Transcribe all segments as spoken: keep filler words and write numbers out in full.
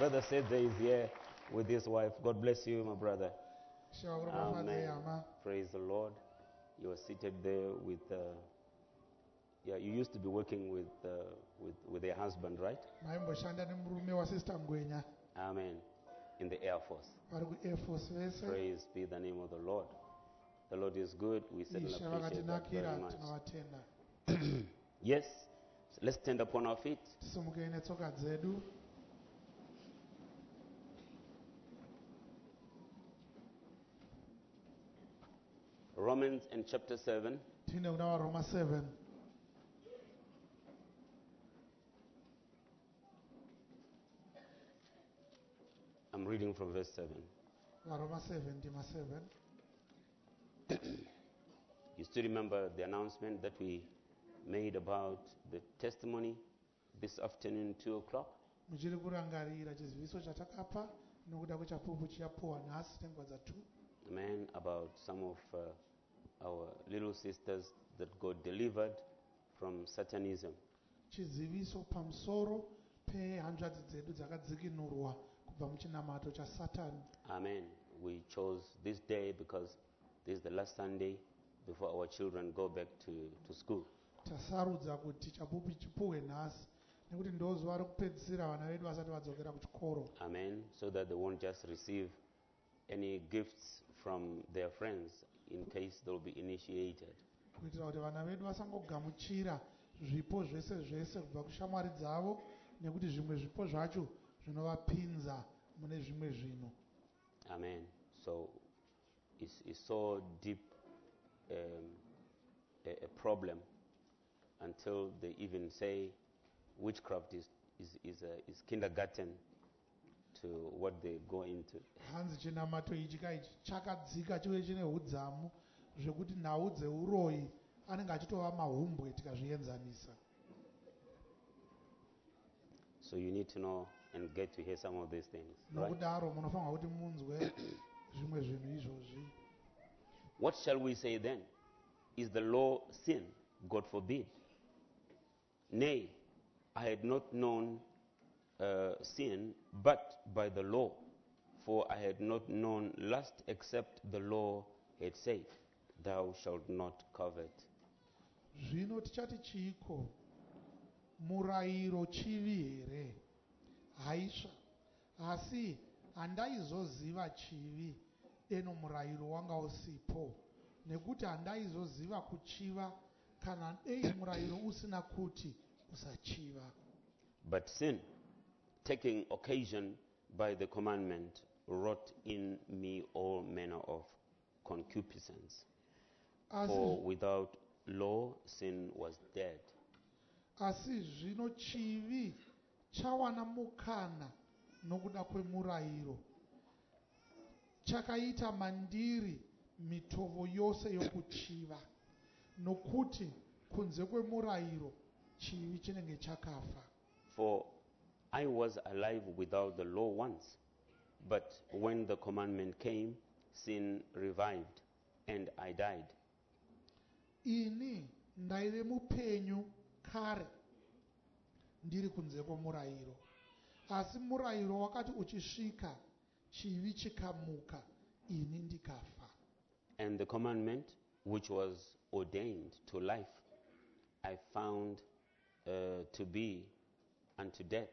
Brother Sedze is here with his wife. God bless you, my brother. Amen. Praise the Lord. You are seated there with, uh, yeah, you used to be working with, uh, with, with your husband, right? Amen. In the Air Force. Praise be the name of the Lord. The Lord is good. We certainly appreciate that very much. Yes. So let's stand upon our feet. Romans and chapter seven. I'm reading from verse seven. You still remember the announcement that we made about the testimony this afternoon, two o'clock? Amen. About some of uh, our little sisters that got delivered from Satanism. Amen. We chose this day because this is the last Sunday before our children go back to, to school. Amen. So that they won't just receive any gifts from their friends in case they'll be initiated. Amen. So it's, it's so deep um, a, a problem until they even say witchcraft is, is, is, a, is kindergarten to what they go into. So you need to know and get to hear some of these things. Right? What shall we say then? Is the law sin? God forbid. Nay, I had not known uh, sin but by the law, for I had not known lust except the law had said, thou shalt not covet. Zvino tichati chiko murayiro chivi here? Haisva, asi handaizoziva chivi eno murayiro wanga usipo, nekuti handaizoziva kuchiva kana dei murayiro usina kuti usachiva. But sin, taking occasion by the commandment, wrought in me all manner of concupiscence. For without law, sin was dead. Asi zvino chivi chawana mukana nokuda kwemurayiro, chakaita mandiri mitovo yose yokuchiva, nokuti kunze kwemurayiro chivi chinenge chakafa. For I was alive without the law once, but when the commandment came, sin revived, and I died. Ini ndaive mupenyu kare ndiri kunze kwemurayiro, asi murayiro wakati uchisvika chivi chikamuka, ini ndikafa. And the commandment which was ordained to life I found uh, to be unto death.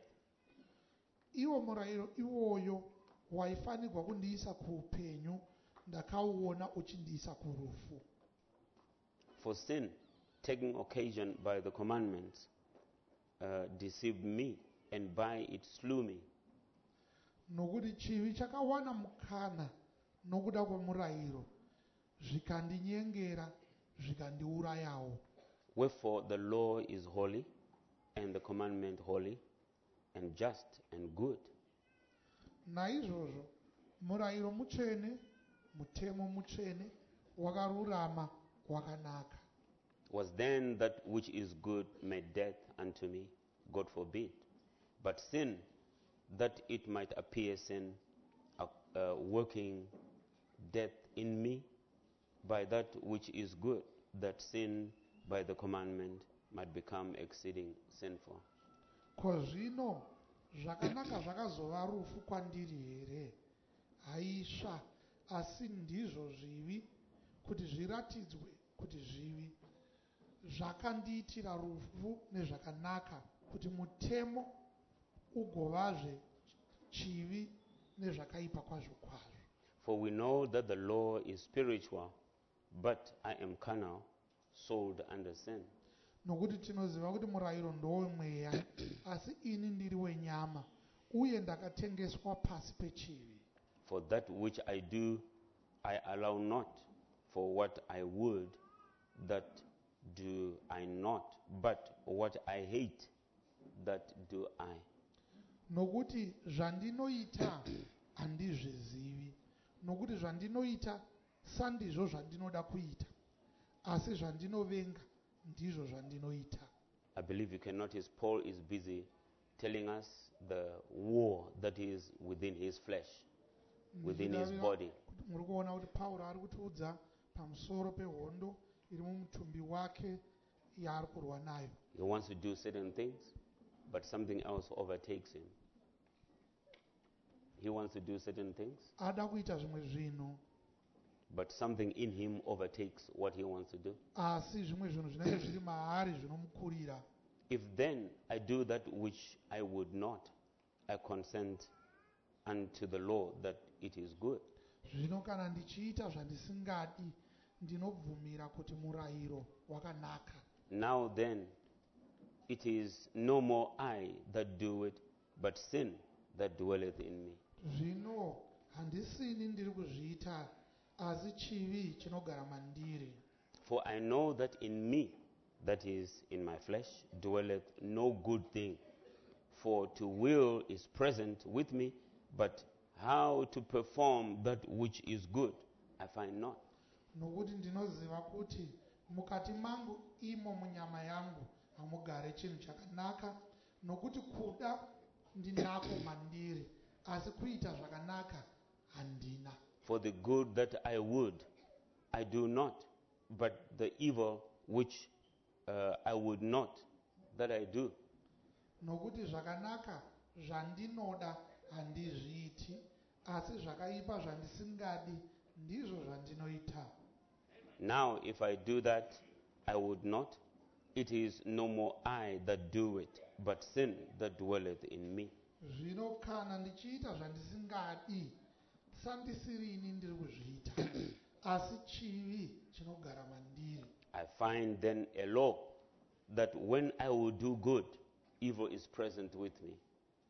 Iwo murayiro iwoyo waifanirwa kundiisa kuupenyu, ndakauona uchindiisa kurufu. For sin, taking occasion by the commandments, uh, deceived me, and by it slew me. Nokuti chivi chakawana mukana nokuda kwemurayiro, zvikandinyengera, zvikandiurayawo. Wherefore the law is holy, and the commandment holy, and just and good. Naizvozvo murayiro mutsvene, mutemo mutsvene, wakarurama, wakanaka. Was then that which is good made death unto me? God forbid. But sin, that it might appear sin, uh, uh, working death in me, by that which is good, that sin by the commandment might become exceeding sinful. Kozvino zvakanaka zvakazova rufu kwandiri here? Haisva, asi ndizvo zvivi, kuti zviratidzwe kuti zvivi. Zvakandiitira rufu nezvakanaka, kuti mutemo ugovazve chivi nezvakaipa kwazvo kwazvo. For we know that the law is spiritual, but I am carnal, sold under sin. Nokuti tinoziva kuti murayiro ndowemweya, asi ini ndiri wenyama, uye ndakatengeswa pasi pechivi. For that which I do, I allow not. For what I would, that do I not. But what I hate, that do I. Nokuti zvandinoita handizvizivi. Nokuti zvandinoita sandizvo zvandinoda kuita, asi zvandinovenga ndizvo zvandinoita. I believe you can notice Paul is busy telling us the war that is within his flesh, within his body. Muri kuona kuti Pauro ari kutiudza pamusoro pehondo iri mumutumbi wake yaari kurwa nayo. He wants to do certain things, but something else overtakes him. He wants to do certain things, Ada kuita zvimwe zvinhu, but something in him overtakes what he wants to do. asi zvimwe zvinhu zvinenge zviri maari zvinomukurira. If then I do that which I would not, I consent unto the law that it is good. Zvino kana ndichiita zvandisingadi, ndinobvumira kuti murayiro wakanaka. Now then, it is no more I that do it, but sin that dwelleth in me. Zvino handisini ndiri kuzviita, asi chivi chinogara mandiri. For I know that in me, that is, in my flesh, dwelleth no good thing. For to will is present with me, but how to perform that which is good, I find not. Nokuti ndinoziva kuti mukati mangu imo munyama yangu hamugare chinhu chakanaka, nokuti kuda ndinako mandiri, asi kuita zvakanaka handina. For the good that I would, I do not, but the evil which uh, I would not, that I do. Nokuti zvakanaka zvandinoda handizviiti, asi zvakaipa zvandisingadi ndizvo zvandinoita. Now if I do that I would not, it is no more I that do it, but sin that dwelleth in me. Zvino kana ndichiita zvandisingadi, sandisirini ndiri kuzviita, asi chivi chinogara mandiri. I find then a law, that when I will do good, evil is present with me.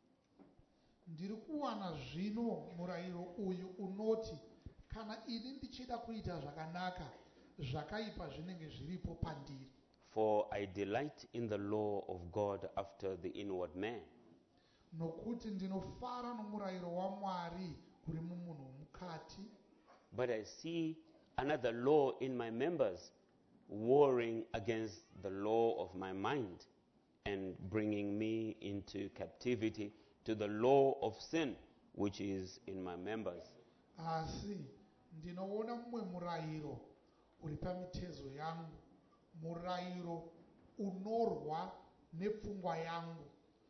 Ndiri kuwana zvino murayiro uyu unoti, kana ini ndichida kuita zvakanaka, zvakaipa zvinenge zviripo pandiri. For I delight in the law of God after the inward man. Nokuti ndinofara nomurayiro waMwari kuri mumunhu mukati. But I see another law in my members, warring against the law of my mind, and bringing me into captivity to the law of sin, which is in my members. Asi ndinoona mumwe murayiro uri pamitezo yangu, murayiro unorwa nepfungwa yangu,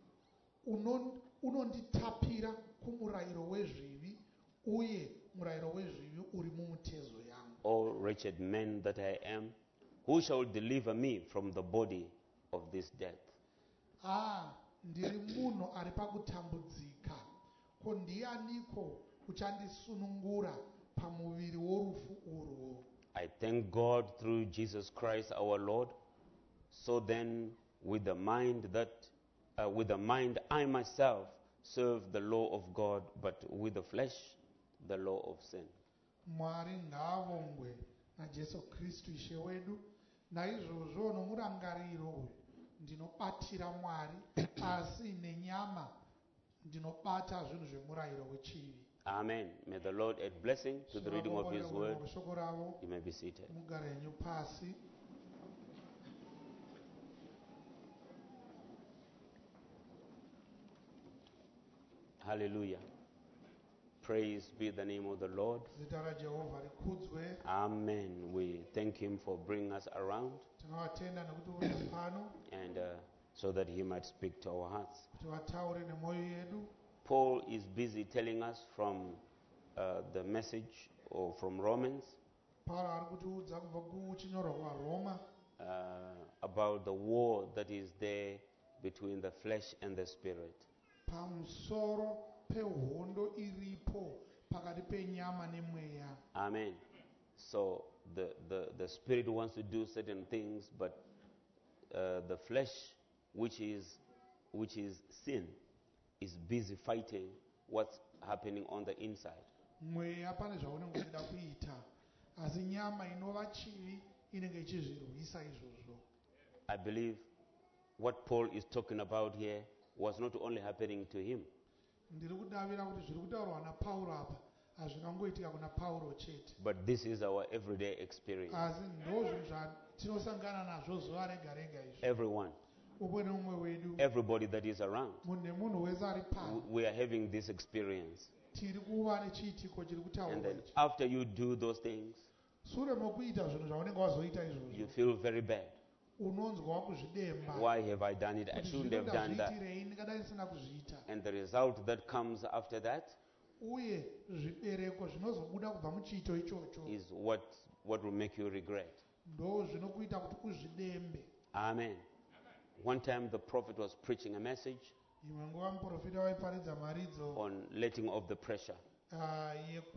unon- unonditapira kumurayiro wezvivi, uye murayiro wezvivi uri mumutezo yangu. O wretched man that I am, who shall deliver me from the body of this death? Ah, ndiri munhu ari pakutambudzika. Ko ndianiko uchandisunungura pamuviri worufu urwu? I thank God through Jesus Christ our Lord. So then, with the mind that, uh, with the mind I myself serve the law of God, but with the flesh, the law of sin. Mwari ngaavongwe naJesu Kristu Ishe wedu. Naizvozvo nomurangariro uyu ndinobatira Mwari, asi nenyama ndinobata zvinhu zvemurayiro wechivi. Amen. May the Lord add blessing to the reading of His word. Shoko ravo, You may be seated. mugare henyu pasi. Hallelujah. Praise be the name of the Lord. Zita raJehovha rikudzwe. Amen. We thank Him for bringing us around Tinovatenda nekuti uri pano. and uh, so that he might speak to our hearts. kuti vataure nemwoyo yedu. Paul is busy telling us from uh, the message or from Romans Pauro ari kutiudza kubva kuchinyorwa kuvaroma uh, about the war that is there between the flesh and the spirit. pamusoro pehondo iripo pakati penyama nemweya. Amen. So the, the, the spirit wants to do certain things, but uh, the flesh, which is, which is sin, is busy fighting what's happening on the inside. Mweya pane zvaunenge uchida kuita, asi nyama inova chivi inenge ichizvirwisa izvozvo. I believe what Paul is talking about here was not only happening to him, Ndiri kudavira kuti zviri kutaurwa naPauro apa hazvingangoitika kuna Pauro chete, but this is our everyday experience. asi ndozvinhu zvatinosangana nazvo zuva rega rega izvi. Everyone, Umwe neumwe wedu, everybody that is around, munhu nemunhu wese ari w- pano, we are having this experience. tiri kuva nechiitiko chiri And kutaurwa then ichi. after you do those things, Sure mokuita zvinhu zvaunenge wazoita you izvozvo, feel very bad. unonzwa kuzvidemba. Why have I done it? I Kuti shouldn't zvino have done that. ndazviitirei, ndingadai ndisina kuzviita. And the result that comes after that Uye zvibereko zvinozobuda kubva muchiito ichocho is what, what will make you regret. ndo zvinokuita kuti uzvidembe. Amen. One time the prophet was preaching a message Imwe nguva muprofita waiparidza maridzo on letting off the pressure. ah,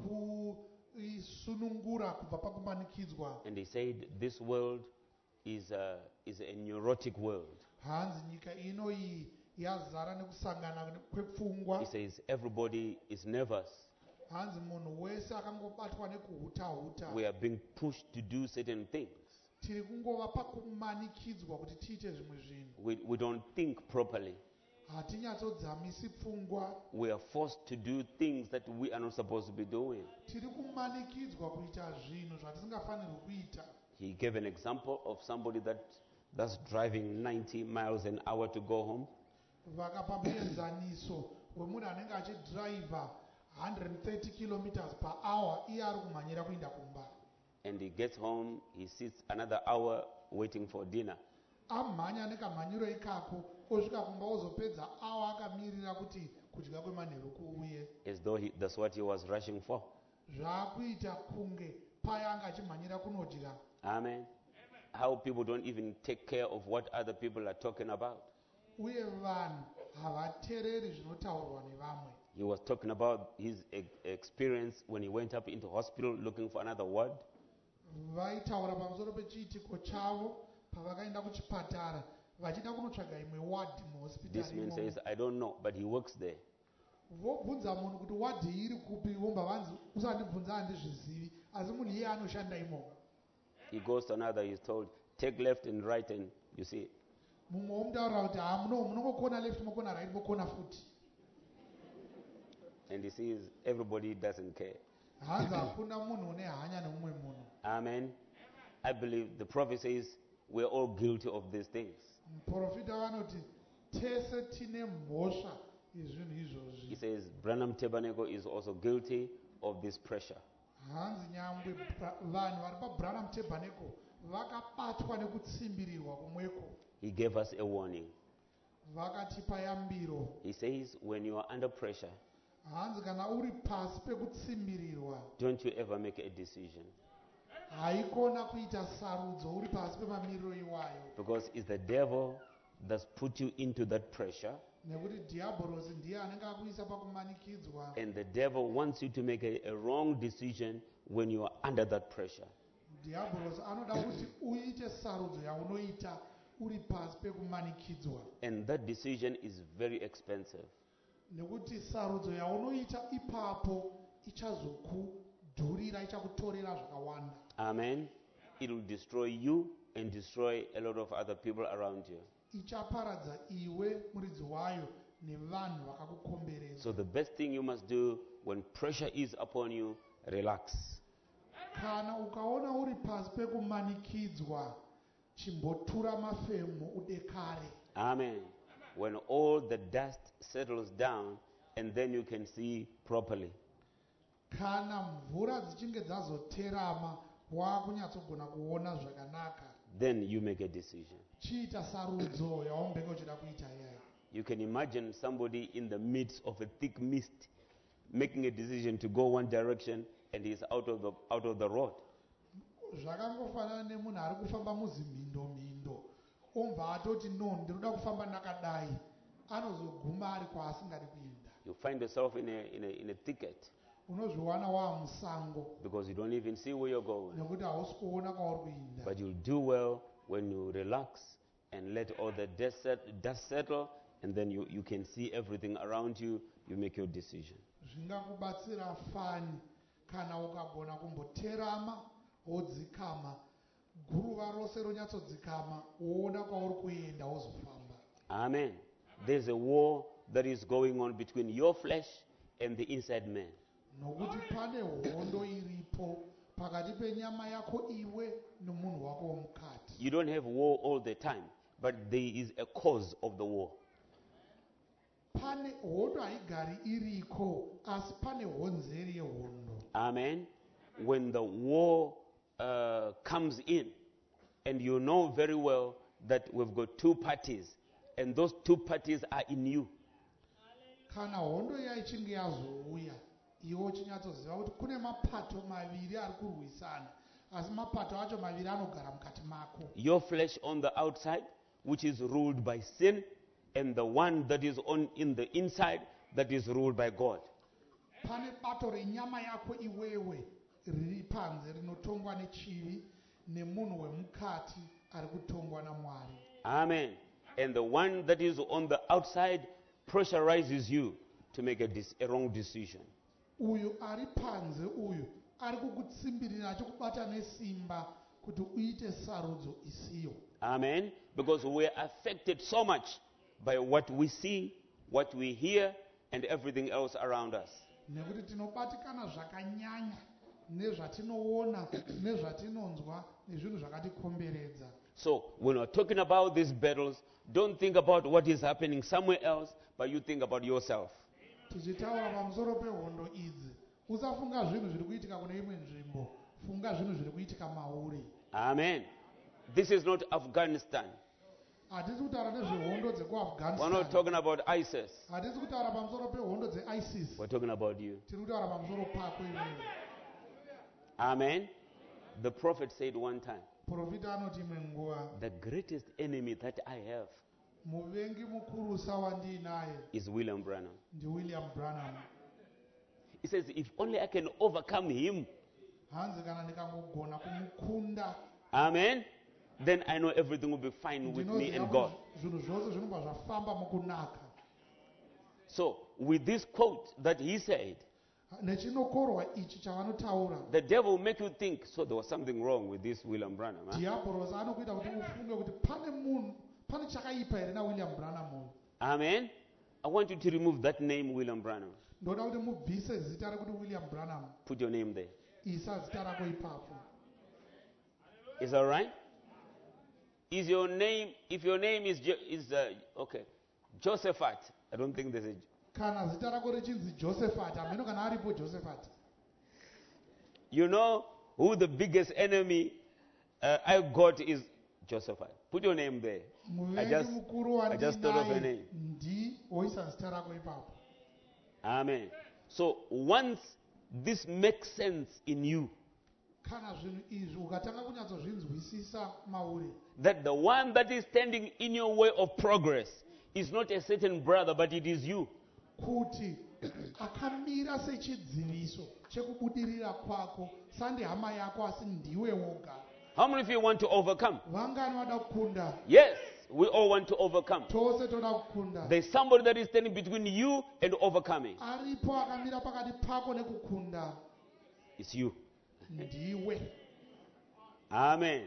yekuisunungura kubva pakumanikidzwa. And he said, this world is a, is a neurotic world. Hanzi nyika ino iyi yazara nekusangana kwepfungwa. He says, everybody is nervous. Hanzi munhu wese akangobatwa nekuhuta huta. We are being pushed to do certain things. Tiri kungova pakumanikidzwa kuti tiite zvimwe zvinhu. We, we don't think properly. Hatinyatsodzamisi pfungwa. We are forced to do things that we are not supposed to be doing. Tiri kumanikidzwa kuita zvinhu zvatisingafanirwi kuita. He gave an example of somebody that, that's driving ninety miles an hour to go home. Vakapa muenzaniso wemunhu anenge achidhiraivha one hundred thirty kilometers per hour iye ari kumhanyira kuenda kumba. And he gets home, he sits another hour waiting for dinner. Amhanya nekamhanyiro ikako osvika kumba ozopedza awa akamirira kuti kudya kwemanheru kuuye. As though he, that's what he was rushing for. Zvaakuita kunge paya anga achimhanyira kunodya. Amen. How people don't even take care of what other people are talking about. Uye vanhu havateereri zvinotaurwa nevamwe. He was talking about his e- experience when he went up into hospital looking for another ward. Vaitaura pamusoro pechiitiko chavo pavakaenda kuchipatara vachida kunotsvaga imwe wadhi This muhospitari man imomo. says, I don't know, but he works there. Vobvunza munhu kuti wadhi iri kupi, vomba vanzi usandibvunza handizvizivi, asi munhu iye anoshanda imomo. He goes to another, he's told, take left and right, and you see, Mumwe omutaurira kuti ha muno munongokona left mokona right mokona futi. and he sees everybody doesn't care. Hanzi hakuna munhu une hanya nemumwe munhu. Amen. I believe the prophet says we're all guilty of these things. Muprofita vanoti tese tine mhosva yezvinhu He izvozvi. says Branham Tabernacle is also guilty of this pressure. Hanzi nyangwe bra- vanhu vari paBranham Tabernacle vakabatwa nekutsimbirirwa kumweko. He gave us a warning. Vakatipa yambiro. He says when you are under pressure, Hanzi kana uri pasi pekutsimbirirwa, don't you ever make a decision. haikona kuita sarudzo uri pasi pemamiriro iwayo. Because it's the devil that's put you into that pressure, Nekuti dhiabhorosi ndiye anenge akuisa pakumanikidzwa. and the devil wants you to make a, a wrong decision when you are under that pressure. Dhiabhorosi anoda kuti uite sarudzo yaunoita uri pasi pekumanikidzwa. And that decision is very expensive. Nekuti sarudzo yaunoita ipapo ichazokudhurira, ichakutorera zvakawanda. Amen. It will destroy you and destroy a lot of other people around you. Ichaparadza iwe muridzi wayo nevanhu vakakukomberedza. So the best thing you must do when pressure is upon you, relax. Kana ukaona uri pasi pekumanikidzwa, chimbotura mafemo udekare. Amen. When all the dust settles down, and then you can see properly. Kana mvura dzichinge dzazoterama, wakunyatsogona kuona zvakanaka. then you make a decision. chiita sarudzo yaunenge uchida kuita iyayi. You can imagine somebody in the midst of a thick mist making a decision to go one direction and he's out of the out of the road. Zvakangofanana nemunhu ari kufamba muzimhindo mhindo obva atoti no ndinoda kufamba ndakadai anozoguma ari kwaasingadi kuenda. You find yourself in a in a in a thicket Unozviwana waamusango because you don't even see where you're going. nekuti hausi kuona kwauri kuenda. But you'll do well when you relax and let all the dust, set, dust settle, and then you, you can see everything around you. You make your decision. Zvingakubatsira fani kana ukagona kumboterama wodzikama guruva rose ronyatsodzikama woona kwauri kuenda wozofamba. Amen. There's a war that is going on between your flesh and the inside man. Nokuti pane hondo iripo pakati penyama yako iwe nomunhu wako womukati. You don't have war all the time, but there is a cause of the war. Pane hondo haigari iriko asi pane honzeri yehondo. Amen. When the war uh, comes in, and you know very well that we've got two parties, and those two parties are in you. Kana hondo iya ichinge yazouya iwo chinyatsoziva kuti kune mapato maviri ari kurwisana asi mapato acho maviri anogara mukati mako. Your flesh on the outside, which is ruled by sin, and the one that is on in the inside that is ruled by God. Pane bato renyama yako iwewe riri panze rinotongwa nechivi nemunhu wemukati ari kutongwa naMwari. Amen. And the one that is on the outside pressurizes you to make a, dis- a wrong decision. Uyu ari panze uyu ari kukutsimbirira achikubata nesimba kuti uite sarudzo isiyo. Amen. Because we are affected so much by what we see, what we hear, and everything else around us. Nekuti tinobatikana zvakanyanya nezvatinoona nezvatinonzwa nezvinhu zvakatikomberedza. So when we're talking about these battles, don't think about what is happening somewhere else, but you think about yourself. Tichitaura pamusoro pehondo idzi usafunga zvinhu zviri kuitika kune imwe nzvimbo, funga zvinhu zviri kuitika mauri. Amen. This is not Afghanistan. Hatisi kutaura nezvehondo We're not dzekuafghanistan. talking about ISIS. Hatisi kutaura pamusoro pehondo dzeISIS. We're talking about you. Tiri kutaura pamusoro pako iwewe. Amen. The prophet said one time, Profita anoti imwe nguva the greatest enemy that I have muvengi mukurusa wandiinaye is William Branham. ndiWilliam Branham. He says, if only I can overcome him, Hanzi kana ndikangogona kumukunda amen, then I know everything will be fine with me and God. zvinhu zvose zvinobva zvafamba mukunaka. So, with this quote that he said, Nechinokorwa ichi chavanotaura the devil will make you think, so there was something wrong with this William Branham. Huh? dhiabhorosi anokuita kuti ufunge kuti pane munhu pane chakaipa here naWilliam Branham uyu. Amen. I want you to remove that name, William Branham. Ndoda kuti mubvise zita rekuti William Branham. Put your name there. Isa zita rako ipapo. Is that right? Is your name, if your name is, jo- is uh, okay, Josephat, I don't think there's a, Kana zita rako richinzi Josephat, ameno kana aripo Josephat. you know who the biggest enemy uh, I got is Josephat. Put your name there. I Muvengi just, mukuru I just thought of a wandinaye name. ndi woisa zita rako ipapo. Amen. So once this makes sense in you, Kana zvinhu izvi ukatanga kunyatsozvinzwisisa mauri that the one that is standing in your way of progress is not a certain brother, but it is you. kuti akamira sechidziviso chekubudirira kwako sandi hama yako asi ndiwe woga. How many of you want to overcome? Vangani vada kukunda? Yes, we all want to overcome. Tose toda kukunda. There's somebody that is standing between you and overcoming. Aripo akamira pakati pako nekukunda. It's you. Ndiwe. Amen.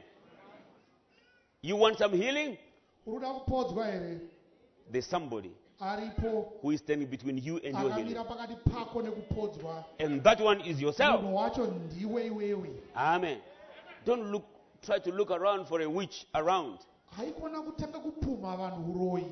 You want some healing? Uruda kupodzwa here? There's somebody Aripo who is standing between you and your healing. akamira pakati pako nekupodzwa. And that one is yourself. Munhu wacho ndiwe iwewe. Amen. Don't look, try to look around for a witch around. Haikona kutanga kupuma vanhu uroyi.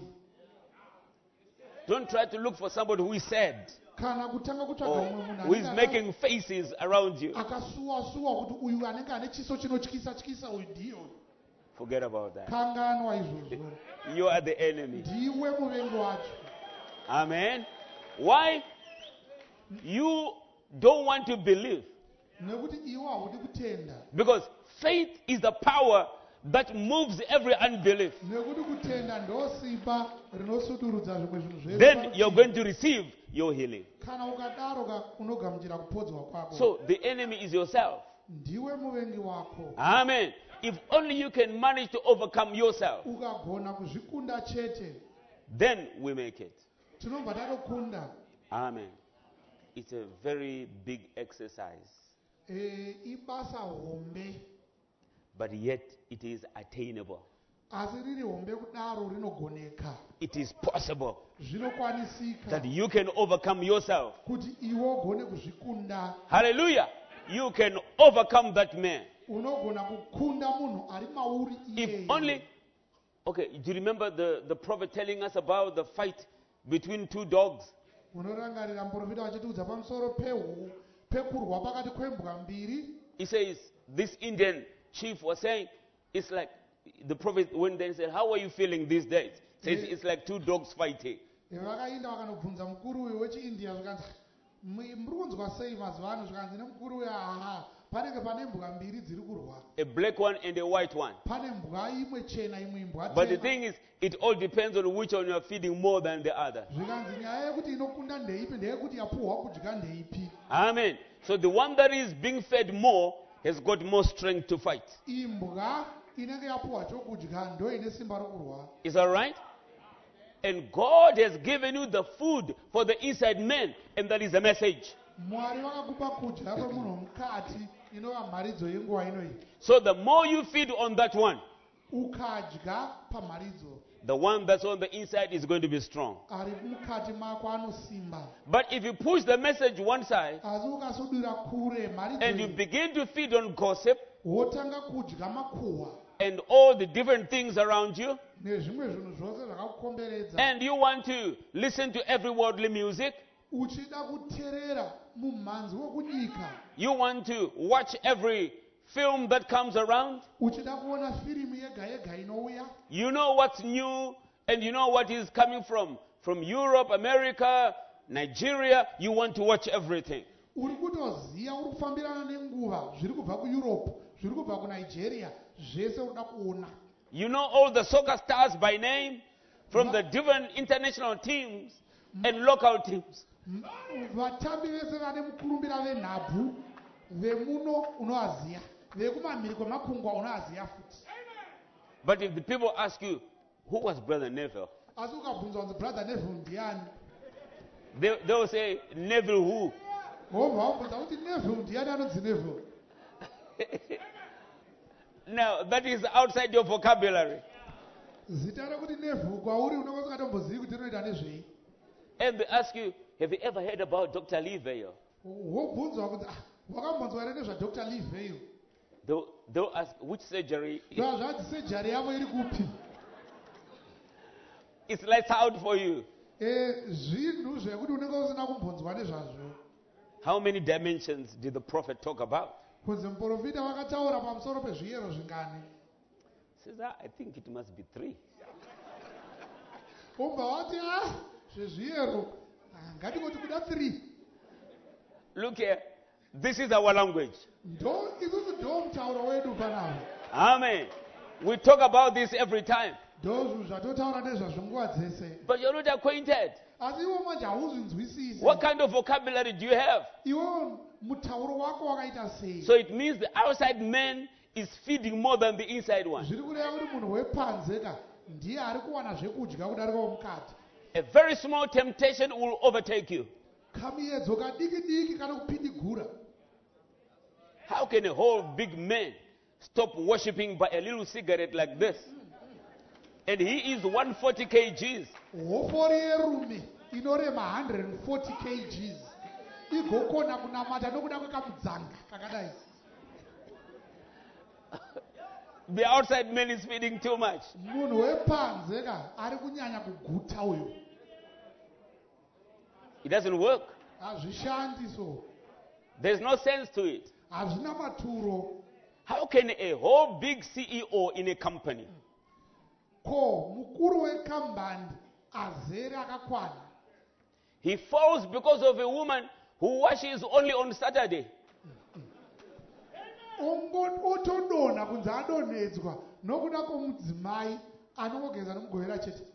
Don't try to look for somebody who is sad Kana kutanga kutsvaga or mumwe munhu who is anenge making faces around you. akasuwa suwa kuti uyu anenge ane chiso chinotyisa tyisa uyu ndiye uyu. Forget about that. kanganwa izvozvo. You are the enemy. Ndiwe muvengi wacho. Amen. Why? You don't want to believe. Nekuti iwe haudi kutenda. Because faith is the power that moves every unbelief. Nekuti kutenda ndosimba rinosudurudza zvimwe zvinhu zvese. Then you're going to receive your healing. Kana ukadaro unogamuchira kupodzwa kwako. So the enemy is yourself. Ndiwe muvengi wako. Amen. If only you can manage to overcome yourself, Ukagona kuzvikunda chete. then we make it. Tinobva tatokunda. Amen. It's a very big exercise, Eh, ibasa hombe. but yet it is attainable. Asi riri hombe kudaro rinogoneka. It is possible Zvinokwanisika. that you can overcome yourself. Kuti iwe ugone kuzvikunda. Hallelujah. You can overcome that man. Unogona kukunda munhu ari mauri If iyeye. only, okay, do you remember the, the prophet telling us about the fight between two dogs? Unorangarira muprofita vachitiudza pamusoro pehu pekurwa pakati kwembwa mbiri. He says, this Indian chief was saying, it's like, the prophet went there and said, how are you feeling these days? Says, Yeah. it's like two dogs fighting. Vakaenda vakanobvunza mukuru uyu wechiindia zvikanzi muri kunzwa sei mazuva ano zvikanzi nemukuru uyu aha panenge pane mbwa mbiri dziri kurwa. A black one and a white one. Pane mbwa imwe chena imwe imbwa But the tema. thing is, it all depends on which one you are feeding more than the other. Zvikanzi nyaya yekuti inokunda ndeipi ndeyekuti yapuhwa kudya ndeipi. Amen. So the one that is being fed more has got more strength to fight. Imbwa inenge yapuhwa chokudya ndo ine simba rokurwa. Is that right? And God has given you the food for the inside man, and that is the message. Mwari vakakupa kudya kwemunhu mukati inova mharidzo yenguva inoyi. So the more you feed on that one, Ukadya pamharidzo the one that's on the inside is going to be strong. ari mukati mako anosimba. But if you push the message one side Asi ukasudira kure and you mharidzo begin to feed on gossip wotanga kudya makuhwa and all the different things around you, nezvimwe zvinhu zvose zvakakukomberedza and you want to listen to every worldly music, uchida kuteerera mumhanzi wokunyika, you want to watch every film that comes around, uchida kuona firimu yega yega inouya, you know what's new and you know what is coming from from Europe, America, Nigeria, you want to watch everything. uri kutoziya uri kufambirana nenguva zviri kubva kueurope zviri kubva kunigeria zvese unoda kuona. You know all the soccer stars by name from the different international teams and local teams. M- vatambi vese vane mukurumbira venhabvu vemuno unovaziya, vekumamhiri kwemakungwa unovaziya futi. But if the people ask you, who was Brother Neville? Asi ukabvunzwa kunzi brother Neville ndiani, They, they will say, Neville who? wobva wabvunza kuti Neville ndiani anonzi Neville. Now, that is outside your vocabulary. Zita rekuti Neville kwauri unenge usingatombozivi kuti rinoita nezvei. And they ask you, have you ever heard about Doctor Lee Vale? Wobvunzwa kuti "Ah, wakambonzwa here nezvadr Lee Vale." They'll, they'll ask, which surgery? Zva zvati sejari yavo iri kupi. It's lights out for you. Eh, zvinhu zvekuti unenge usina kumbonzwa nezvazvo. How many dimensions did the prophet talk about? Kunzi muprofita vakataura pamusoro pezviyero zvingani. He says, ah, I think it must be three. Obva wati ah zvezviyero ah, ngatingoti kuda three. Look here. This is our language. Ndo isusu ndo mutauro wedu panapa. Amen. We talk about this every time. Ndo zvinhu zvatotaura nezvazvo nguva dzese. But you're not acquainted. Asi iwo manje hauzvinzwisisi. What kind of vocabulary do you have? Iwo mutauro wako wakaita sei. So it means the outside man is feeding more than the inside one. Zviri kureva kuti munhu wepanzeka ndiye ari kuwana zvekudya kudarika womukati. A very small temptation will overtake you. Kamiedzo kadiki diki kana kupindigura. How can a whole big man stop worshipping by a little cigarette like this? And he is one hundred forty kilograms. Hofori yerume inorema one hundred forty kilograms. Igokona kunamata nokuda kwekamudzanga kakadai. The outside man is feeding too much. Munhu wepanzeka ari kunyanya kuguta uyu. It doesn't work. Hazvishandi so. There's no sense to it. Hazvina maturo. How can a whole big C E O in a company ko mukuru wekambani azere akakwana he falls because of a woman who washes only on Saturday? otodonha kunzi adonhedzwa nokuda kwomudzimai anongogeza nomugovera chete?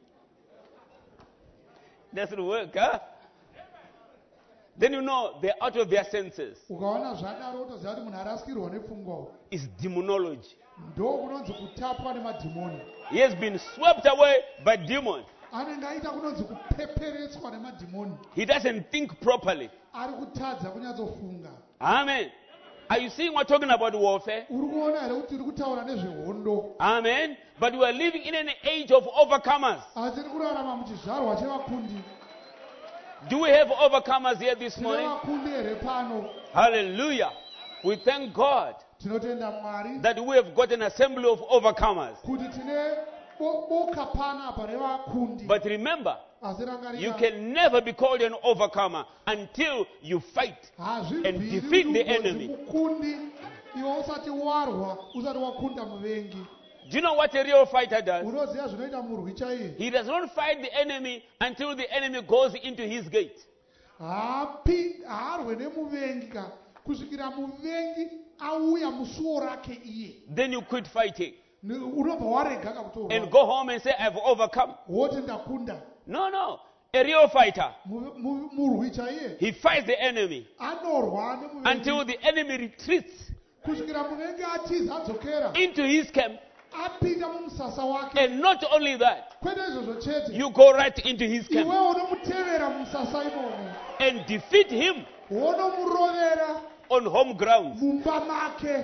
Doesn't work, huh? Then you know they're out of their senses. Ukaona zvadaro utoziva kuti munhu arasikirwa nepfungwa. It's demonology. Ndo kunonzi kutapwa nemadhimoni. He has been swept away by demons. Anenge aita kunonzi kupeperetswa nemadhimoni. He doesn't think properly. Ari kutadza kunyatsofunga. Amen. Are you seeing we're talking about warfare? Uri kuona here kuti tiri kutaura nezvehondo. Amen. But we are living in an age of overcomers. Asi tiri kurarama muchizvarwa chevakundi. Do we have overcomers here this morning? Vakundi here pano. Hallelujah. We thank God Tinotenda Mwari that we have got an assembly of overcomers. kuti tine boka pana apa revakundi. But remember, Asi rangarira, you can never be called an overcomer until you fight hazvibviri and defeat kuti the unonzi enemy. mukundi iwe usati warwa usati wakunda muvengi. Do you know what a real fighter does? Unoziva zvinoita murwi chaiye. He does not fight the enemy until the enemy goes into his gate. Haapi haarwe nemuvengi ka kusvikira muvengi auya musuo rake iye. Then you quit fighting Ne- unobva warega and kakutorwa go home and say, I've overcome. woti ndakunda. No, no. A real fighter, Mu- mu- murwi chaiye he fights the enemy anorwa until nemuvengi the enemy retreats kusvikira muvengi atiza adzokera into his camp. apinda mumusasa wake. And not only that, Kwete izvozvo chete you go right into his camp iwe unomutevera mumusasa imomo and defeat him wonomurovera on home ground. mumba make.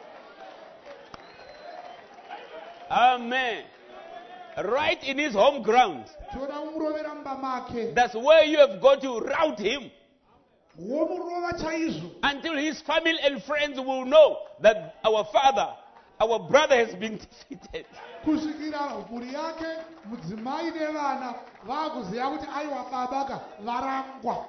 Amen. Right in his home ground. toda kumurovera mumba make That's where you have got to rout him womurova chaizvo until his family and friends will know that our father, our brother has been defeated. kusvikira mhuri yake mudzimai nevana vakuziva kuti aiwa baba ka varangwa.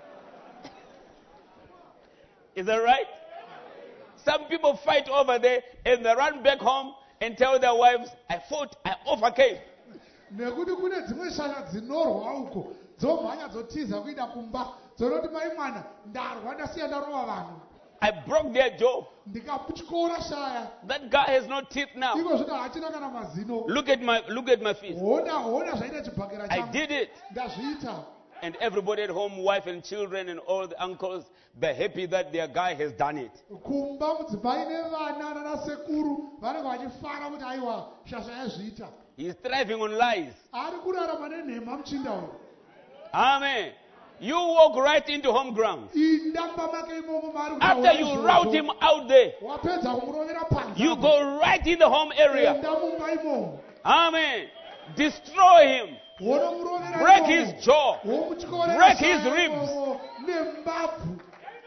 Is that right? Some people fight over there and they run back home and tell their wives, I fought, I overcame. Nekuti kune dzimwe shasha dzinorwa uko dzomhanya dzotiza kuenda kumba dzonoti mai mwana ndarwa ndasiya ndarova vanhu I broke their jaw. ndikaputyora shaya That guy has no teeth now. iko zvino hachina kana mazino. Look at my look at my feet. hona hona zvaita chibhakera I changu did it. ndazviita. And everybody at home, wife and children and all the uncles, they're happy that their guy has done it. kumba mudzimai nevana nanasekuru vanenge vachifara kuti aiwa shasha yazviita. He's thriving on lies. ari kurarama nenhema muchinda uyu. Amen. You walk right into home ground. indamba make imomo maari After you rout him out there, wapedza kumurovera panza you go right in the home area. enda mumba imomo Amen. Destroy him. wonomurovera Break imomo. his jaw. Womutyorera Break his shaya ribs. imomo nembabvu.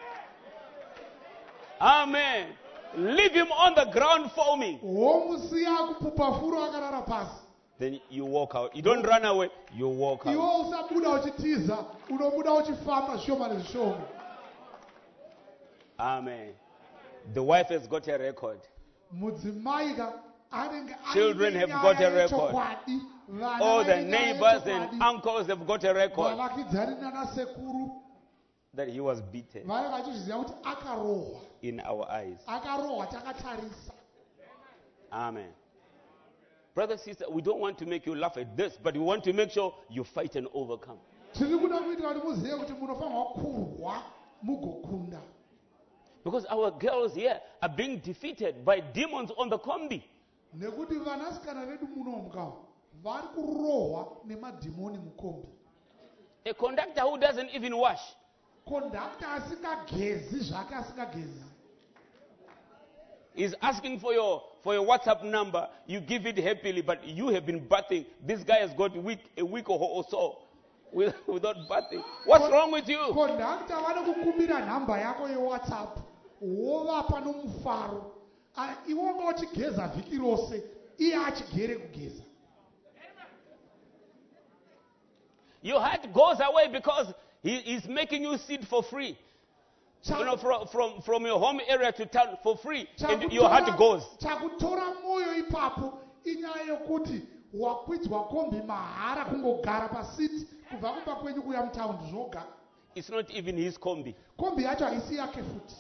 Amen. Leave him on the ground foaming. womusiya kupupa furo akarara pasi. Then you walk out. You don't run away. You walk out. iwe usabuda uchitiza unobuda uchifamba zvishoma nezvishoma. Amen. The wife has got a record. mudzimai ka anenge Children have got a record. All the neighbors and uncles have got a record vavakidzani nanasekuru that he was beaten vanenge vachizviziva kuti akarohwa in our eyes. akarohwa takatarisa. Amen. Brother, sister, we don't want to make you laugh at this, but we want to make sure you fight and overcome. tiri kuda kuitira kuti muzive kuti munofanirwa kurwa mugokunda. Because our girls here are being defeated by demons on the combi. nekuti vanasikana vedu munomka vari kurohwa nemadhimoni mukombi. A conductor who doesn't even wash. kondakta asingagezi zvake asingagezi is asking for your for your WhatsApp number. You give it happily, but you have been bathing. This guy has got week, a week or, or so with, without bathing. What's wrong with you? kondakta vanokukumbira nhamba yako yewhatsapp wovapa nomufaro. Ah, iwe wanga uchigeza vhiki rose iye achigere kugeza. Your heart goes away because he is making you sit for free. Cha- You know, from, from, from your home area to town for free, and Chakutora- your heart goes. chakutora mwoyo ipapo inyaya yokuti wakwidzwa kombi mahara kungogara pasiti kubva kumba kwenyu kuya mutaundi zvoga. It's not even his combi. Kombi yacho haisi yake futi.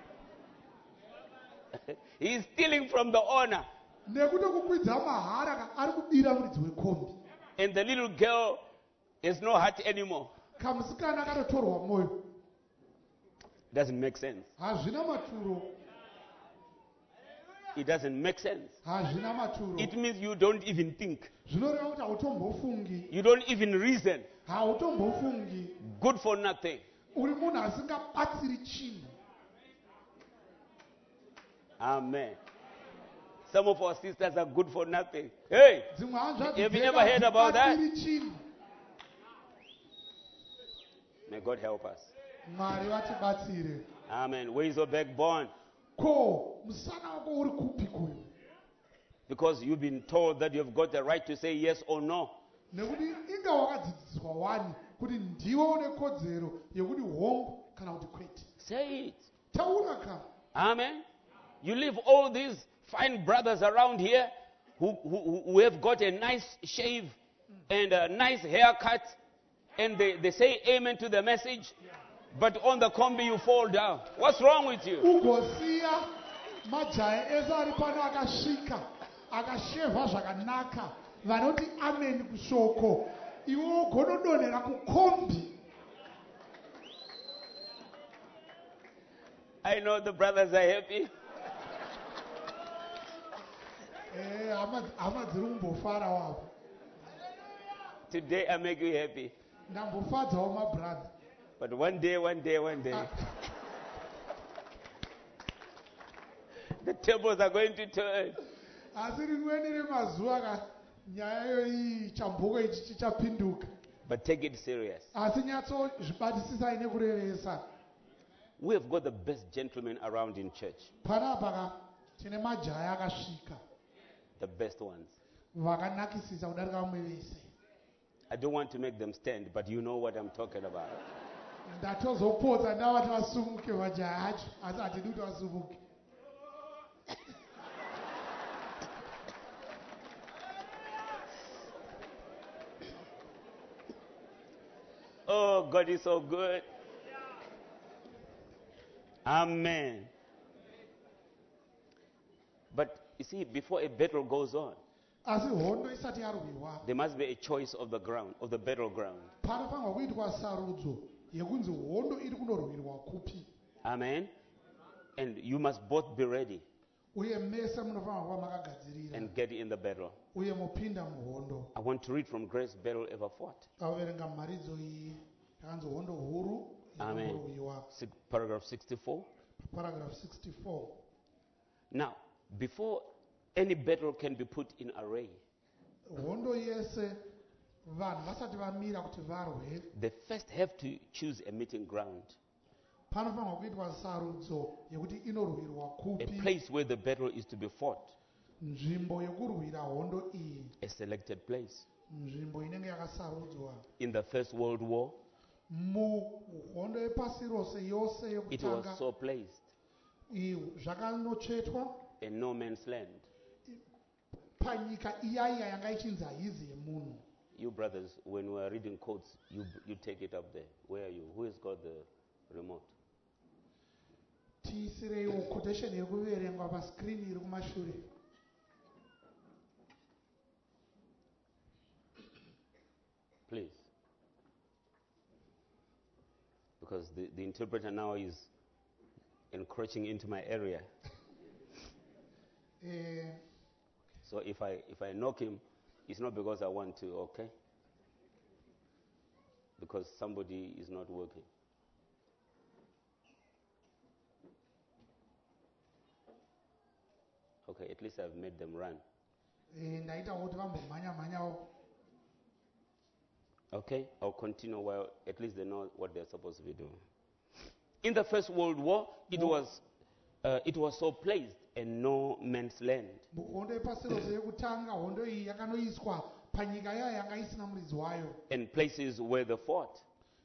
He's stealing from the owner. Nekuti kukwidza mahara ka- ari kubira muridzi wekombi. And the little girl has no heart anymore. Kamusikana katotorwa mwoyo. Doesn't make sense. Hazvina maturo. It doesn't make sense. Hazvina maturo. It means you don't even think. Zvinoreva kuti hautombofungi. You don't even reason. Hautombofungi. Good for nothing. Uri munhu asingabatsiri chinhu. Amen. Some of our sisters are good for nothing. Hey, Dzimwe hanzvadzi have you dzedu ever heard about that? hadzibatsiri chinhu. May God help us. Mwari vatibatsire. Amen. Where is your backbone? Ko musana wako uri kupi kuyo? Because you've been told that you've got the right to say yes or no. Nekuti inga wakadzidziswa wani kuti ndiwe une kodzero yekuti hongu kana kuti kwete. Say it. Taura ka. Amen. You leave all these fine brothers around here who, who, who have got a nice shave and a nice haircut, and they, they say amen to the message, but on the combi you fall down. What's wrong with you? Ugosiya majaya ese ari pano akasvika akashevha zvakanaka vanoti ameni kushoko iwe ugonodonhera kukombi. I know the brothers are happy. Eh, hama hama dziri kumbofara wapo. Today I make you happy. Ndambofadzawo mabrother. But one day, one day, one day, the tables are going to turn. Asi rimweni remazuva ka nyaya yoyi chamboko ichi chichapinduka. But take it serious. Asi nyatsozvibatisisai nekurevesa. We have got the best gentlemen around in church. Panapa ka tine majaya akasvika The best ones. vakanakisisa kudarika vamwe vese. I don't want to make them stand, but you know what I'm talking about. Ndatozopodza ndavati vasumuke majaya acho asi hatidi kuti vasumuke. Oh, God is so good. Amen. But you see, before a battle goes on, Asi hondo isati yarwiwa there must be a choice of the ground, of the battleground. panofanirwa kuitwa sarudzo yekunzi hondo iri kunorwirwa kupi. Amen. And you must both be ready Uye mese munofanirwa kuva makagadzirira and get in the battle. uye mupinda muhondo. I want to read from Grace Battle Ever Fought. Tavaverenga mharidzo iyi yakanzi hondo huru Amen. yakamborwiwa. Six, paragraph sixty-four. Paragraph sixty-four. Now, before any battle can be put in array, Hondo yese vanhu vasati vamira kuti varwe they first have to choose a meeting ground, panofanirwa kuitwa sarudzo yekuti inorwirwa a kupi. place where the battle is to be fought, Nzvimbo yekurwira hondo iyi, a selected place. nzvimbo inenge yakasarudzwa. In the First World War, Muhondo yepasi rose yose it was yekutanga so placed, iyi zvakanotsvetwa a no man's land. panyika iyaiya yanga ichinzi haizi yemunhu. You brothers, when we are reading quotes, you, you take it up there. Where are you? Who has got the remote? Tiisireiwo quotation yekuverengwa paskrini iri kumashure. Please. Because the, the interpreter now is encroaching into my area. Eh, So if I if I knock him, it's not because I want to, okay? Because somebody is not working. Okay, at least I've made them run. eh, ndaitawo kuti vambomhanya-mhanyawo. Okay, I'll continue while at least they know what they're supposed to be doing. In the First World War, it War. was uh, it was so placed in no man's land. Muhondo yepasi rose yekutanga hondo iyi yakanoiswa panyika yayo yanga isina muridzi wayo In places where they fought,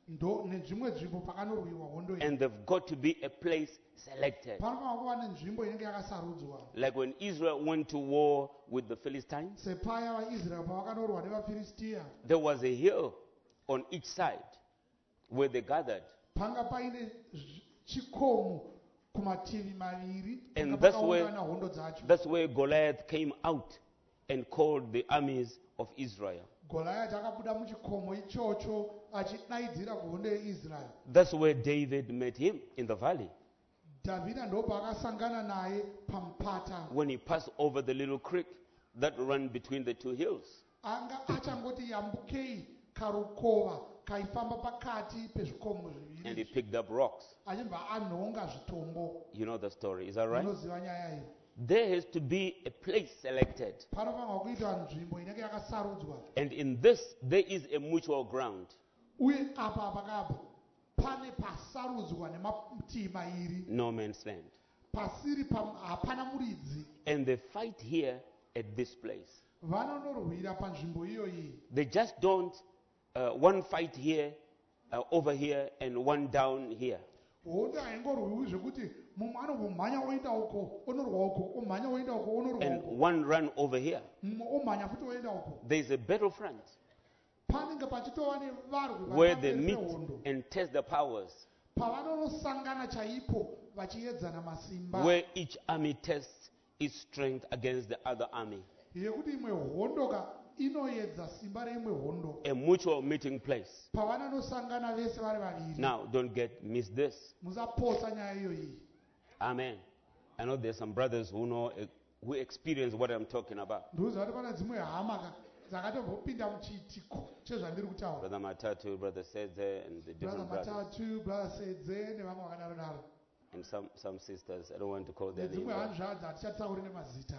ndo nenzvimwe nzvimbo pakanorwiwa hondo iyi And they've got to be a place selected. panofanira kuva nenzvimbo inenge yakasarudzwa Like when Israel went to war with the Philistines, sepaya vaisraeri pavakanorwa nevafiristiya there was a hill on each side where they gathered. panga paine zv- chikomo kumativi maviri And panga that's where- pakaungana hondo dzacho That's where Goliath came out and called the armies of Israel. goliath akabuda muchikomo ichocho achidaidzira kuhondo yeisraeri That's where David met him in the valley dhavhidha ndo paakasangana naye pamupata when he passed over the little creek that ran between the two hills. anga achangoti yambukei karukova kaifamba pakati pezvikomo And he zviviri picked up rocks. achibva anhonga zvitombo You know the story, is that right? unoziva nyaya iyi There has to be a place selected. panofanirwa kuitwa nzvimbo inenge yakasarudzwa And in this, there is a mutual ground. uye apa pakapa pane pasarudzwa nemativi mairi No man's land. pasiri pam- hapana muridzi And they fight here at this place. vanonorwira panzvimbo iyoyi They just don't, uh, one fight here, uh, over here, and one down here. hondo haingorwiwi zvekuti mumwe anombomhanya oenda uko onorwa uko omhanya oenda uko onorwa And uko one run over here. mumwe omhanya futi oenda uko There's a battlefront panenge pachitova nevarwi where they vari meet pamberi pehondo and test the powers, pavanonosangana chaipo vachiedzana masimba where each army tests its strength against the other army. yekuti imwe hondoka inoedza simba reimwe hondo A mutual meeting place. pavanonosangana vese vari vaviri Now, don't get miss this. musaposa nyaya iyoyi Amen. I know there's some brothers who know, uh, who experience what I'm talking about. ndouziva kuti pana dzimwe hama ka- dzakatombopinda muchiitiko chezvandiri kutaura Brother Matatu, Brother Sedze, and the brother different brothers. matatu brother sedze nevamwe vakadaro daro And some, some sisters. I don't want to call their name. nedzimwe but- hanzvadzi hatichatsauri nemazita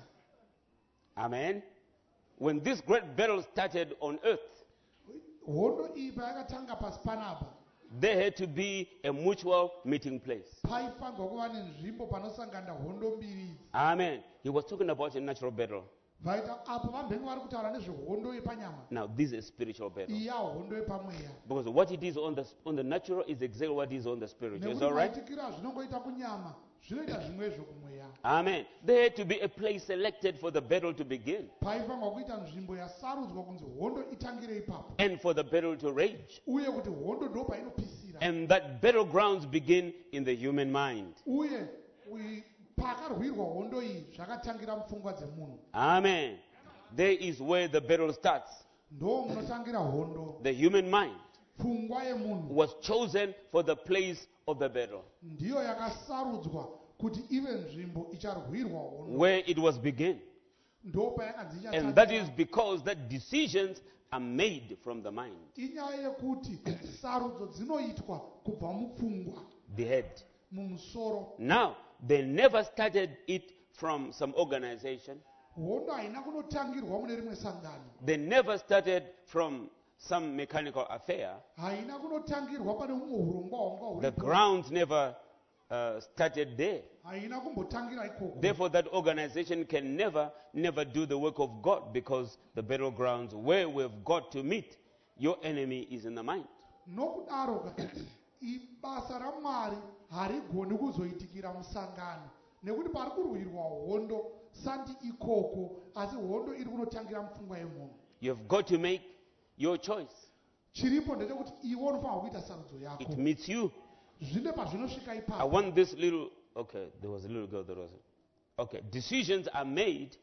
Amen. When this great battle started on earth, hondo iyi payakatanga pasi panapa there had to be a mutual meeting place. paifanirwa kuva nenzvimbo panosangana hondo mbiri idzi Amen. He was talking about a natural battle. vaita apo vamhengu vari kutaura nezvehondo yepanyama Now, this is a spiritual battle. iya hondo yepamweya Because what it is on the, on the natural is exactly what is on the spiritual. Is nekuti that right? maitikira zvinongoita kunyama zvinoita zvimwezvo kumweya Amen. There had to be a place selected for the battle to begin paifanirwa kuita nzvimbo yasarudzwa kunzi hondo itangire ipapo and for the battle to rage. uye kuti hondo ndo painopisira And that battlegrounds begin in the human mind. uye ui- pakarwirwa hondo iyi zvakatangira mupfungwa dzemunhu Amen. There is where the battle starts. ndo munotangira hondo The human mind pfungwa yemunhu was chosen for the place of the battle, ndiyo yakasarudzwa kuti ive nzvimbo icharwirwa hondo where it was begin. ndo payakanzi And that is ichatangira because that decisions are made from the mind, inyaya yekuti sarudzo dzinoitwa kubva mupfungwa the head. mumusoro Now, they never started it from some organization. hondo haina kunotangirwa mune rimwe sangano They never started from some mechanical affair. haina kunotangirwa pane umwe urongwa hwanga The huripo grounds never uh, started there. haina kumbotangira ikoko Therefore, that organization can never, never do the work of God because the battlegrounds where we've got to meet, your enemy is in the mind. nokudaro ka ibasa ramwari harigoni kuzoitikira musangano nekuti pari kurwirwa hondo sandi ikoko asi hondo iri kunotangira mupfungwa yemunhu You've got to make your choice. chiripo ndechekuti iwe unofanirwa kuita sarudzo yako It meets you. zvine pazvinosvika I ipapo want this little, okay, there was a little girl that was, okay, decisions are made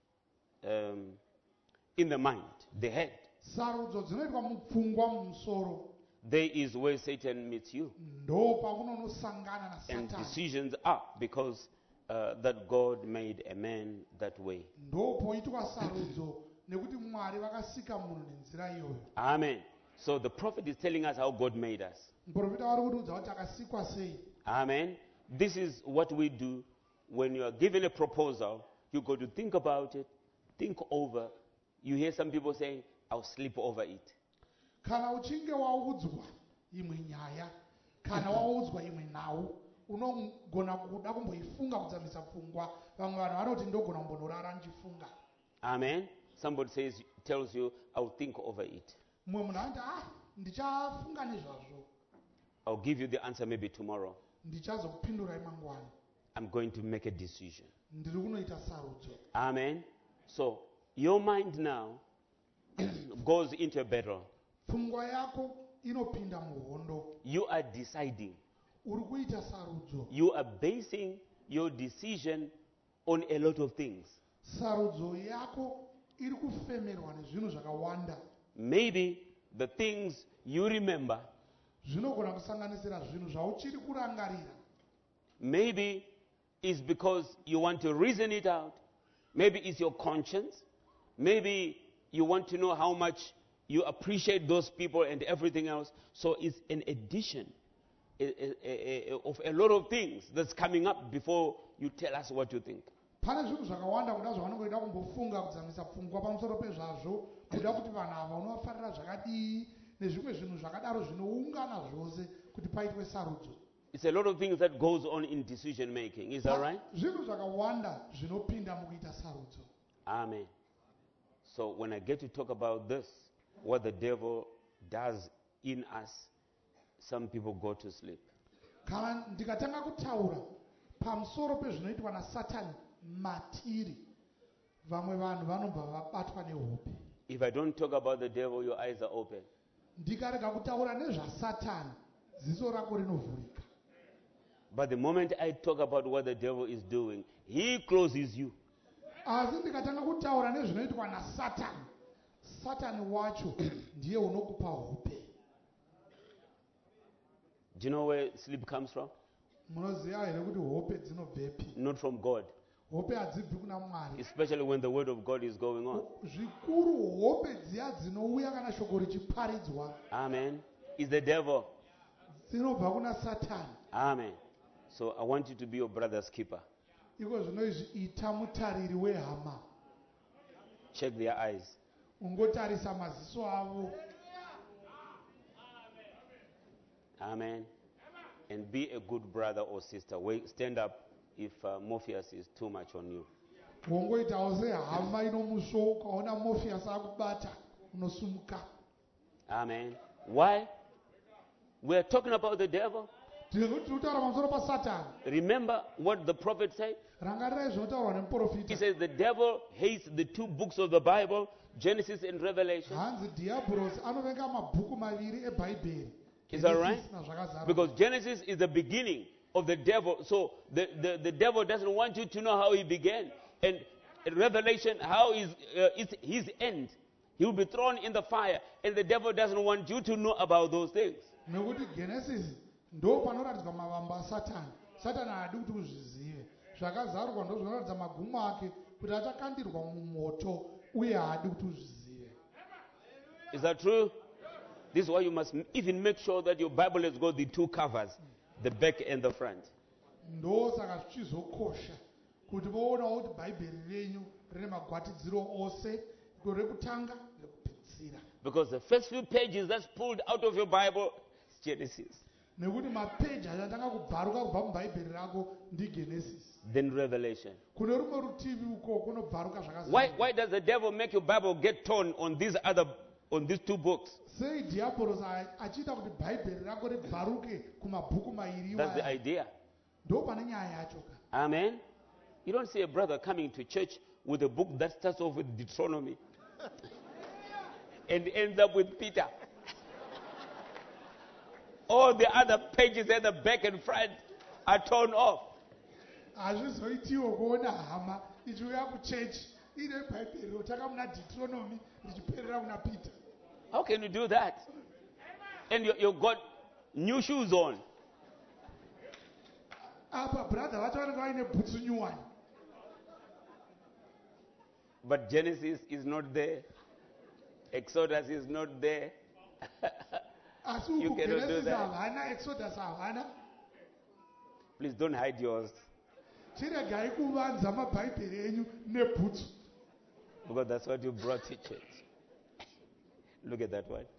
um, in the mind, the head. sarudzo dzinoitwa mupfungwa mumusoro There is where Satan meets you. ndo pakunonosangana And nasatani decisions are because uh, that God made a man that way. ndo poitwa sarudzo nekuti mwari vakasika munhu nenzira iyoyo Amen. So the prophet is telling us how God made us. muprofita vari kutiudza kuti akasikwa sei Amen. This is what we do when you are given a proposal. You got to think about it, think over. You hear some people saying, I'll sleep over it. kana uchinge waudzwa imwe nyaya kana waudzwa imwe nhau unogona kuda kumboifunga kudzamisa pfungwa vamwe vanhu vanoti ndogona kumbonorara ndichifunga Amen. Somebody says, tells you, I'll think over it. mumwe munhu anoti ah ndichafunga nezvazvo I'll give you the answer maybe tomorrow. ndichazokupindurai mangwana. I'm going to make a decision. ndiri kunoita sarudzo. Amen. So your mind now goes into a battle. pfungwa yako inopinda muhondo. You are deciding. uri kuita sarudzo. You are basing your decision on a lot of things. sarudzo yako iri kufemerwa nezvinhu zvakawanda. Maybe the things you remember. zvinogona kusanganisira zvinhu zvauchiri kurangarira. Maybe it's because you want to reason it out. Maybe it's your conscience. Maybe you want to know how much you appreciate those people and everything else. So it's an addition a, a, a, a, of a lot of things that's coming up before you tell us what you think. pane zvinhu zvakawanda kuda zvavanongoida kumbofunga kudzamisa pfungwa pamusoro pezvazvo kuda kuti vanhu ava unovafarira zvakadii nezvimwe zvinhu zvakadaro zvinoungana zvose kuti paitwe sarudzo. It's a lot of things that goes on in decision making. Is that right? zvinhu zvakawanda zvinopinda mukuita sarudzo. Amen. So when I get to talk about this, what the devil does in us, some people go to sleep. kana ndikatanga kutaura pamusoro pezvinoitwa nasatani matiri, vamwe vanhu vanobva vabatwa nehope. If I don't talk about the devil, your eyes are open. ndikarega kutaura nezvasatani, ziso rako rinovhurika. But the moment I talk about what the devil is doing, he closes you. asi ndikatanga kutaura nezvinoitwa nasatani, satani wacho ndiye unokupa hope. Do you know where sleep comes from? munoziva here kuti hope dzinobvepi? Not from God. hope hadzibvi kuna mwari. Especially when the word of God is going on. zvikuru hope dziya dzinouya kana shoko richiparidzwa. Amen. It's the devil. dzinobva kuna satani. Amen. So I want you to be your brother's keeper. iko zvino izvi ita mutariri wehama. Check their eyes. ungotarisa maziso avo. Amen. And be a good brother or sister. Wait, stand up if uh, Morpheus is too much on you. wongoitawo sehama inomusvo ukaona Morpheus akubata unosumuka. Amen. Why? We're talking about the devil. tiri kutaura pamusoro pasatani. Remember what the prophet said? rangarirai zvinotaurwa He nemuprofita. says the devil hates the two books of the Bible, Genesis and Revelation. hanzi diabhurosi anovenga mabhuku maviri ebhaibheri. Is that right? Genesis nazvakazara. Because Genesis is the beginning of the devil. So the, the, the devil doesn't want you to know how he began. And in Revelation, how is uh, it's his end. He will be thrown in the fire. And the devil doesn't want you to know about those things. nekuti genesis ndo panoratidzwa mavambo asatani. satani haadi kuti uzvizive. zvakazarwa ndo zvinoratidza magumo ake kuti achakandirwa mumoto uye haadi kuti uzvizive. Is that true? This is why you must m- even make sure that your Bible has got the two covers, the back and the front. ndo saka zvichizokosha kuti voonawo kuti bhaibheri renyu rine magwatidziro ose, iko rekutanga rekupedzisira. Because the first few pages that's pulled out of your Bible is Genesis, nekuti mapeji achatanga kubvaruka kubva mubhaibheri rako ndigenesis. then Revelation. kune rumwe rutivi uko kunobvaruka Why, zvakasiyana. why does the devil make your Bible get torn on these other, on these two books? sei dhiabhorosi achiita kuti bhaibheri rako ribvaruke kumabhuku mairi That's the iwaya? idea. ndo pane nyaya yacho ka. Amen. You don't see a brother coming to church with a book that starts off with Deuteronomy and ends up with Peter. All the other pages at the back and front are torn off. hazvizoitiwo kuona hama ichiuya kuchechi ine bhaibheri rotaka muna deuteronomy richiperera kuna peter. How can you do that? And you, you've got new shoes on. apa brother vacho vanenge vaine bhutsu nyuwani. But Genesis is not there. Exodus is not there. asi You uku cannot do genesis that. havana, exodus havana. Please don't hide yours. chiregai kuvanza mabhaibheri enyu nebhutsu. Because that's what you brought to church. Look at that one.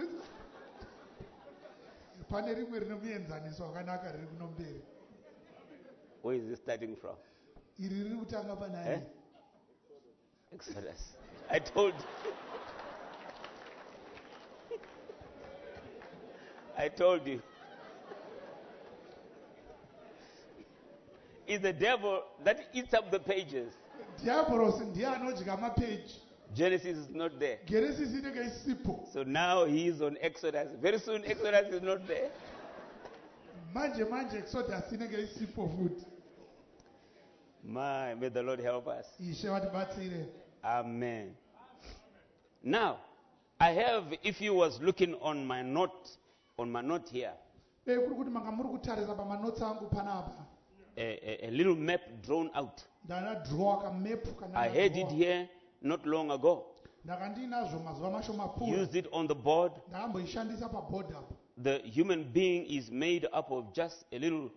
pane rimwe rine muenzaniso wakanaka riri kuno mberi. Where is it starting from? iri riri kutanga Eh? panani. Exodus. I told you. I told you. It's the devil that eats up the pages. Diabolos ndiye anodya mapeji. Genesis is not there. Genesis inenge isipo. So now he is on Exodus. Very soon Exodus is not there. Manje manje Exodus inenge isipo futhi. My, may the Lord help us. Ishe vatibatsire. Amen. Now, I have, if you was looking on my note, on my note here, Eh kuri kuti manga muri kutarisa pamanotsi angu panapa. a, a, a little map drawn out. Ndana draw kamepu kana. I had it here not long ago. Ndakandinazvo mazuva mashoma pfuura. Used it on the board. Ndakamboishandisa paboard apo. The human being is made up of just a little,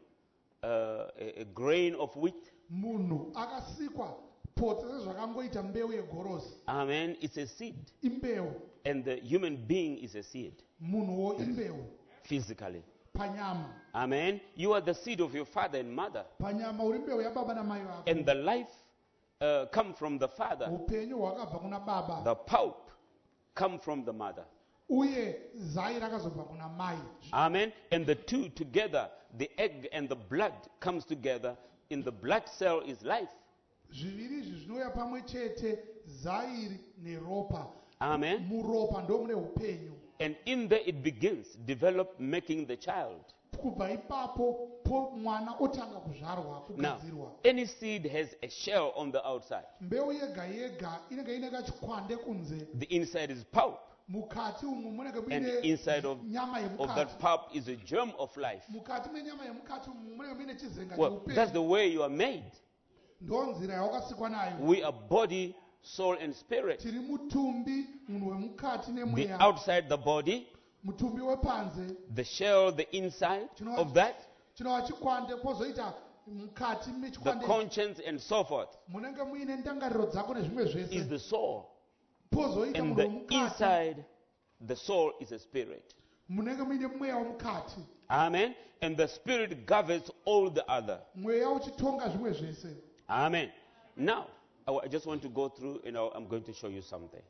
uh, a, a grain of wheat. Munhu akasikwa potse sezvakangoita mbeu yegorosi. Amen. It's a seed. Imbeu. And the human being is a seed. Munhuwo imbeu. Physically. Panyama. Amen. You are the seed of your father and mother. Panyama uri mbeu yababa namai vako. And the life uh, come from the father. Upenyu hwakabva kuna baba. The pulp come from the mother. Uye zai rakazobva kuna mai. Amen. And the two together, the egg and the blood comes together. In the blood cell is life. Zviviri izvi zvinouya pamwe chete, zai neropa. Amen. Muropa ndo mune upenyu. And in there it begins, develop making the child. Kubva ipapo po mwana otanga kuzvarwa Now, kugadzirwa. any seed has a shell on the outside. Mbeu yega yega inenge ine kachikwande kunze. The inside is pulp. Mukati umu munenge And mune inside of, nyama of yemukati. that pulp is a germ of life. Mukati menyama yemukati umu munenge mune chizenga Well, that's cheupenyu. the way you are made. Ndo nzira yawakasikwa nayo. We are body, soul, and spirit. Tiri mutumbi munhu wemukati The nemweya. outside the body, Mutumbi wepanze. the shell, the inside of that, Chinova chikwande kwozoita mukati the mechikwande. conscience, and so forth, Munenge muine ndangariro dzako nezvimwe is zvese. the soul. Pozoita And munhu the wemukati. inside, the soul is a spirit. Munenge muine mweya wemukati. Amen. And the spirit governs all the other. Mweya uchitonga zvimwe zvese. Amen. Now, I wa- I just want to go through, and I'll- I'm going to show you something.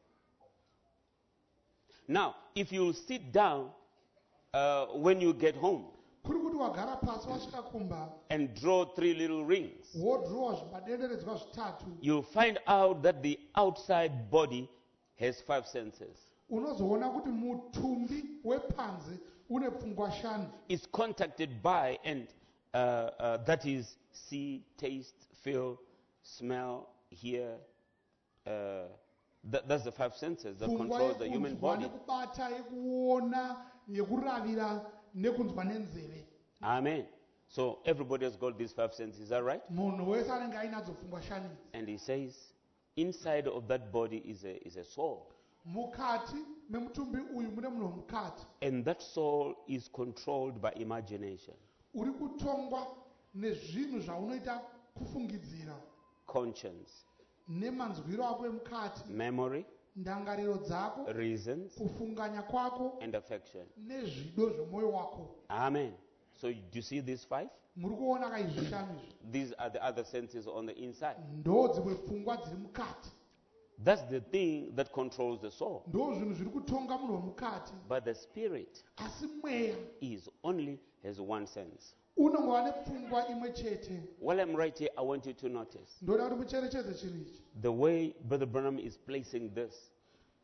Now, if you sit down uh, when you get home Kuri kuti wagara pasi wasvika kumba, and draw three little rings, wodhirowa zvimadenderedzwa zvitatu, you'll find out that the outside body has five senses. unozoona kuti mutumbi wepanze une pfungwa shanu. It's contacted by, and uh, uh, that is see, taste, feel, smell, hear. Uh, that, that's the five senses that Pfungwa control the human yekunzwa body. nekubata, yekuona, yekuravira nekunzwa nenzeve. Amen. So everybody has got these five senses, is that right? Munhu wese anenge ainadzo pfungwa shanu idzi. And he says, inside of that body is a, is a soul. Mukati memutumbi uyu mune munhu wemukati And that soul is controlled by imagination, uri kutongwa nezvinhu zvaunoita kufungidzira conscience, nemanzwiro ako emukati, memory, ndangariro dzako, reasons, kufunganya kwako and affection. nezvido zvemwoyo wako. Amen. So do you see these five? Muri kuona kaizvi zvishanu izvi? These are the other senses on the inside. Ndo dzimwe pfungwa dziri mukati. That's the thing that controls the soul. Ndo zvinhu zviri kutonga munhu wemukati. But the spirit Asi mweya is only has one sense. unongova nepfungwa imwe chete. While I'm right here, I want you to notice Ndoda kuti mucherechedze chinhu ichi. the way Brother Branham is placing this.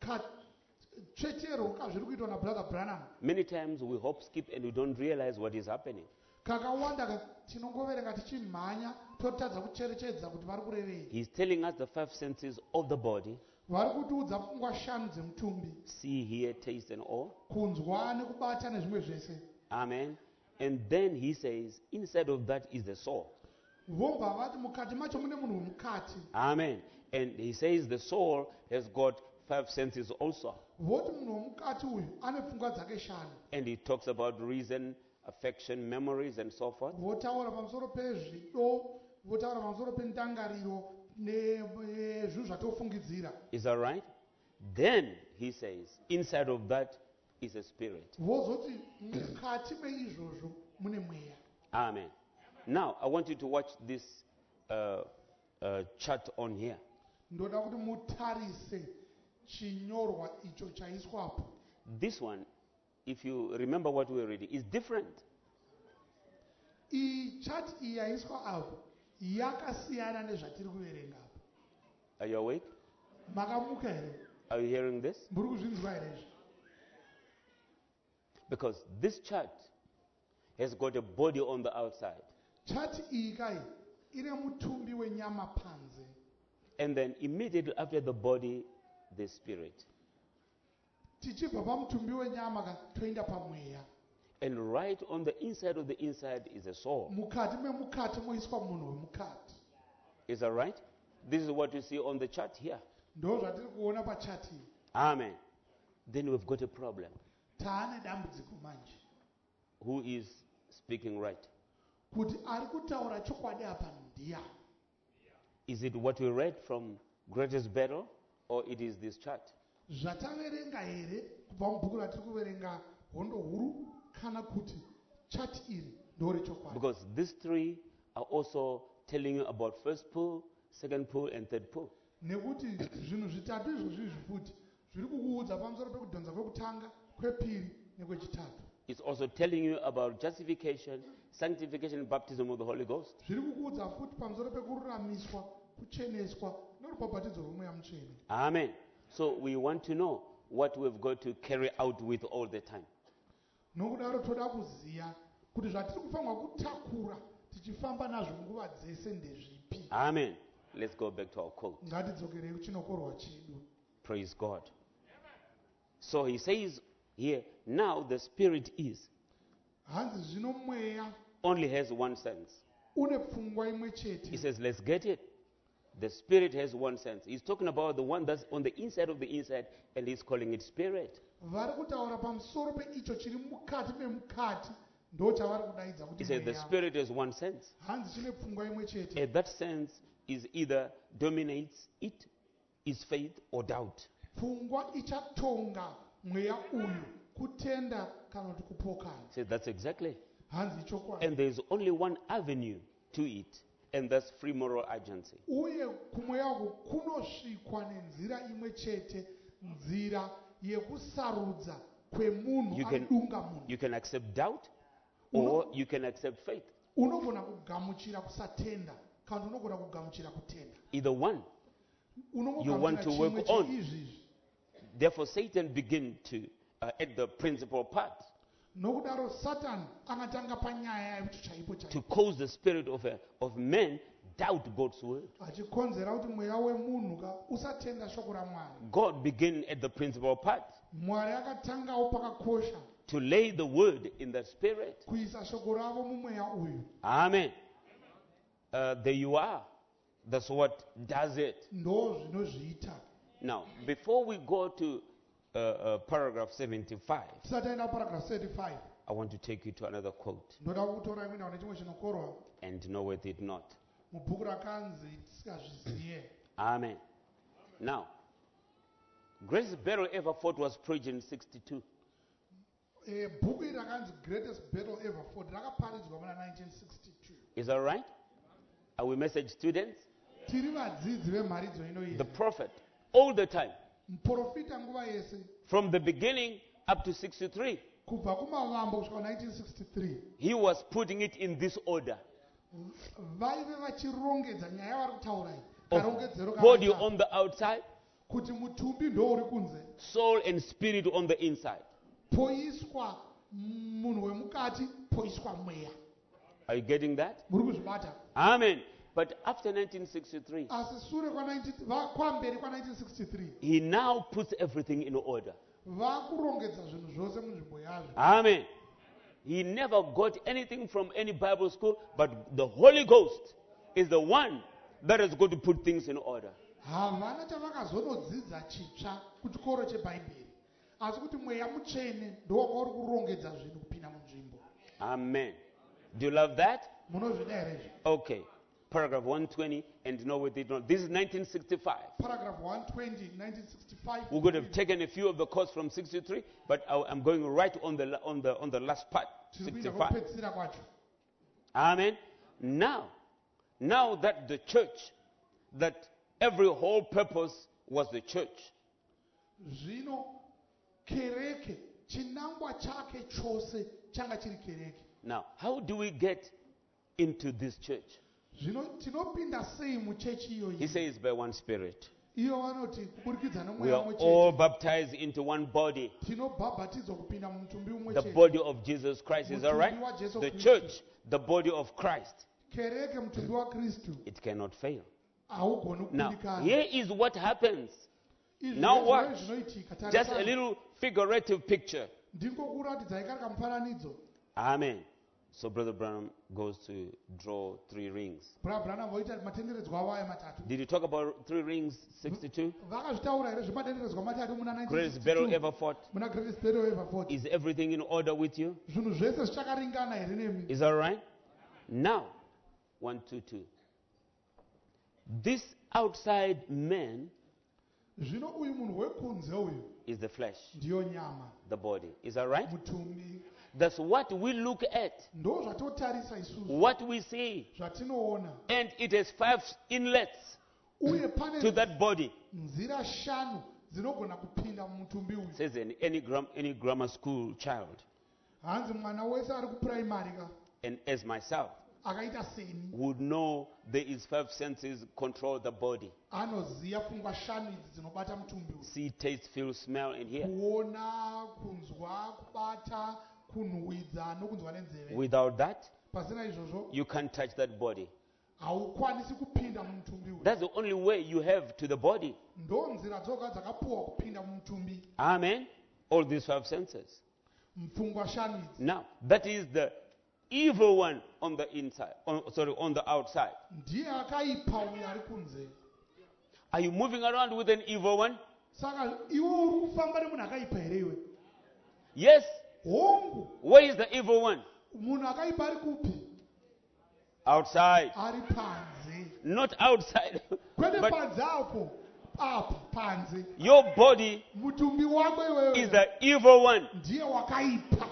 Katsvetero kazviri kuitwa nabrother Branham. Many times we hop, skip, and we don't realize what is happening. Kakawanda ka- tinongoverenga tichimhanya totadza kucherechedza kuti vari kurevei. He's telling us the five senses of the body: Vari kutiudza pfungwa shanu dzemutumbi, see, hear, taste, and all. kunzwa nekubata nezvimwe zvese. Amen. And then he says, inside of that is the soul. Vobva vati mukati macho mune munhu wemukati. Amen. And he says the soul has got five senses also. Voti munhu wemukati uyu ane pfungwa dzake shanu. And he talks about reason, affection, memories, and so forth. Votaura pamusoro pezvido, votaura pamusoro pendangariro nezvinhu zvatofungidzira. Is that right? Then he says, inside of that is a spirit. Vozoti mukati meizvozvo mune mweya. Amen. Now, I want you to watch this uh, uh, chart on here. Ndoda kuti mutarise chinyorwa icho chaiswapo. This one, if you remember what we were reading, is different. Iyi chati iyi yaiswa apo yakasiyana nezvatiri kuverenga apa. Are you awake? Makamuka here? Are you hearing this? Muri kuzvinzwa here izvi? Because this church has got a body on the outside. Church iyi kai ine mutumbi wenyama panze. And then immediately after the body, the spirit. Tichibva pamutumbi wenyama ka toenda pamweya. And right on the inside of the inside is a soul. Mukati memukati moiswa munhu wemukati. Is that right? This is what you see on the chart here. Ndo zvatiri kuona pachati iyi. Amen. Then we've got a problem. Taane dambudziko manje. Who is speaking right? Kuti ari kutaura chokwadi apa ndiani? Is it what we read from Greatest Battle, or it is this chart? Zvataverenga here kubva mubhuku ratiri kuverenga hondo huru kana kuti chati iri ndore chokwadi? Because these three are also telling you about first pull, second pull, and third pull. Nekuti zvinhu zvitatu izvozvi zvifuti zviri kukuudza pamusoro pekudhonza kwekutanga, kwepiri nekwechitatu. It's also telling you about justification, sanctification, and baptism of the Holy Ghost. Zviri kukuudza futi pamusoro pekururamiswa, kucheneswa norubhabhatidzo rwomweya mutsvene. Amen. So we want to know what we've got to carry out with all the time. Nokudaro toda kuziya kuti zvatiri kufanirwa kutakura tichifamba nazvo nguva dzese ndezvipi. Amen. Let's go back to our quote. Ngatidzokerei kuchinokorwa chedu. Praise God. So he says here, now the spirit is, Hanzi zvino mweya only has one sense. une pfungwa imwe He chete. says, let's get it. The spirit has one sense. He's talking about the one that's on the inside of the inside, and he's calling it spirit. Vari kutaura pamusoro peicho chiri mukati memukati ndo chavari kudaidza He kuti says the mweya. spirit has one sense. Hanzi chine pfungwa imwe chete. And that sense is either dominates it, is faith or doubt. Pfungwa ichatonga mweya uyu kutenda kana kuti kupokana. He says that's exactly. Hanzi ichokwadi. And there's only one avenue to it, and that's free moral agency. Uye kumweya uku kunosvikwa nenzira imwe chete, nzira yekusarudza kwemunhu You can- anodunga munhu. You can accept doubt, or you can accept faith. Unogona kugamuchira kusatenda kana unogona kugamuchira kutenda. Either one. You want Unongogamuchira to work chimwe on. cheizvizvi. Therefore, Satan began to uh, at the principal part Nokudaro Satan angatanga panyaya yecho chaipo to chaipo. cause the spirit of a, of man doubt God's word. Achikonzera kuti mweya wemunhu ka usatenda shoko raMwari. God began at the principal part Mwari akatangawo pakakosha to lay the word in the spirit. kuisa shoko ravo mumweya uyu. Amen. Uh, there you are. That's what does it. Ndo zvinozviita. Now, before we go to uh, uh, paragraph seventy-five, Tisati taenda paragraph thirty-five. I want to take you to another quote, Ndoda kutora imwe ndau nechimwe chinokorwa and knoweth it not. mubhuku rakanzi tisingazviziye. Amen. Now, greatest battle ever fought was preached in sixty-two. Eh, bhuku iri rakanzi Greatest Battle Ever Fought rakaparidzwa muna nineteen sixty-two. Is that right? Are we message students? Tiri vadzidzi vemharidzo ino The iyi. prophet, all the time, Muprofita nguva yese from the beginning up to sixty-three, kubva kumavambo kusvika nineteen sixty-three he was putting it in this order. vaive vachirongedza nyaya yavari kutaura iyi Of karongedzero body kakaita on the outside, kuti mutumbi ndo uri kunze soul and spirit on the inside. poiswa munhu wemukati poiswa mweya. Are you getting that? Muri kuzvibata? Amen. But after nineteen sixty-three, Asi sure kwa nineteen va- kwamberi kwa nineteen sixty-three he now puts everything in order. vakurongedza zvinhu zvose munzvimbo yazvo. Amen. He never got anything from any Bible school, but the Holy Ghost is the one that is going to put things in order. Havana chavakazonodzidza chitsva kuchikoro chebhaibheri, asi kuti mweya mutsvene ndowakauri kurongedza zvinhu kupinda munzvimbo. Amen. Do you love that? Munozvida here izvi? Okay. Paragraph one twenty, and know with it not. This is nineteen sixty-five. Paragraph one twenty, nineteen sixty-five. We could have taken a few of the quotes from sixty-three, but I, I'm going right on the la- on the on the last part, Tiri kuinda sixty-five. kwekupedzisira kwacho. Amen. Now, now that the church, that every whole purpose was the church. Zvino kereke chinangwa chake chose changa chiri kereke. Now, how do we get into this church? zvino tinopinda sei muchechi He iyoyi? says, by one Spirit. Iyo vanoti kuburikidza We nomweya are mumwe all chete baptized into one body. tinobhabhatidzwa kupinda mumutumbi umwe The chete. body of Jesus Christ. Is that right? Mutumbi waJesu The Kristu. church, the body of Christ. Kereke mutumbi waKristu It cannot fail. haugoni Now, kukundikana. here is what happens. Izvi now ndizvo watch. zvinoitika. Just a Tarisai. little figurative picture. Ndingokuratidzai kari kamufananidzo. Amen. So Brother Branham goes to draw three rings. Brother Branham voita matenderedzwa avo aya matatu. Did he talk about three rings, sixty-two? Vakazvitaura here zvematenderedzwa matatu muna Greatest battle ever fought. muna greatest battle ever fought. Is everything in order with you? Zvinhu zvese zvichakaringana here nemi. Is that right? Now, one, two, two. This outside man Zvino uyu munhu wekunze uyu is the flesh, ndiyo nyama, the body. Is that right? mutumbi. That's what we look at, Ndo zvatotarisa isusu, what we see. zvatinoona. And it has five inlets Uye pane to that body. nzira shanu dzinogona kupinda mumutumbi uyu. Says in any, gram, any grammar school child, Hanzi mwana wese ari kupuraimari ka and as myself, akaita seni would know there is five senses control the body. anoziva pfungwa shanu idzi dzinobata mutumbi uyu. See, taste, feel, smell, and hear. Kuona, kunzwa, kubata, kunhuhwidza nokunzwa nenzeve. Without that, Pasina izvozvo you can't touch that body. haukwanisi kupinda mumutumbi uyu. That's the only way you have to the body. Ndo nzira dzoga dzakapuwa kupinda mumutumbi, Amen. All these five senses. mupfungwa shanu idzi. Now, that is the evil one on the inside. On, sorry, on the outside. Ndiye akaipa uyu ari kunze. Are you moving around with an evil one? Saka iwe uri kufamba nemunhu akaipa here iwe? Yes. Hongu, Where is the evil one? munhu akaipa ari kupi? Outside. Ari panze. Not outside. Kwete But panze apo, apa panze. your body Mutumbi wako iwewe is the evil one. ndiye wakaipa.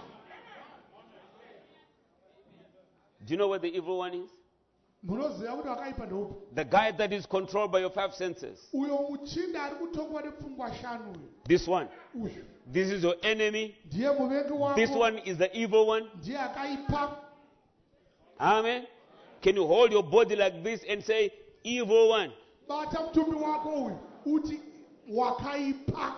Do you know where the evil one is? Munoziva kuti wakaipa ndeupi? The guy that is controlled by your five senses. Uyo muchinda ari kutongwa nepfungwa shanu uyu. This one. Uyu This is your enemy. ndiye muvengi This wako, one is the evil one. ndiye akaipa. Amen. Can you hold your body like this and say, evil one? Bata mutumbi wako uyu uti wakaipa.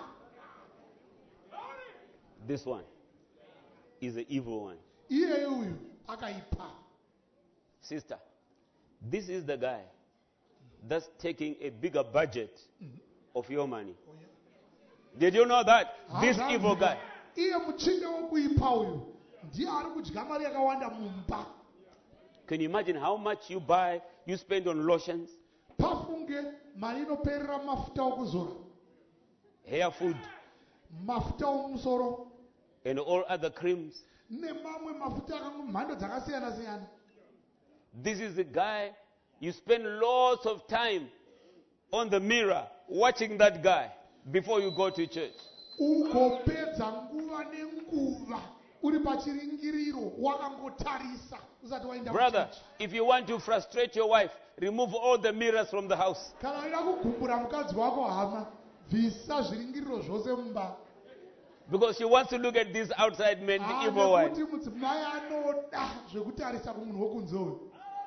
This one is the evil one. Iye uyu akaipa. Sister, this is the guy that's taking a bigger budget of your money. Did you know that? This Hazanzi evil ka- guy. iye muchinda wokuipa uyu ndiye ari kudya mari yakawanda mumba. Can you imagine how much you buy, you spend on lotions, Pafunge mari inoperera mafuta okuzora, hair food, mafuta omusoro and all other creams? nemamwe mafuta akamhando dzakasiyana siyana. This is the guy, you spend lots of time on the mirror watching that guy before you go to church. Ugopedza nguva nenguva uri pachiringiriro wakangotarisa usati waenda Brother, kuchechi. if you want to frustrate your wife, remove all the mirrors from the house. Kana uida kugumbura mukadzi wako hama, bvisa zviringiriro zvose mumba. Because she wants to look at this outside man, the Ah, evil one. nekuti mudzimai anoda zvekutarisa kumunhu wokunze uyu.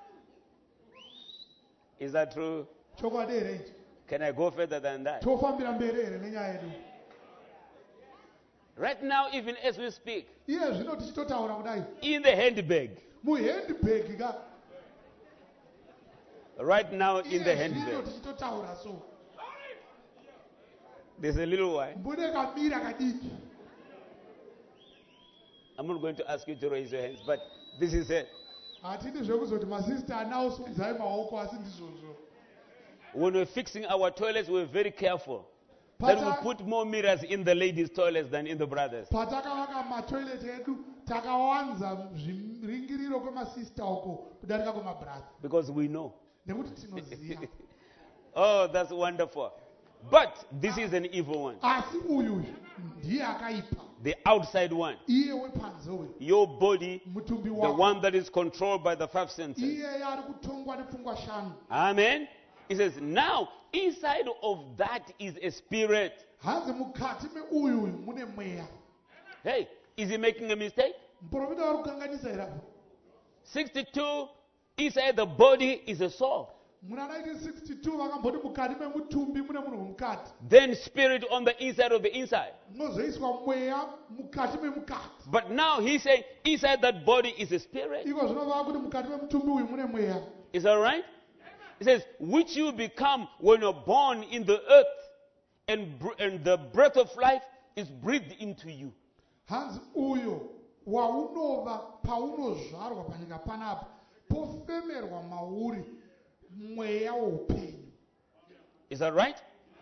Is that true? Chokwadi here ichi? Can I go further than that? Tofambira mberi here nenyaya yedu? Right now, even as we speak, Iye zvino tichitotaura kudai, in the handbag, muhandbag ka. right now in Iye the zvino handbag, tichitotaura so. there's a little one. Mbune kamira kadiki. I'm not going to ask you to raise your hands, but this is it. Hatidi zvekuzoti masista anawo sunzai maoko asi ndizvozvo. When we're fixing our toilets, we're very careful. Then we Pata- put more mirrors in the ladies' toilets than in the brothers. Patakavaka matoilet edu takawanza zviringiriro kwemasista uko kudarika kwemabrother. Because we know. Nekuti tinoziva. Oh, that's wonderful. But this is an evil one. Asi uyu ndiye akaipa. The outside one. Iye wepanze uyu. Your body, Mutumbi the wako. one that is controlled by the five senses. Iye ari kutongwa nepfungwa shanu. Amen. He says, now, inside of that is a spirit. Hanzi mukati meuyu uyu mune mweya. Hey, is he making a mistake? Muprofita vari kukanganisa here apo. sixty-two inside the body is a soul. muna nineteen sixty-two vakamboti mukati memutumbi mune munhu wemukati Then spirit on the inside of the inside. mozoiswa mweya mukati memukati. But now he's saying inside that body is a spirit. iko zvinova kuti mukati memutumbi uyu mune mweya. Is that right? It says, which you become when you're born in the earth, and, br- and the breath of life is breathed into you. hanzi uyo waunova paunozvarwa panyika panapa pofemerwa mauri mweya woupenyu. Is that right?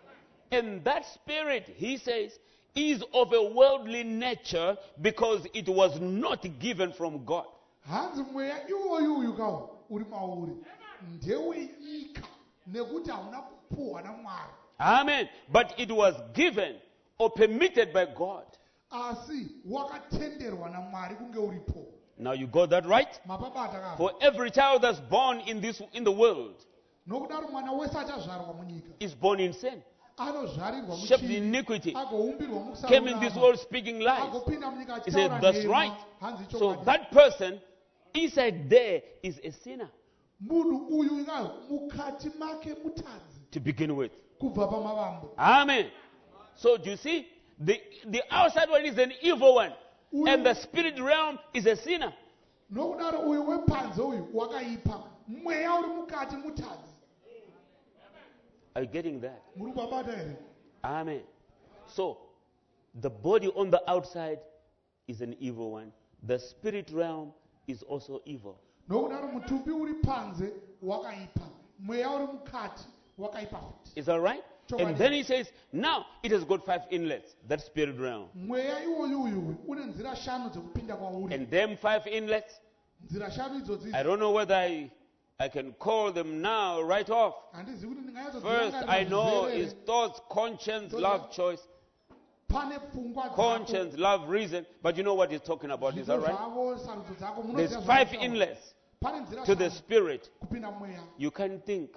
And that spirit, he says, is of a worldly nature because it was not given from God. hanzi mweya iwoyu uyu kawo uri mauri ndewenyika nekuti hauna kupuhwa namwari. Amen. But it was given or permitted by God. asi wakatenderwa namwari kunge uripo. Now you got that right? mapabata ka For every child that's born in this in the world nokudaro mwana wese achazvarwa munyika is born in sin, anozvarirwa shaped in muchivi iniquity, agoumbirwa came in this mukusarurama world speaking lies. agopinda munyika He said, achitaura that's nhema. right. hanzi So chokwadi. that person inside there is a sinner munhu uyu ikayo mukati make mutadzi to begin with. kubva pamavambo. Amen. So do you see? The, the outside one is an evil one. And the spirit realm is a sinner. nokudaro uyu wepanze uyu wakaipa mweya uri mukati mutadzi. Are you getting that? muri kubabata here. Amen. So the body on the outside is an evil one. The spirit realm is also evil. nokudaro mutumbi uri panze wakaipa mweya uri mukati wakaipa futi. Is that right? And then he says, now it has got five inlets, that spirit realm. mweya iwoyu uyu une nzira shanu dzekupinda kwauri. And them five inlets, nzira shanu idzodzi I don't know whether I, I can call them now right off. handizivi kuti First, I know ndingayazodzirangarira is thoughts, conscience, love, choice. pane pfungwa dzako, Conscience, love, reason. But you know what he's talking about, is that zvipo right? zvavo sarudzo dzako There's munoziva five zvavashaura. inlets pane nzira to the shanu spirit. kupinda mweya You can think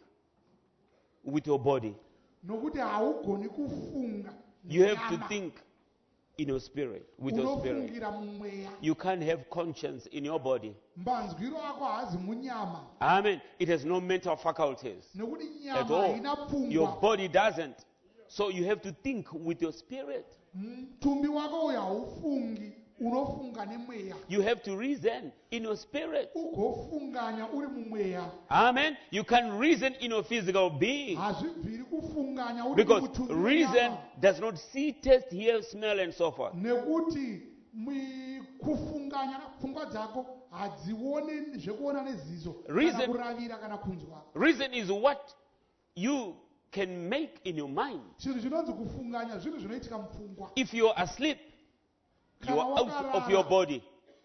with your body. nokuti haugoni kufunga You have to nenyama. think in your spirit, with your spirit. unofungira mumweya. You can't have conscience in your body. mbanzwiro ako haazi munyama Amen. It has no mental faculties nekuti at nyama all. haina Your pfungwa. body doesn't. So you have to think with your spirit. mutumbi wako uyu haufungi unofunga nemweya. You have to reason in your spirit. ugofunganya uri mumweya. Amen. You can reason in your physical being. hazvibviri kufunganya uri Because mumutumbi reason wenyama. does not see, taste, hear, smell, and so forth. nekuti mi- kufunganya pfungwa dzako hadzioni zvekuona neziso kana Reason- kuravira kana kunzwa. Reason is what you can make in your mind. chinhu chinonzi kufunganya zvinhu zvinoitika mupfungwa. If you're asleep, you are out of your body,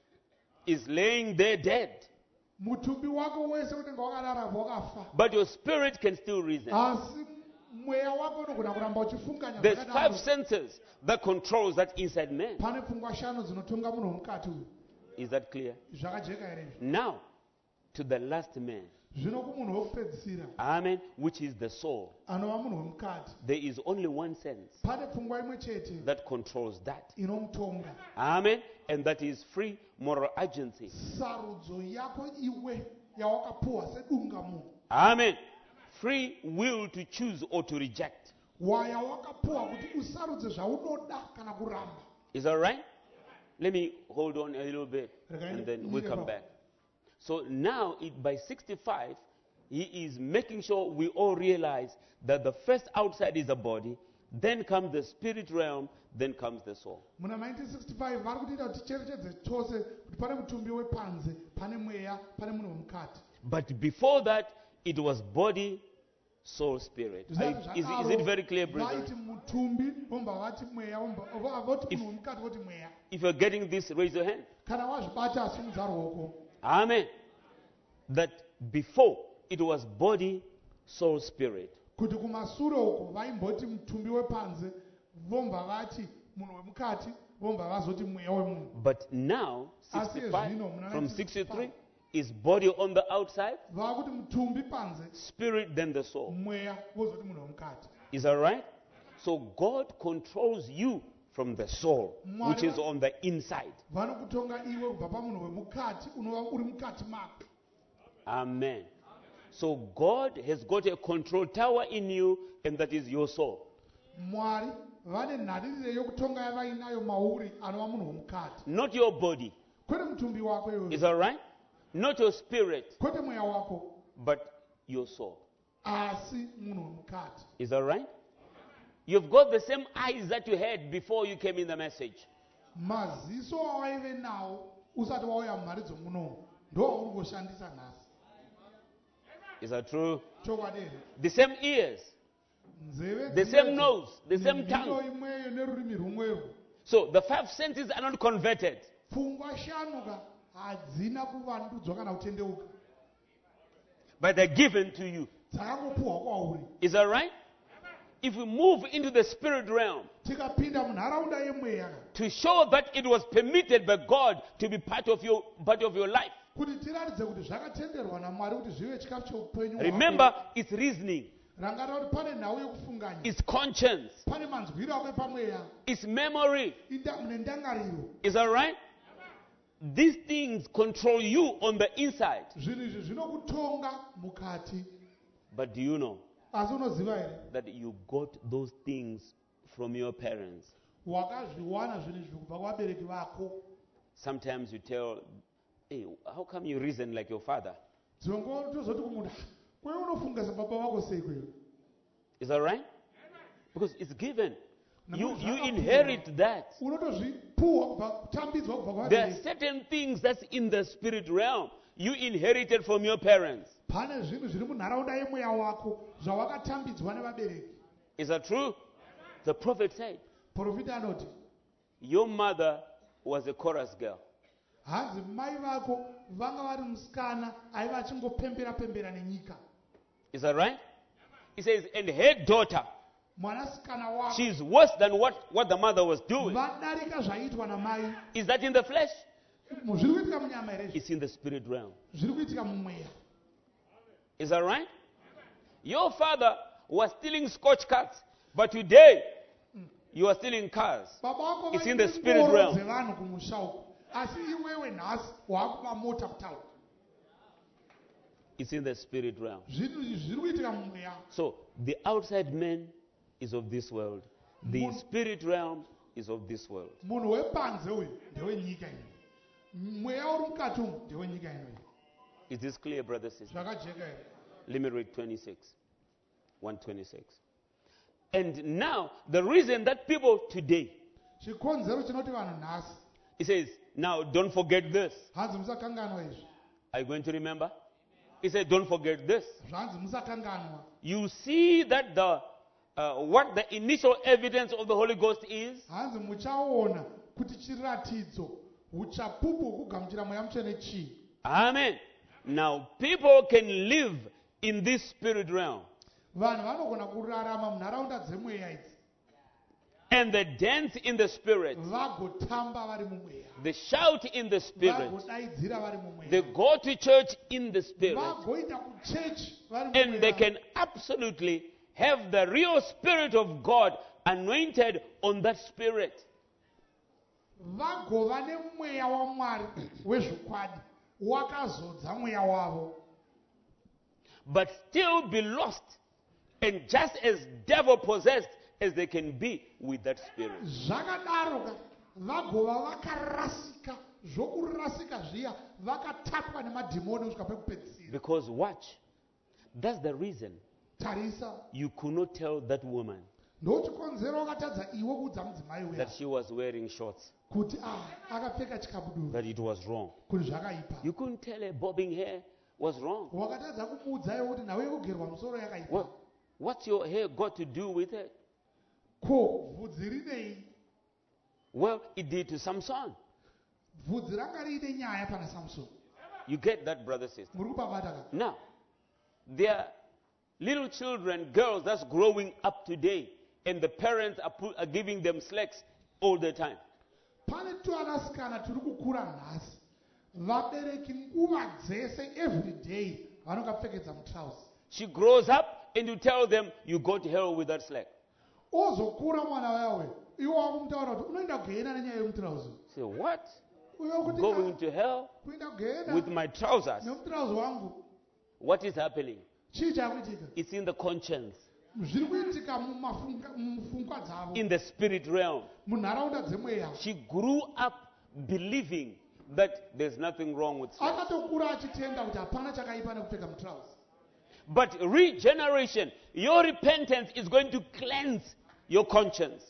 is laying there dead. mutumbi wako wese unenge wakararama wakafa. But your spirit can still reason. asi mweya wako unogona kuramba uchifunganya There's zvakadaro. five senses that controls that inside man. pane pfungwa shanu dzinotonga munhu womukati uyu. Is that clear? zvakajeka here izvi. Now, to the last man. zvino kumunhu wokupedzisira Amen. Which is the soul. anova munhu wemukati. There is only one sense pane pfungwa imwe chete that controls that. inomutonga. Amen. And that is free moral agency. sarudzo yako iwe yawakapuhwa sedunga munhu. Amen. Free will to choose or to reject. waya wakapuhwa kuti usarudze zvaunoda kana kuramba. Is that right? Let me hold on a little bit and then we come back. So now, it, by sixty-five, he is making sure we all realize that the first outside is the body, then comes the spirit realm, then comes the soul. muna nineteen sixty-five vari kutiita kuti ticherechedze chose kuti pane mutumbi wepanze pane mweya pane munhu wemukati. But before that, it was body, soul, spirit. Are you- is, is it very clear, brethren? vaiti mutumbi vomba vati mweya vomba- voti munhu wemukati voti mweya. If you're getting this, raise your hand. kana wazvibata simudza ruoko. Amen. That before, it was body, soul, spirit. kuti kumashure uko vaimboti mutumbi wepanze vomba vati munhu wemukati vomba vazoti mweya wemunhu. But now, Asi sixty-five, zvino, muna from nineteen sixty-three, sixty-five. is body on the outside, vakuti mutumbi panze spirit, then the soul. mweya wozoti munhu wemukati. Is that right? So God controls you from the soul, which is on the inside. vanokutonga iwe kubva pamunhu wemukati unova uri mukati mako. Amen. So God has got a control tower in you, and that is your soul. Mwari vane nharirire yokutonga yavainayo mauri anova munhu womukati. Not your body. Kwete mutumbi wako iwoyo. Is that right? Not your spirit, Kwete mweya wako. but your soul. Asi munhu womukati. Is that right? You've got the same eyes that you had before you came in the message. Maziso awaive nawo usati wauya mumharidzo munomu ndowauri ngoshandisa nhasi. Is that true? Chokwadi here. The same ears, Nzeve the same nose, the same mhino tongue. imweyo nerurimi rumwewo. So the five senses are not converted. Pfungwa shanuka hadzina kuvandudzwa kana kutendeuka. But they're given to you. Dzakangopuhwa kwauri. Is that right? If we move into the spirit realm Tikapinda munharaunda yemweya to show that it was permitted by God to be part of your part of your life. kuti tiratidze kuti zvakatenderwa naMwari kuti zvive chikafu cheupenyu. Remember, it's reasoning, Rangarira kuti pane nhau yekufunganya. it's conscience, Pane manzwiro ako epamweya. it's memory. Inda- mune ndangariro. Is that right? These things control you on the inside. Zvinhu izvi zvinokutonga mukati. But do you know Asi unoziva here that you got those things from your parents? wakazviwana zvinhu izvi kubva kuvabereki vako. Sometimes you tell, hey, how come you reason like your father? Dzimwe tozoti kumunhu kwe unofunga sababa vako sei kweyo. Is that right? Because it's given. You, Namuti you zvakapuwa. inherit that. Unotozvipuhwa kubva kutambidzwa kubva There are kuvabereki. certain things that's in the spirit realm you inherited from your parents. Pane zvinhu zviri munharaunda yemweya wako zvawakatambidzwa nevabereki. Is that true? The prophet said, Profita anoti your mother was a chorus girl. hanzi mai vako vanga vari musikana aiva achingopembera pembera nenyika. Is that right? He says, and her daughter, Mwanasikana wako she's worse than what, what the mother was doing. vadarika zvaiitwa namai. Is that in the flesh? Zviri kuitika munyama here izvi? It's in the spirit realm. Zviri kuitika mumweya. Is that right? Your father was stealing scotch cards, but today you are stealing cars. Baba vako It's in the vaine spirit ngoro realm. dzevanhu kumusha uko. Asi iwewe nhasi waakupa mota kutaura. It's in the spirit realm. Zvinhu izvi zviri kuitika mumweya. So the outside man is of this world. The Mon- spirit realm is of this world. Munhu wepanze uyu ndewenyika ino. Mweya uri mukati umu ndewenyika ino. Is this clear, brothers and sisters? Zvakajeka here. Let me read twenty-six. one twenty-six. And now, the reason that people today, Chikonzero chinoti vanhu nhasi. he says, now don't forget this. Hanzi musakanganwa izvi. Are you going to remember? He said, don't forget this. Zvanzi musakanganwa. You see that the uh, what the initial evidence of the Holy Ghost is? Hanzi muchaona kuti chiratidzo uchapupu hwekugamuchira mweya mutsvene chii. Amen. Now, people can live in this spirit realm Vanhu vanogona kurarama munharaunda dzemweya idzi and they dance in the spirit. vagotamba vari mumweya. They shout in the spirit. Vagodaidzira vari They mumweya. go to church in the spirit. Vagoita kuchechi vari And they mumweya. can absolutely have the real spirit of God anointed on that spirit. Vagova nemweya waMwari wezvokwadi wakazodza mweya wavo. But still be lost and just as devil possessed as they can be with that spirit. Zvakadaroka vagova vakarasika zvokurasika zviya vakatapwa nemadhimoni kusvika pekupedzisira. Because watch, that's the reason Tarisa you could not tell that woman ndokuti konzero wakatadza iwe kuudza mudzimai uya that she was wearing shorts, kuti ah akapfeka chikabudura that it was wrong. kuti zvakaipa. You couldn't tell her bobbing hair was wrong. Wakatadza kumuudza iwe kuti nawe kugerwa musoro yakaipa. Well, what's your hair got to do with it? Ko bvudzi rinei? Well, it did to Samson. Bvudzi ranga riine nyaya pana Samson. You get that, brother, sister? Muri kupavata ka? Now, there are little children, girls that's growing up today, and the parents are, pu- are giving them slacks all the time. Pane twanasikana turi kukura nhasi. Vabereki nguva dzese every day vanokapfekedza mutrauzi. She grows up, and you tell them, you go to hell with that slack. Ozokura mwana wawe. Iwe wakumutaura kuti unoenda kugehena nenyaya yemutrauzi. Say, what? Uyo kuti Going ah, to hell kuenda kugehena with my trousers? nemutrauzi wangu. What is happening? chii chakuitika It's in the conscience, zviri kuitika mumafunga- mupfungwa dzavo in the spirit realm. munharaunda dzemweya. She grew up believing that there's nothing wrong with sex. Akatokura achitenda kuti hapana chakaipa nekupfeka mutrauzi. But regeneration, your repentance is going to cleanse your conscience.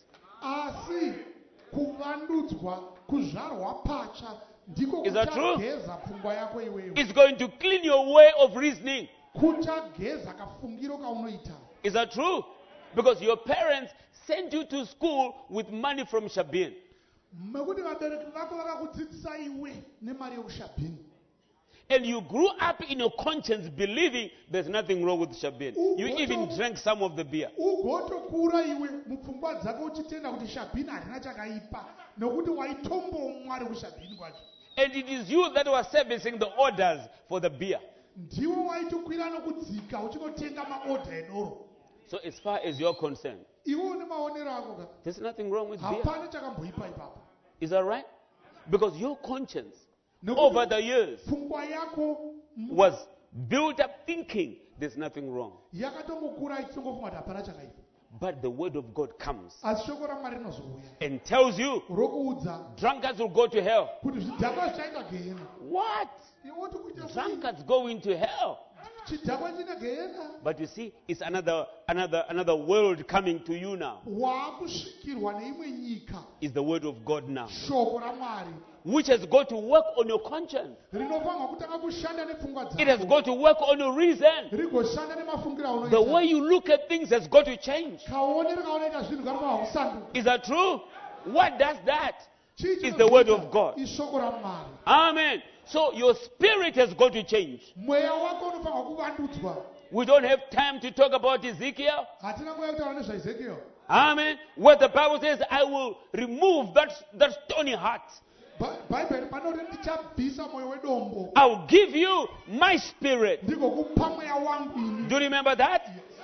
Asi kuvandudzwa, kuzvarwa pacha ndiko Is that true? kuchageza pfungwa yako iwewe. It's going to clean your way of reasoning. Kuchageza kafungiro kaunoita. Is that true? Because your parents sent you to school with money from Shabin. Mekuti vabereki vako vakakudzidzisa iwe nemari yekushabhini. And you grew up in your conscience believing there's nothing wrong with Shabin. You even drank some of the beer. Ugotokura iwe mupfungwa dzako uchitenda kuti shabhini harina chakaipa nokuti waitombomwa ari kushabhini kwacho. And it is you that was servicing the orders for the beer. Ndiwe waitokwira nokudzika uchinotenga maodha edoro. So as far as you're concerned, Iwe une maonero ako ka. there's nothing wrong with beer. Hapana chakamboipa ipapo. Is that right? Because your conscience over the years Pfungwa yako was built up thinking there's nothing wrong. yakatongokura ichitongofunga kuti hapana chakaipa. But the word of God comes Asi shoko raMwari rinozouya and tells you rokuudza drunkards will go to hell. kuti zvidhakwa zvichaenda gehena. What? Iwe woti kuita sei? Drunkards go into hell. Chidhakwa china gehena. But you see, it's another another another world coming to you now. Waakusvikirwa neimwe nyika. Is the word of God now, Shoko raMwari which has got to work on your conscience. rinofanwa kutanga kushanda nepfungwa It has dzako. got to work on your reason. Rigoshanda nemafungira The aunoita. way you look at things has got to change. Kaonero kaunoita zvinhu kanofanwa kusanduka. Is that true? What does that? Chii It's the word of chinozoita? God. Ishoko raMwari. Amen. So your spirit has got to change. Mweya wako unofanwa kuvandudzwa. We don't have time to talk about Ezekiel. Hatina nguva yekutaura nezvaEzekiel. Amen. Where the Bible says, I will remove that, that stony heart. Bhaibheri panoti ndichabvisa mwoyo wedombo I'll give you my spirit. ndigokupa mweya wangu ini. Do you remember that?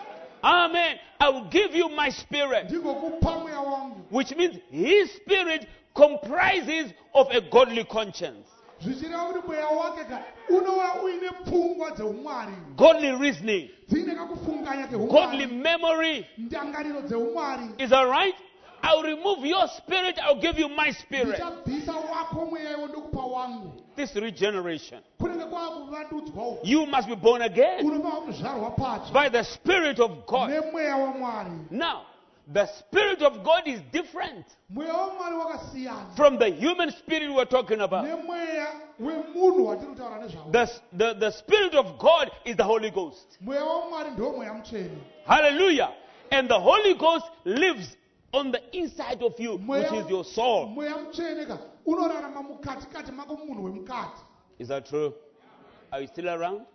Amen. I will give you my spirit. Ndigokupa mweya wangu. Which means his spirit comprises of a godly conscience, Zvichireva kuti mweya wake ka unova uine pfungwa dzeumwari. godly reasoning, Dziine kakufunganya godly keumwari. memory. Ndangariro dzeumwari. Is that right? I'll remove your spirit. I'll give you my spirit. Ndichabvisa wako mweya iwo ndokupa wangu. This regeneration. Kunenge kwakuvandudzwa uku. You must be born again Unofanwa kuzvarwa pacho. by the Spirit of God. Nemweya waMwari. Now, the Spirit of God is different Mweya waMwari wakasiyana. from the human spirit we're talking about. Nemweya wemunhu watiri kutaura nezvawo. The, the, the Spirit of God is the Holy Ghost. Mweya waMwari ndiwo mweya mutsvene. Hallelujah. And the Holy Ghost lives on the inside of you, which is your soul. Mweya mutsvene ka unorarama mukati kati mako munhu wemukati. Is that true? Are you still around?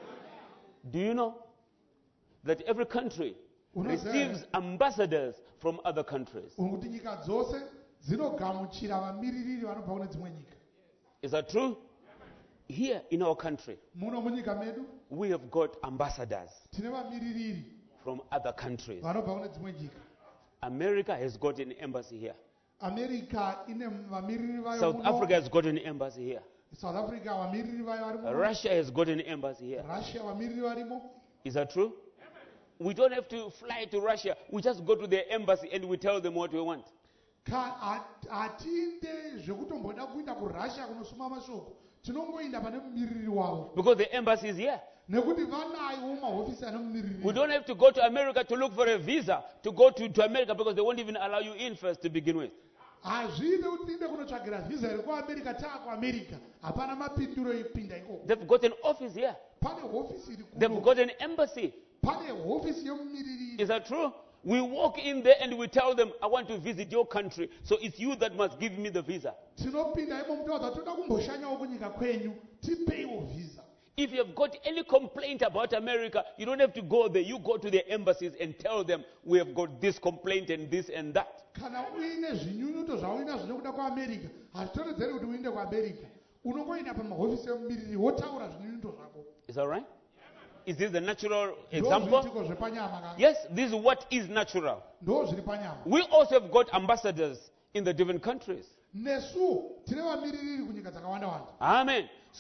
Do you know that every country receives ambassadors from other countries? Kuti nyika dzose dzinogamuchira vamiririri vanobva kune dzimwe nyika. Is that true? Here in our country, Muno munyika medu we have got ambassadors tine vamiririri from other countries. vanobva kune dzimwe nyika. America has got an embassy here. America ine vamiririri vayo South muno. Africa has got an embassy here. South Africa vamiririri vayo vari muno. Russia has got an embassy here. Russia vamiririri varimo. Is that true? We don't have to fly to Russia. We just go to their embassy and we tell them what we want. Ka hatiinde zvekutomboda kuinda kurussia kunosuma mashoko. Tinongoinda pane mumiriri wavo. Because the embassy is here. Nekuti vanayo mahofisi ane mumiriri. We don't have to go to America to look for a visa to go to, to America because they won't even allow you in first to begin with. Hazvide kuti tiinde kunotsvagira vhisa iri kuamerica taakuamerica hapana mapinduro ekupinda ikoko. They've got an office here. Pane hofisi iri They've kuno. got an embassy. Pane hofisi yemumiriri. Is that true? We walk in there and we tell them, I want to visit your country. So it's you that must give me the visa. Tinopinda imo mutaudza toda kumboshanyawo kunyika kwenyu tipeiwo vhisa. If you've got any complaint about America, you don't have to go there. You go to their embassies and tell them, we have got this complaint and this and that. Kana uine zvinyunyuto zvauinazvo nekuda kuamerica hazvitoredzeri kuti uinde kuamerica. Unongoenda pamahofisi emumiriri wotaura zvinyunyuto zvako. Is that right? Is this the natural example? Ndozviitiko zvepanyama ka. Yes, this is what is natural. Ndo zviri panyama. We also have got ambassadors in the different countries. Nesu tine vamiririri kunyika dzakawanda wanda. Amen. So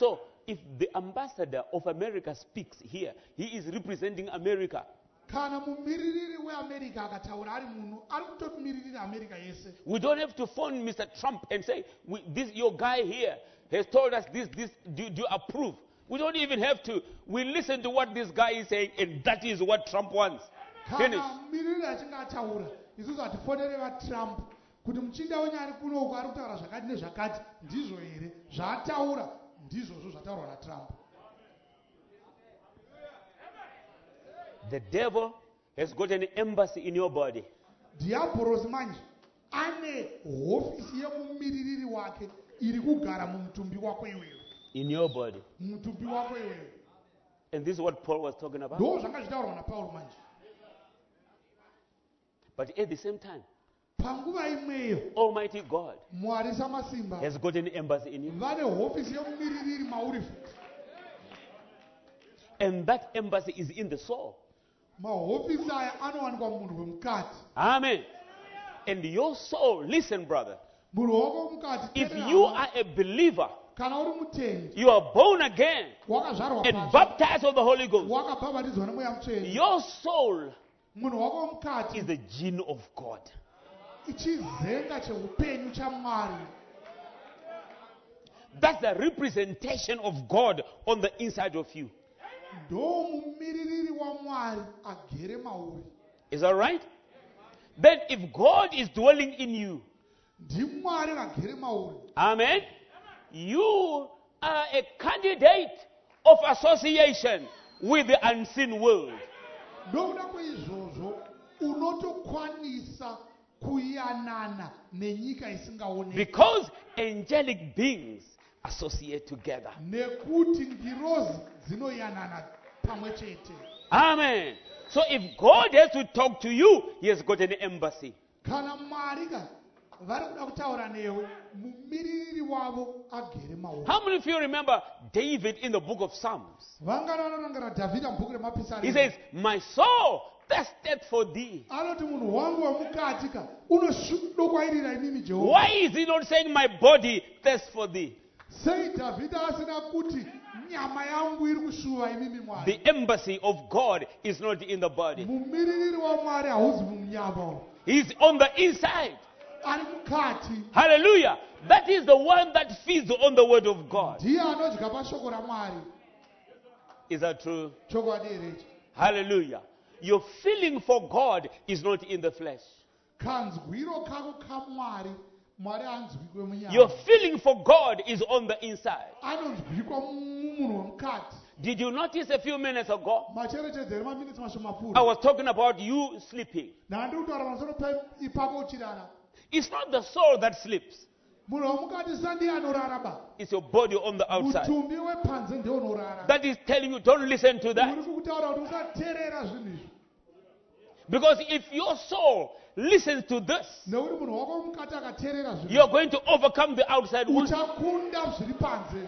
if the ambassador of America speaks here, he is representing America. kana mumiririri weamerica akataura ari munhu ari kutomiririra america yese. We don't have to phone Mister Trump and say, we, this your guy here has told us this, this, do, do you approve? We don't even have to. We listen to what this guy is saying, and that is what Trump wants. Finish. kana mumiririri achinge ataura isusu hatifonere vatrump kuti muchinda wenyari kunoku ari kutaura zvakati nezvakati ndizvo here zvaataura ndizvozvo zvataurwa natrump. The devil has got an embassy in your body. Diabolos manje ane hofisi yemumiririri wake iri kugara mumutumbi wako iwewe. In your body. Mumutumbi wako iwewe. And this is what Paul was talking about. Ndo zvanga zvitaurwa naPauro manje. But at the same time, panguva imweyo Almighty God Mwari Samasimba has got an embassy in you. vane hofisi yemumiririri mauri futi. And that embassy is in the soul. Mahofisi aya anowanikwa munhu wemukati. Amen. And your soul, listen brother, Munhu wako wemukati if you are a believer, kana uri mutendi you are born again wakazvarwa and patsva baptized with the Holy Ghost, wakabhabhatidzwa nemweya mutsvene, your soul munhu wako is wemukati the gene of God. chizenga cheupenyu chamwari. That's the representation of God on the inside of you. Ndo mumiririri waMwari agere mauri. Is that right? Then if God is dwelling in you, ndimwari agere mauri, amen, you are a candidate of association with the unseen world. ndokuda kweizvozvo unotokwanisa kuyanana nenyika isingaoneki Because angelic beings associate together. nekuti ngirozi dzinoyanana pamwe chete. Amen. So if God has to talk to you, he has got an embassy. Kana Mwari ka vari kuda kutaura newe, mumiririri wavo agere mauri. How many of you remember David in the book of Psalms? Vangana vanonongera Dhavhidha mubhuku remapisarema. He says, my soul thirsteth for thee. Anoti munhu wangu wemukati ka unosvudokwairira inini Jehovha. Why is he not saying my body thirsts for thee? Sei Dhavhidha asina kuti nyama yangu iri kushuva inini Mwari. The embassy of God is not in the body. Mumiririri waMwari hauzi mumunyama. He's on the inside. Ari mukati. Hallelujah. That is the one that feeds on the word of God. Ndiye anodya pashoko raMwari. Is that true? Chokwadi here ichi. Hallelujah. Your feeling for God is not in the flesh. Kanzwiro kako kaMwari, Mwari anzwi kwemunyama. Your feeling for God is on the inside. Anonzwikwa mumunhu wemukati. Did you notice a few minutes ago? Macherechedzere maminitsi I mashomapfuura. was talking about you sleeping. Ndandiri kutaura pamusoro pako uchirara. It's not the soul that sleeps. Munhu wemukati sandiye anorara ba. It's your body on the outside. Mutumbi wepanze ndiye unorara. That is telling you, don't listen to that. Uri kutaura kuti usateerera zvinhu izvi. Because if your soul listens to this, Nekuti munhu wako wemukati akateerera zvinhu you're going to overcome the outside world. uchakunda zviri panze.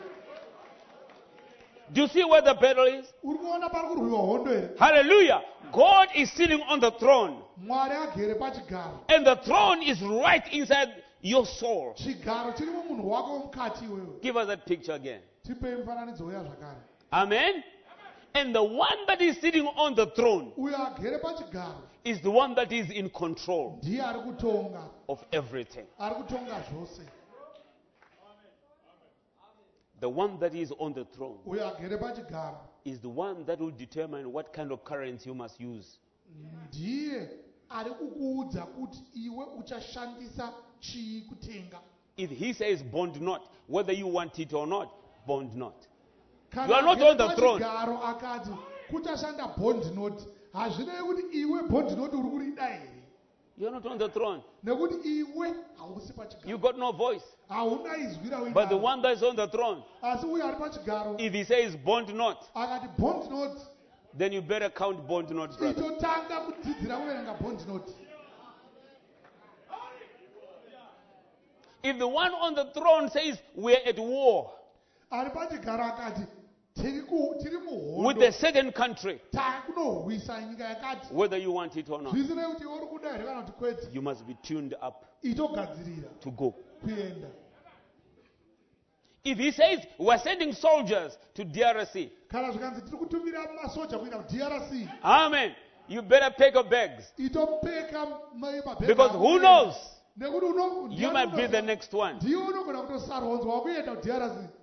Do you see where the battle is? Uri kuona pari kurwiwa hondo here. Hallelujah. God is sitting on the throne. Mwari agere pachigaro. And the throne is right inside your soul. Chigaro chiri mumunhu wako wemukati iwewe. Give us that picture again. Tipei mufananidzo uya zvakare. Amen. And the one that is sitting on the throne Uyo agere pachigaro is the one that is in control ndiye ari kutonga, of everything. ari kutonga zvose. The one that is on the throne Uyo agere pachigaro is the one that will determine what kind of currency you must use. ndiye ari kukuudza kuti iwe uchashandisa chii kutenga. If he says bond not, whether you want it or not, bond not. Kana You are not agere on the throne. pachigaro akati kuchashanda bond note, hazvirevi kuti iwe bond note uri kurida here. You're not on the throne. Nekuti iwe hausi You pachigaro. got no voice. Hauna izwi raunaro. But the one that is on the throne, Asi uyo ari pachigaro if he says bond not, akati bond note, then you better count bond not, brother. itotanga kudzidzira kuverenga bond note. If the one on the throne says we're at war Ari pachigaro akati tiri ku- tiri with the muhondo second country, takunohwisa nyika yakati. whether you want it or not, Zvisinei kuti iwe uri kuda here kana kuti kwete. you must be tuned up Itogadzirira to go. kuenda. If he says we're sending soldiers to D R C, kana zvikanzi tiri kutumira masoja kuenda ku D R C, amen, you better pack your bags. itopeka mabhegi Because ako who uende. knows? Nekuti uno- You might be the next one. ndiwe unogona kutosaronzwa wakuenda ku D R C.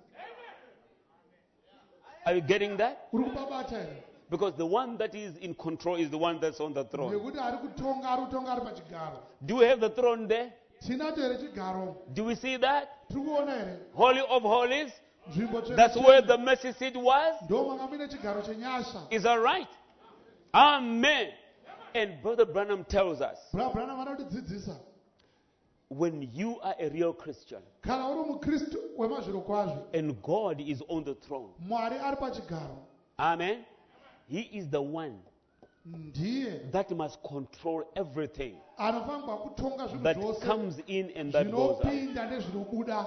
Are you getting that? Uri kubabata here? Because the one that is in control is the one that's on the throne. Nekuti ari kutonga ari kutonga ari pachigaro. Do we have the throne there? Tinacho here chigaro. Do we see that? Tiri kuona here? Holy of Holies. Nzvimbo tsvene- That's where the mercy seat was. ndo makamira chigaro chenyasha. Is that right? Amen. And Brother Branham tells us, Bra Branham anotidzidzisa when you are a real Christian kana uri mukristu wemazviro kwazvo, and God is on the throne, Mwari ari pachigaro, amen, He is the one ndiye that must control everything anofanirwa kutonga zvinhu that zvose comes in and that goes out. zvinopinda nezvinobuda.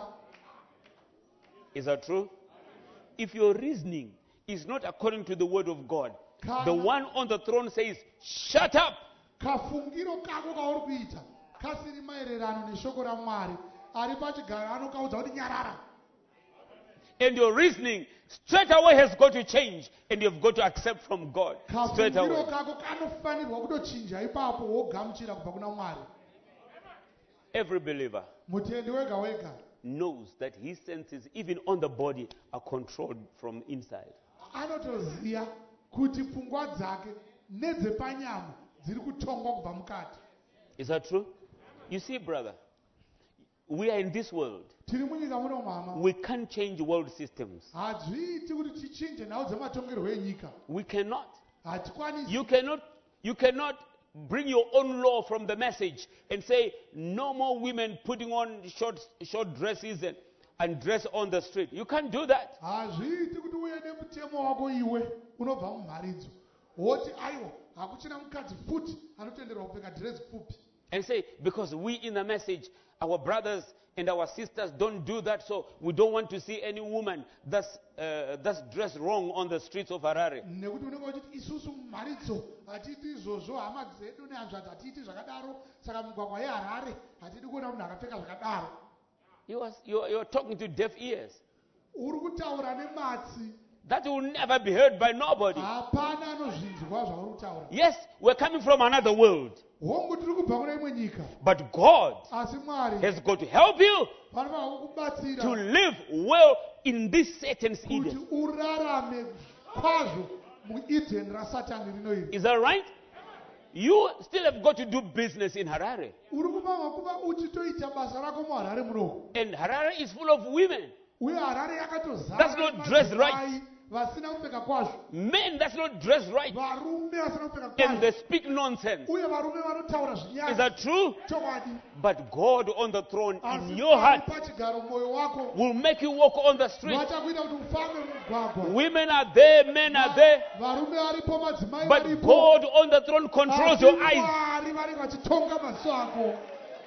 Is that true? If your reasoning is not according to the word of God, Kana- the one on the throne says, shut up. Kafungiro kako kauri kuita kasiri maererano neshoko raMwari, ari pachigaro anokaudza kuti nyarara. And your reasoning straight away has got to change, and you've got to accept from God straight away. Kafungiro kako kanofanirwa kutochinja ipapo wogamuchira kubva kuna Mwari. Every believer Mutendi wega wega knows that his senses, even on the body, are controlled from inside. anotoziya kuti pfungwa dzake nedzepanyama dziri kutongwa kubva mukati. Is that true? You see, brother, we are in this world. Tiri munyika muno mama, We can't change world systems. hadzviiti kuti tichinje nhau dzematongerwo enyika, We cannot. hatikwanisi. You cannot. You cannot bring your own law from the message and say no more women putting on short, short dresses and, and dress on the street. You can't do that. Hazviiti kuti uye nemutemo wako iwe unobva mumharidzo woti aiwa hakuchina mukadzi futi anotenderwa kupfeka dhirezi pfupi. And say, because we in the message, our brothers and our sisters don't do that, so we don't want to see any woman that's, uh, that's dressed wrong on the streets of Harare. Nekuti unenge uchiti isusu mumharidzo hatiiti izvozvo, hama dzedu nehanzvadzi hatiiti zvakadaro, saka migwagwa yeHarare hatidi kuona munhu akapfeka zvakadaro. You are, you are, you are talking to deaf ears. Uri kutaura nematsi, That will never be heard by nobody. hapana anozvinzwa zvauri kutaura. Yes, we're coming from another world, Hongu tiri kubva kune imwe nyika, but God asi Mwari has got to help you vanofanira to kukubatsira live well in this Satan's kuti Eden. urarame kwazvo muEden raSatani rino iri. Is that right? You still have got to do business in Harare. Uri kupanga kuva uchitoita basa rako muHarare muno, And Harare is full of women. uye Harare yakatozara That's not dressed right. nemadzimai vasina kupfeka kwazvo, Men that's not dressed right. varume vasina kupfeka And they kwazvo, speak nonsense. uye varume vanotaura Is zvinyatso. that true? Chokwadi, But God on the throne asi in your heart pachigaro mwoyo wako will make you walk on the street. vachakuita kuti ufambe mumugwagwa. Women are there, men are there. Varume varipo, madzimai But varipo, God on the throne controls asi your eyes. Mwari vari vachitonga maziso ako.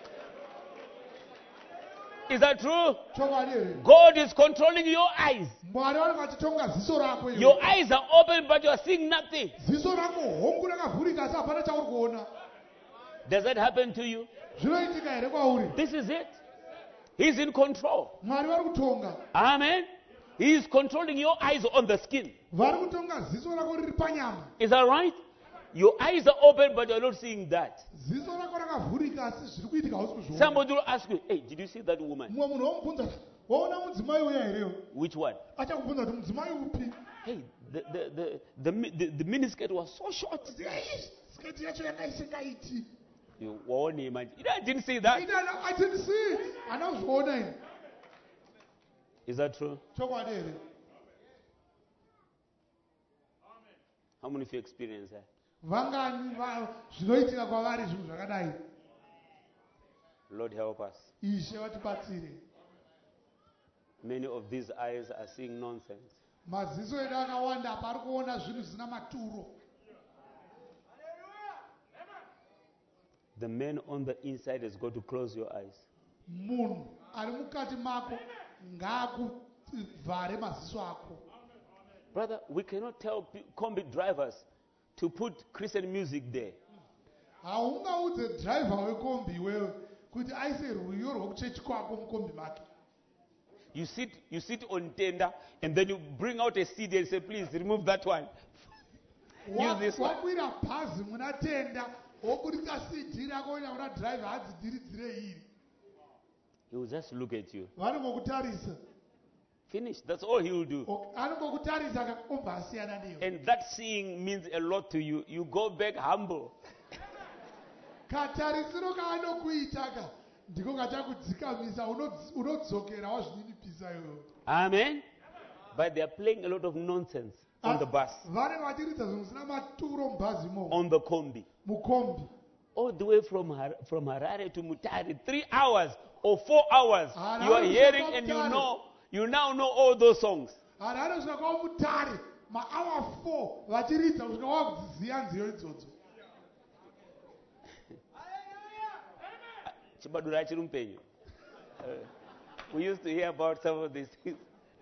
Is that true? Chokwadi here, God is controlling your eyes. Mwari vari vachitonga ziso rako iwe. Your eyes are open, but you are seeing nothing. Ziso rako hongu rakavhurika asi hapana chauri kuona. Does that happen to you? Zvinoitika here kwauri? This is it. He's in control. Mwari vari kutonga, Amen. He is controlling your eyes on the skin. vari kutonga ziso rako riri panyama. Is that right? Your eyes are open, but you're not seeing that. Ziso rako rakavhurika asi zviri kuitika hausi kuzviona. Somebody will ask you, hey, did you see that woman? Mumwe munhu womubvunza, waona mudzimai uya here? Which one? Achakubvunza kuti mudzimai upi? Hey, the, the, the, the, mi- the, the miniskirt was so short. Sketi yacho yakaisengaiti. You warn him. and- You know, I didn't see that. I didn't see it. Hana kuzviona ini. Is that true? Chokwadi here. How many of you experience that? Vangani va- zvinoitika kwavari zvinhu zvakadai. Lord help us. Ishe vatibatsire. Many of these eyes are seeing nonsense. Maziso edu akawanda pari kuona zvinhu zvisina maturo. The man on the inside has got to close your eyes. Munhu ari mukati mako ngaakuvhare maziso ako. Brother, we cannot tell pe- combi drivers to put Christian music there. Haungaudze dhiraivha wekombi iwewe kuti aise rwiyo rwekuchechi kwako mukombi make. You sit, you sit on tender, and then you bring out a C D and say, please remove that one. Use this one. wakwira bhazi muna tenda woburitsa cd rako oenda kuna driver hadzidiridzire iri. He will just look at you. Vanongokutarisa. Finish. That's all he will do. Anongokutarisa obva asiyana newe. And that seeing means a lot to you. You go back humble. Katarisiro kaanokuitaka ndiko kachakudzikamisa unodzokera wazvininipisa iwewe. Amen. But they are playing a lot of nonsense on the bus, vanenge vachiridza zvinhu zvisina maturo mubhazi imo on the kombi, mukombi all the way from Har- from Harare to Mutare, three hours or four hours. Harare You are to hearing and you Mutare. know, you now know all those songs. harare kusvika kwamutare maawa four vachiridza kusvika wakudziziya nziyo idzodzo. Chibadura achiri mupenyu. Uh, We used to hear about some of these things.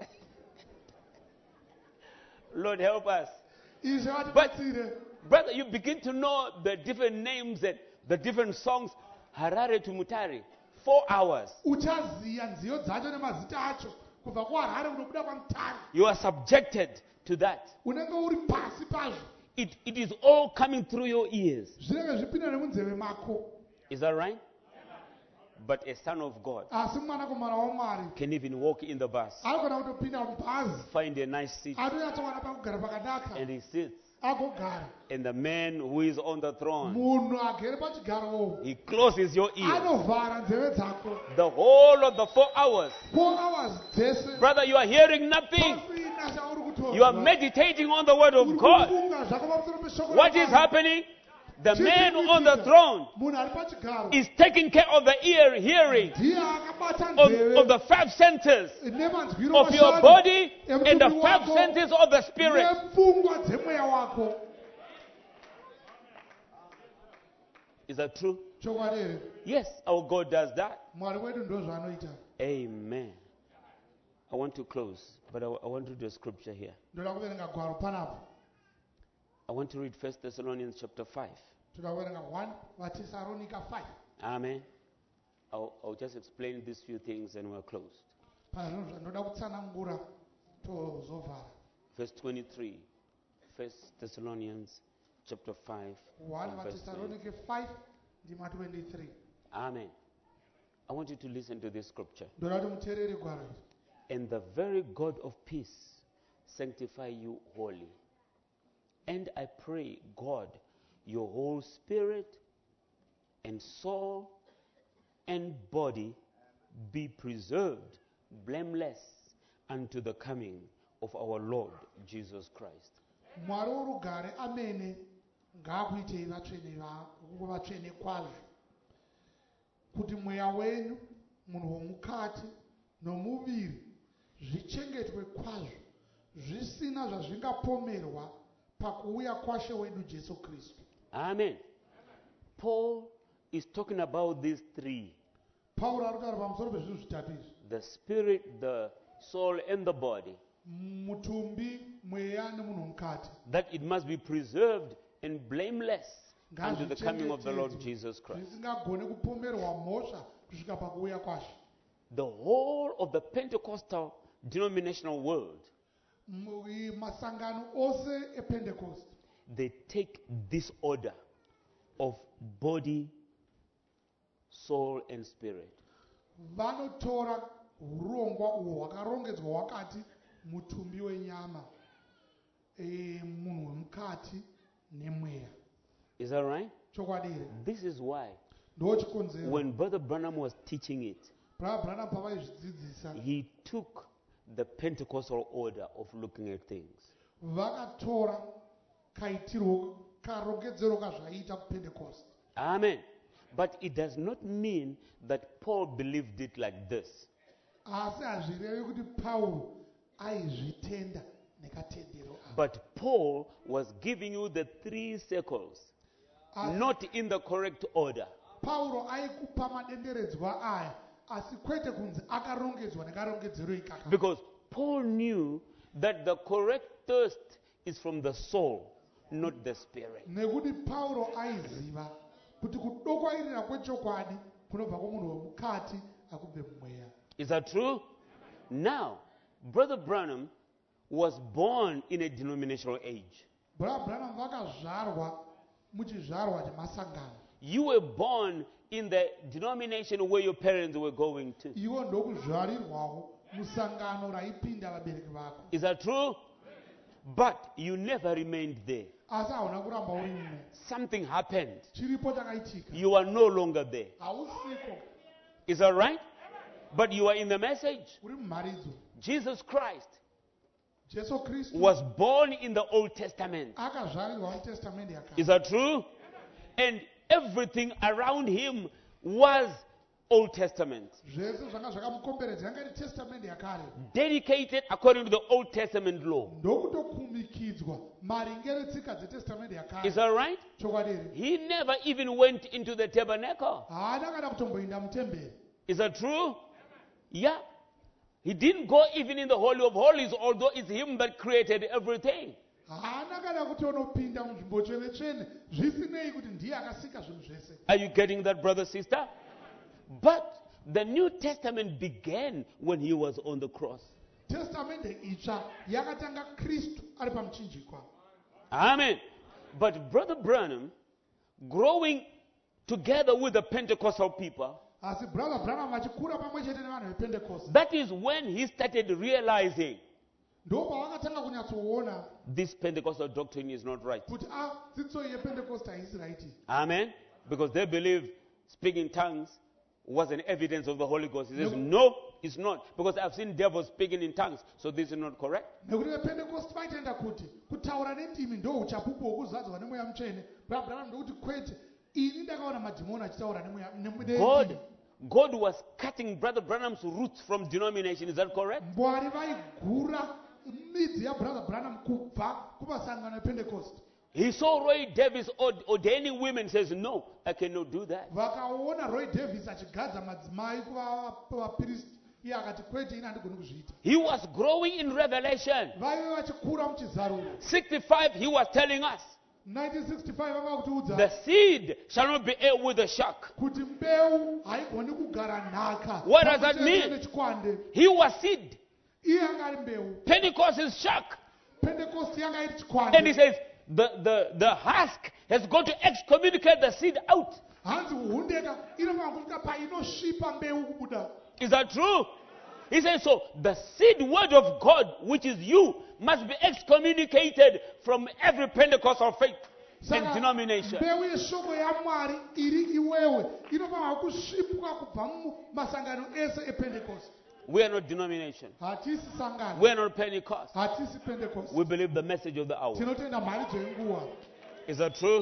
Lord, help us. izvi But, vatibatsire. brother, you begin to know the different names and the different songs. Harare to Mutare, four hours. Uchaziya nziyo dzacho nemazita acho kubva kuharare kunobuda kwamutare. You are subjected to that. Unenge uri pasi pazvo. It, it is all coming through your ears. Zvinenge zvipinda nemunzeve mako. Is that right? But a son of God Asi mwanakomana waMwari can even walk in the bus, anogona kutopinda mubhazi find a nice seat, atonyatsowana pakugara pakanaka and he sits. agogara. And the man who is on the throne, Munhu agere pachigarowo he closes your ears. anovhara nzeve dzako. The whole of the four hours. Four hours dzese Brother, you are hearing nothing. pasina chauri kutonga. You are meditating on the word of Uri God. kufunga zvako pamusoro peshoko What is raMwari. happening? The man on the throne Munhu ari pachigaro is taking care of the ear hearing ndiye akabata of, nzeve of the five senses nemanzwiro of your mashanu body and the emutumbi five wako senses of the spirit. nepfungwa dzemweya wako. Is that true? Chokwadi here. Yes, our God does that. Mwari wedu ndo zvaanoita. Amen. I want to close, but I, I want to do a scripture here. Ndoda kuverenga gwaro panapo. I want to read First Thessalonians chapter five. Toda kuverenga one vatesaronika five. Amen. I'll, I'll just explain these few things and we're closed. Pana zvinhu zvandoda kutsanangura tozovhara. Verse twenty-three. First Thessalonians chapter five. one and verse twenty. vatesaronike five ndima twenty-three. Amen. I want you to listen to this scripture. Ndoda kuti muteerere gwaro iri. And the very God of peace sanctify you wholly. And I pray, God, your whole spirit and soul and body be preserved blameless unto the coming of our Lord Jesus Christ. Mwari worugare amene ngaakuitei vatsvene va- vatsvene kwazvo kuti mweya wenyu munhu womukati nomuviri zvichengetwe kwazvo zvisina zvazvingapomerwa pakuuya kwashe wedu Jesu Kristu. Amen. Paul is talking about these three: Pauro ari kutaura pamusoro pezvinhu zvitatu izvi: the spirit, the soul, and the body, mutumbi, mweya nemunhu womukati. that it must be preserved and blameless unto the coming of the Lord Jesus Christ. zvisingagone kupomerwa mhosva kusvika pakuuya kwashe. The whole of the Pentecostal denominational world, Mu- masangano ose epentecost they take this order of body, soul, and spirit. vanotora urongwa uhwo hwakarongedzwa hwakati mutumbi wenyama, e, munhu wemukati nemweya. Is that right? Chokwadi here. This is why Ndo chikonzero. when Brother Branham was teaching it, Brother Branham pavaizvidzidzisa he took the Pentecostal order of looking at things. vakatora kaitirwo karongedzero kazvaita kupentecost. Amen. But it does not mean that Paul believed it like this. Asi hazvirevi kuti Pauro aizvitenda nekatendero aka. But Paul was giving you the three circles, Asi not in the correct order. Pauro aikupa madenderedzwa aya asi kwete kunzi akarongedzwa nekarongedzero ikaka. Because Paul knew that the correct thirst is from the soul, not the spirit. Nekuti Pauro aiziva kuti kudokwairira kwechokwadi kunobva kumunhu wemukati akubve mumweya. Is that true? Now, Brother Branham was born in a denominational age. Brother Branham vakazvarwa muchizvarwa chemasangano. You were born in the denomination where your parents were going to. Iwo ndokuzvarirwawo musangano raipinda vabereki vako. Is that true? But you never remained there. Asi hauna kuramba uri umo. Something happened. Chiripo chakaitika. You are no longer there. Hausiko. Is that right? But you are in the message. Uri mumharidzo. Jesus Christ Jesu Kristu was born in the Old Testament. akazvarirwa mutestamende yakare. Is that true? And everything around him was Old Testament. Zvese zvanga zvakamukomberedza yanga iri testamende yakare. Dedicated according to the Old Testament law. Ndokutokumikidzwa maringe netsika dzetestamende yakare. Is that right? Chokwadi here. He never even went into the tabernacle. Haana kana kutomboinda mutemberi. Is that true? Yeah. He didn't go even in the Holy of Holies, although it's him that created everything. Haana kana kuti unopinda munzvimbo tsvene tsvene zvisinei kuti ndiye akasika zvinhu zvese. Are you getting that, brother, sister? But the New Testament began when he was on the cross. Testamende itsva yakatanga Kristu ari pamuchinjikwa. Amen. But Brother Branham, growing together with the Pentecostal people, Asi Brother Branham achikura pamwe chete nevanhu vePentecost. that is when he started realizing Ndo pavakatanga kunyatsoona this Pentecostal doctrine is not right. kuti ah dzidzo yePentecost haisi right. Amen. Because they believe speaking tongues was an evidence of the Holy Ghost. He says, no, it's not. Because I've seen devils speaking in tongues. So this is not correct. Nekuti vePentecost vaitenda kuti kutaura nendimi ndo uchapupu hwokuzadzwa nemweya mutsvene. Brother Branham ndokuti kwete ini ndakaona madhimoni achitaura nemweya nemweya. God, God was cutting Brother Branham's roots from denomination. Is that correct? Mwari vaigura midzi yaBrother Branham kubva kumasangano ePentecost. He saw Roy Davis ord- ordaining women. Says, no, I cannot do that. Vakaona Roy Davis achigadza madzimai kuva vapristi. Iye akati kwete ini handigoni kuzviita. He was growing in revelation. Vaive vachikura muchizaruro. sixty-five, he was telling us, nineteen sixty-five vanga kutiudza the seed shall not be ate with a shark. kuti mbeu haigoni kugara nhaka. What does that mean? Nechikwande. He was seed. Iye anga ari mbeu. Pentecost is shark. Pentecost yanga iri And he chikwande. says, the, the, the husk has got to excommunicate the seed out. Hanzi hundeka inofanira kusvika painosvipa mbeu kubuda. Is that true? He says, so the seed word of God, which is you, must be excommunicated from every Pentecostal faith and Saka denomination. mbeu yeshoko yaMwari iri iwewe inofanira kusvipwa kubva mumasangano ese ePentecost. We are not denomination. Hatisi sangano. We are not Pentecost. Hatisi Pentecost. We believe the message of the hour. Tinotenda mharidzo yenguva. Is that true?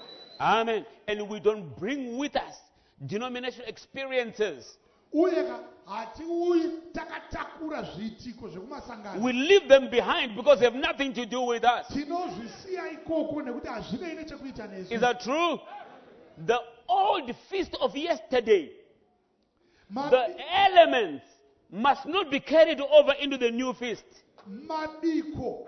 Amen. And we don't bring with us denominational experiences. Uyeka hatiuyi takatakura zviitiko zvekumasangano. We leave them behind because they have nothing to do with us. Tinozvisiya ikoko nekuti hazvinei nechekuita nesu. Is that true? The old feast of yesterday, Ma- the elements must not be carried over into the new feast. Mabiko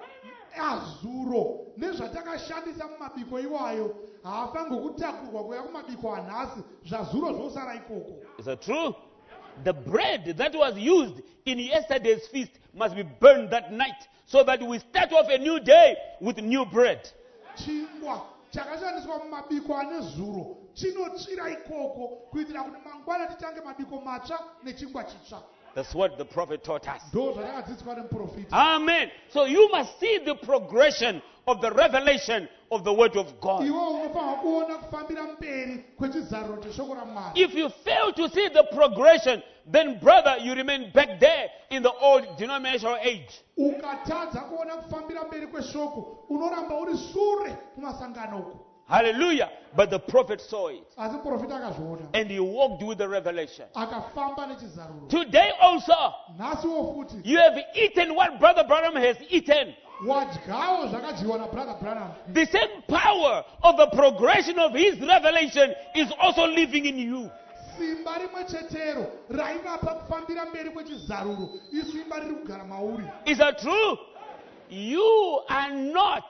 azuro nezvatakashandisa mumabiko iwayo haafangi kutakurwa kuya kumabiko anhasi zvazuro zvosara ikoko. Is that true? The bread that was used in yesterday's feast must be burned that night so that we start off a new day with new bread. Chingwa chakashandiswa mumabiko ane zuro chinotsvira ikoko kuitira kuti mangwana titange mabiko matsva nechingwa chitsva. That's what the prophet taught us. Ndo zvatakadzidziswa nemuprofita. Amen. So you must see the progression of the revelation of the word of God. Iwe unofanira kuona kufambira mberi kwechizaruro cheshoko raMwari. If you fail to see the progression, then brother, you remain back there in the old denominational age. Ukatadza kuona kufambira mberi kweshoko unoramba uri sure kumasangano uko. Hallelujah. But the prophet saw it. Asi muprofita akazviona And he walked with the revelation. akafamba nechizaruro. Today also, Nhasiwo futi you have eaten what Brother Branham has eaten. wadyawo zvakadyiwa naBrother Branham. The same power of the progression of his revelation is also living in you. Simba rimwe chetero raivapa kufambira mberi kwechizaruro isimba riri kugara mauri. Is that true? You are not.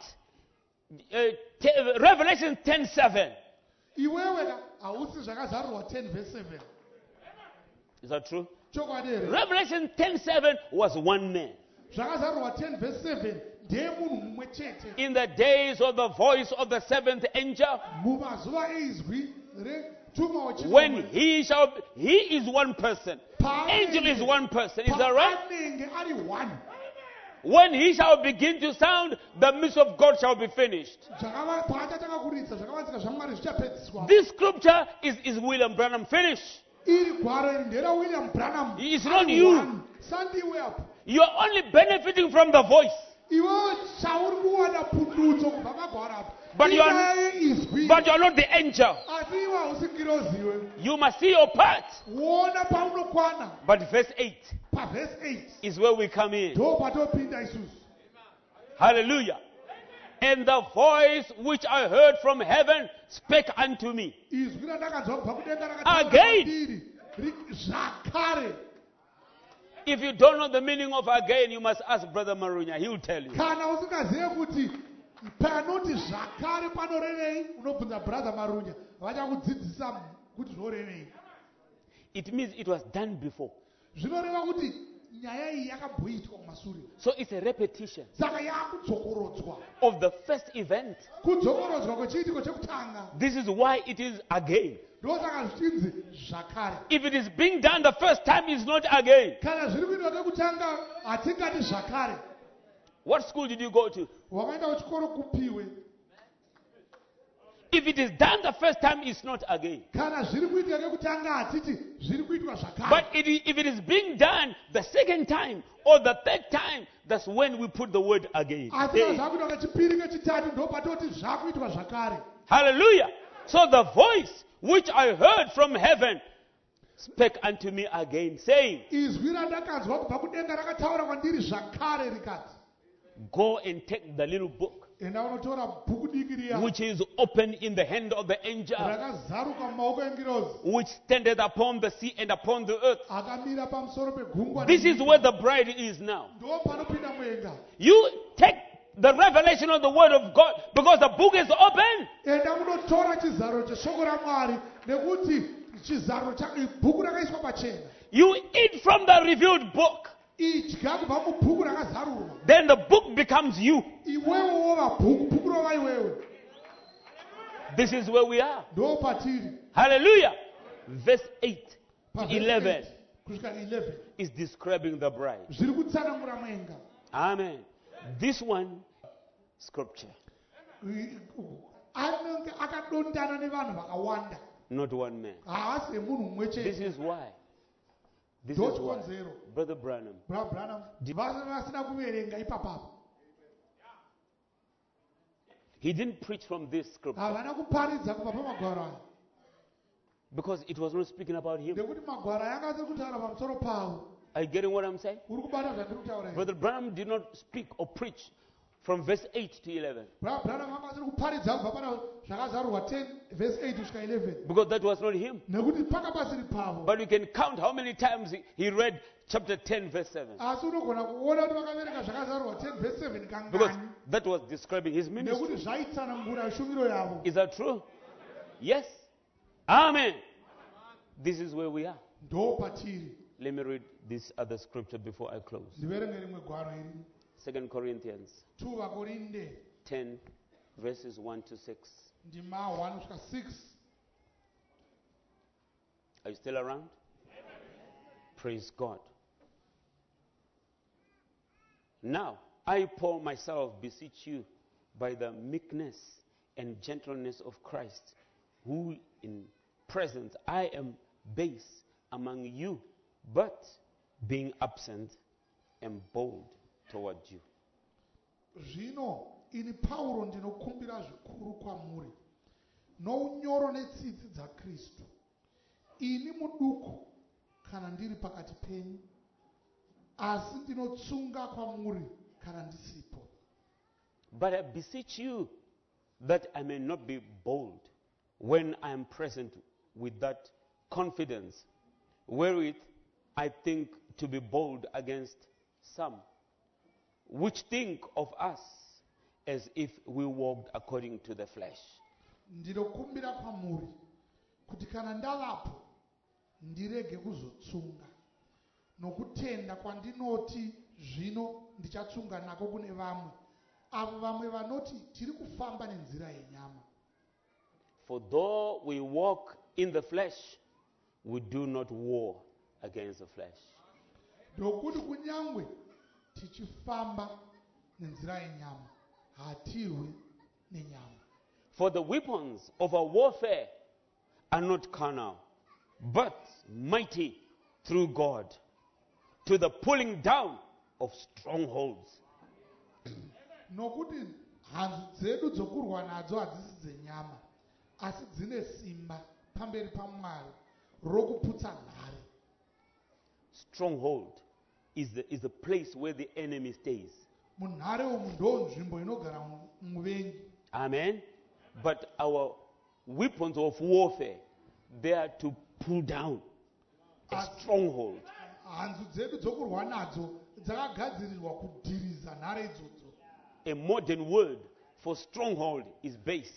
Uh, t- Revelation ten seven. Iwewe ka hausi zvakazarurwa ten verse seven. Is that true? chokwadi here Revelation ten seven was one man. zvakazarurwa ten verse seven ndiye munhu mumwe chete In the days of the voice of the seventh angel, mumazuva eizwi retuma when wechinomwe he shall be, he is one person. Angel is one person. Is that right? paanenge ari one When he shall begin to sound, the mystery of God shall be finished. Zvakava- paachatanga kuridza zvakavanzika zvamwari zvichapedziswa This scripture is, is William Branham finished. iri gwaro iri nderewilliam branham It's not Ari you. one. sandiwe apo You are only benefiting from the voice. iwewe chauri kuwana pundutso kubva pagwaro apo But you are- inyaya yeizwi But you are not the angel. asi iwe hausi kiroziwe You must see your part. wona paunokwana But verse eight pavhesi eight is where we come in. ndo patopinda isusu Hallelujah. And the voice which I heard from heaven spake unto me. izwi randakanzwa kubva kudenga Again. rakataurandiri zvakare If you don't know the meaning of again, you must ask Brother Marunya. He will tell you. kana usingazive kuti panoti zvakare panorevei unobvunza brother marunya vachakudzidzisa kuti zvorevei It means it was done before. zvinoreva kuti nyaya iyi yakabhoitwa kumashure So it's a repetition saka yakudzokorodzwa of the first event. kudzokorodzwa kwechiitiko chekutanga This is why it is again. ndosaka zvichinzi zvakare If it is being done the first time, it's not again. kana zviri kuitwa kekutanga hatingati zvakare What school did you go to? wakaenda kuchikoro kupiwe If it is done the first time, it's not again. kana zviri kuitika kekutanga hatiti zviri kuitwa zvakare But it is, if it is being done the second time or the third time, that's when we put the word again. asi Hey. zvakuitwa kechipiri kechitatu ndo patoti zvakuitwa zvakare Hallelujah. So the voice which I heard from heaven spake unto me again, saying, izwi randakanzwa kubva kudenga rakataura kwandiri zvakare rikati Go and take the little book enda unotora bhuku diki riya which is open in the hand of the angel, rakazaruka mumaoko engirozi which standeth upon the sea and upon the earth. akamira pamusoro pegungwa This is where the bride is now. ndo panopinda mwenga You take the revelation of the word of God because the book is open. enda munotora chizaro cheshoko ramwari nekuti chizaro cha- bhuku rakaiswa pachena You eat from the revealed book. idya kubva mubhuku rakazarurwa Then the book becomes you. iwewe wova bhuku bhuku rova iwewe This is where we are. ndo patiri Hallelujah. Verse eight to Pavhesi eleven eight kusvika eleven is describing the bride. zviri kutsanangura mwenga Amen. This one, scripture, I- anenge akadondana nevanhu vakawanda not one man. haasi emunhu mumwe This chete is why. This ndo is why. chikonzero Brother Branham, bra branham vasa vasina kuverenga ipapapo he didn't preach from this scripture havana kuparidza kubva pamagwaro aya because it was not speaking about him. nekuti magwaro aya anga asiri kutaura pamusoro pavo Are you getting what I'm saying? uri kubata zvandiri kutaura here? Brother Branham did not speak or preach from verse eight to eleven bra branham anga asiri kuparidza kubva pana zvakazarurwa ten verse eight kusvika eleven because that was not him. nekuti panga pasiri pavo But you can count how many times he- he read chapter ten, verse seven. asi unogona kuona kuti vakaverenga zvakazarurwa ten verse seven Because kangani that was describing his ministry. nekuti zvaitsanangura shumiro yavo Is that true? Yes. Amen. This is where we are. ndo patiri Let me read this other scripture before I close. ndiverenge rimwe gwaro iri Second Corinthians two vakorinde ten, verses one to six. ndima one kusvika six Are you still around? Praise God. Now, I, Paul, myself, beseech you by the meekness and gentleness of Christ, who in presence I am base among you, but being absent am bold toward you. zvino ini pauro ndinokumbira zvikuru kwamuri nounyoro netsitsi dzakristu ini muduku kana ndiri pakati penyu asi ndinotsunga kwamuri kana ndisipo But I beseech you that I may not be bold when I am present with that confidence, wherewith I think to be bold against some, which think of us as if we walked according to the flesh. ndinokumbira kwamuri kuti kana ndavapo ndirege kuzotsunga nokutenda kwandinoti zvino ndichatsunga nako kune vamwe, avo vamwe vanoti tiri kufamba nenzira yenyama. For though we walk in the flesh, we do not war against the flesh. Ndokuti kunyangwe tichifamba nenzira yenyama, hatirwi nenyama. For the weapons of our warfare are not carnal, but mighty through God, to the pulling down of strongholds. Nokuti hanzu dzedu dzokurwa nadzo hadzisi dzenyama, asi dzine simba pamberi paMwari rokuputsa nhare. Stronghold is the, is the place where the enemy stays. Munhare umu ndo nzvimbo inogara muvengi. Amen. But our weapons of warfare, they are to pull down a stronghold. Hanzu dzedu dzokurwa nadzo dzakagadzirirwa kudhiriza nhare idzodzo. A modern word for stronghold is base.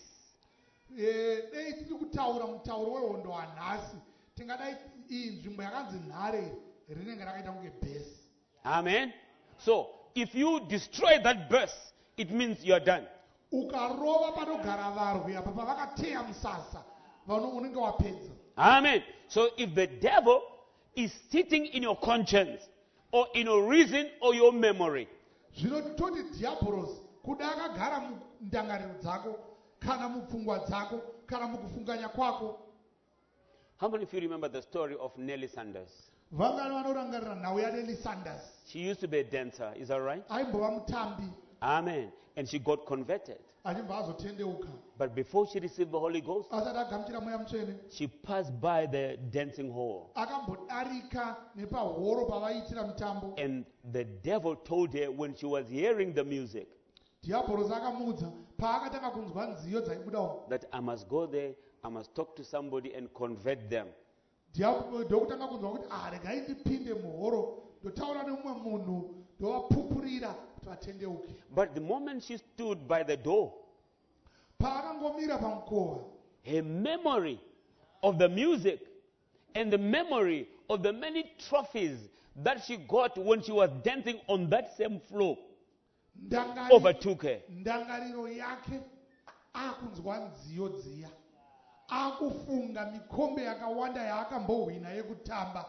Dei tiri kutaura mutauro wehondo hanhasi, tingadai iyi nzvimbo yakanzi nhare rinenge rakaita kunge base. Amen. So if you destroy that base, it means you are done. Ukarova panogara varwi apa pavakateya musasa vano unenge wapedza. Amen. So if the devil is sitting in your conscience or in your reason or your memory, zvinototi diabolos kuda akagara mundangariro dzako kana mupfungwa dzako kana mukufunganya kwako. how many of you remember the story of Nelly Sanders? Vangani vanorangarira nhau yaNelly Sanders. She used to be a dancer, is that right? Aimbova mutambi. Amen. And she got converted. Achibva azotendeuka. But before she received the Holy Ghost, Asati agamuchira mweya mutsvene. she passed by the dancing hall. Akambodarika nepahoro pavaiitira mutambo. And the devil told her when she was hearing the music Diabolos akamuudza paakatanga kunzwa nziyo dzaibuda umo. that I must go there, I must talk to somebody and convert them. Ndokutanga kunzwa kuti ah regai ndipinde muhoro ndotaura nemumwe munhu ndovapupurira kuti vatendeuke. But the moment she stood by the door, Paakangomira pamukova, her memory of the music and the memory of the many trophies that she got when she was dancing on that same floor ndangari- overtook her. ndangariro yake akunzwa nziyo dziya, akufunga mikombe yakawanda yaakambohwina yekutamba,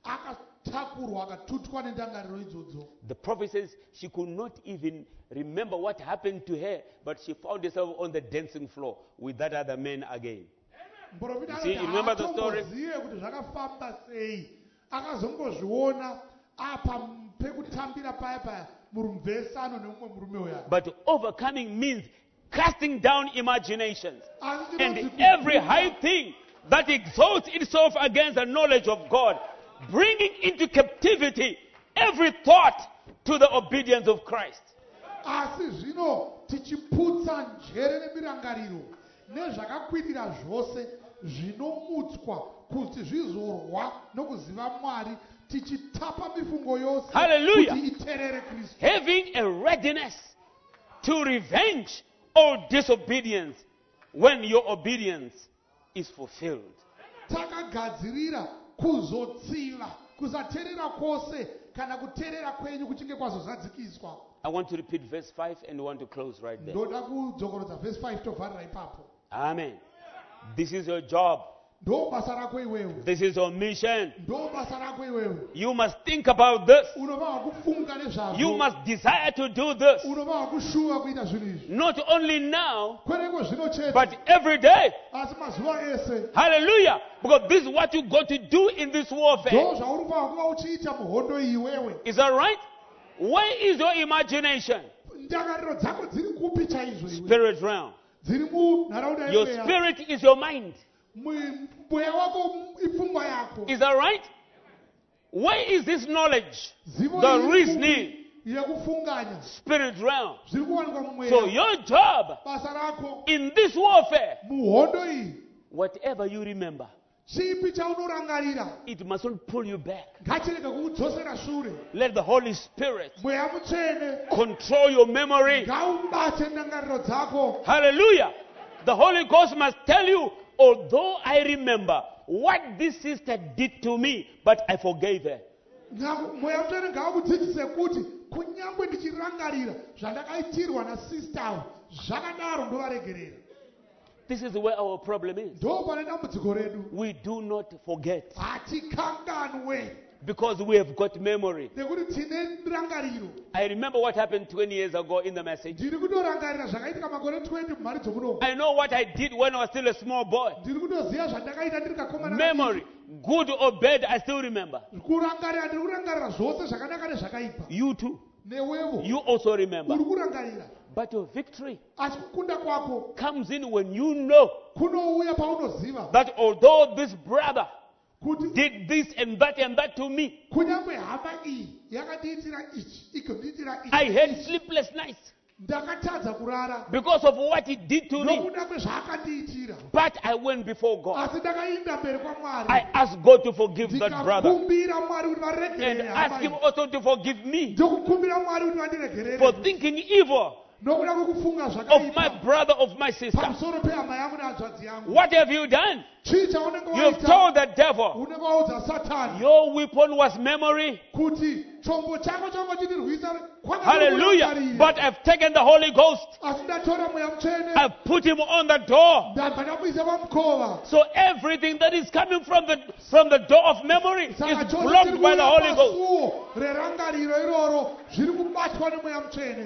akatakurwa akatutwa nendangariro idzodzo. The prophet says she could not even remember what happened to her, but she found herself on the dancing floor with that other man again. Muprofita You see, you remember the story? hatomboziye kuti zvakafamba sei, akazongozviona apa pekutambira paya paya murumvesano nemumwe murume uya. But overcoming means casting down imaginations Asi and chinonzi every kufunga. high thing that exalts itself against the knowledge of God, bringing into captivity every thought to the obedience of Christ. Asi zvino tichiputsa njere nemirangariro nezvakakwirira zvose zvinomutswa kuti zvizorwa nokuziva Mwari, tichitapa mifungo yose Hallelujah. kuti iterere Kristu. Having a readiness to revenge all disobedience when your obedience is fulfilled. Takagadzirira kuzotsiva kusaterera kwose kana kuterera kwenyu kuchinge kwazozadzikiswa. I want to repeat verse five and want to close right there. Ndoda kudzokorodza verse five tovharira ipapo. Amen. This is your job. Ndo basa rako iwewe. This is your mission. Ndo basa rako iwewe. You must think about this. Unovava kufunga nezvazvo. You must desire to do this. Unovava kushuva kuita zvinhu izvi. Not only now, Kwereko zvino chete, but every day. asi mazuva ese. Hallelujah. Because this is what you got to do in this warfare. Ndo zvauri kufanira kuva uchiita muhondo iyi iwewe. Is that right? Where is your imagination? Ndangariro dzako dziri kupi chaizvo iwe? Spirit realm. Dziri munharaunda Your yemweya. spirit is your mind. Mweya wako ipfungwa yako. Is that right? Where is this knowledge? Zivo The iri reasoning. kupi yekufunganya. Spirit realm. Zviri kuwanikwa So mumweya. your job Basa rako in this warfare, muhondo iyi, whatever you remember, chipi chaunorangarira it mustn't pull you back. ngachirege kukudzosera shure. Let the Holy Spirit Mweya mutsvene control your memory. ngaubate ndangariro dzako. Hallelujah. The Holy Ghost must tell you, although I remember what this sister did to me, but I forgave her. Nyangu- mweya mutsvene ngaakudzidzise kuti kunyangwe ndichirangarira zvandakaitirwa nasista zvakadaro ndovaregerera. This is where our problem is. Ndo pane dambudziko redu. We do not forget Hatikanganwe because we have got memory. nekuti tine rangariro. I remember what happened twenty years ago in the message. Ndiri kutorangarira zvakaitika makore twenty mumhari dzomuromo. I know what I did when I was still a small boy. Ndiri kutoziva zvandakaita ndiri kakomana. Memory, good or bad, I still remember. Kurangarira ndiri kurangarira zvose zvakanaka nezvakaipa. You too. Newewo You also remember. uri kurangarira. But your victory Asi kukunda kwako comes in when you know kunouya paunoziva that although this brother kuti did this and that and that to me, kunyangwe hama iyi yakandiitira ichi igondiitira I ichi had sleepless nights ndakatadza kurara because of what he did to me. nokuda kwezvaakandiitira. But I went before God. Asi ndakainda mberi I kwamwari asked God to forgive that brother ndikakumbira mwari kuti and varegerere ask hama him iyi. also to forgive me Ndokukumbira mwari kuti for vandiregerere thinking evil nokuda kwekufunga of my zvakaipa brother, of my sister. pamusoro pehama yangu nehanzvadzi yangu. What have you done? Chii chaunenge You have waita told the devil unenge waudza satani your weapon was memory. kuti chombo chako changa chitirwisa Hallelujah. But I've taken the Holy Ghost. asi ndatora mweya mutsvene I've put him on the door. ndabva ndamuisa pamukova. So everything that is coming from the from the door of memory is Saka chose blocked tiri by the kuuya Holy Ghost. pasuo rerangariro iroro zviri kubatwa nemweya mutsvene.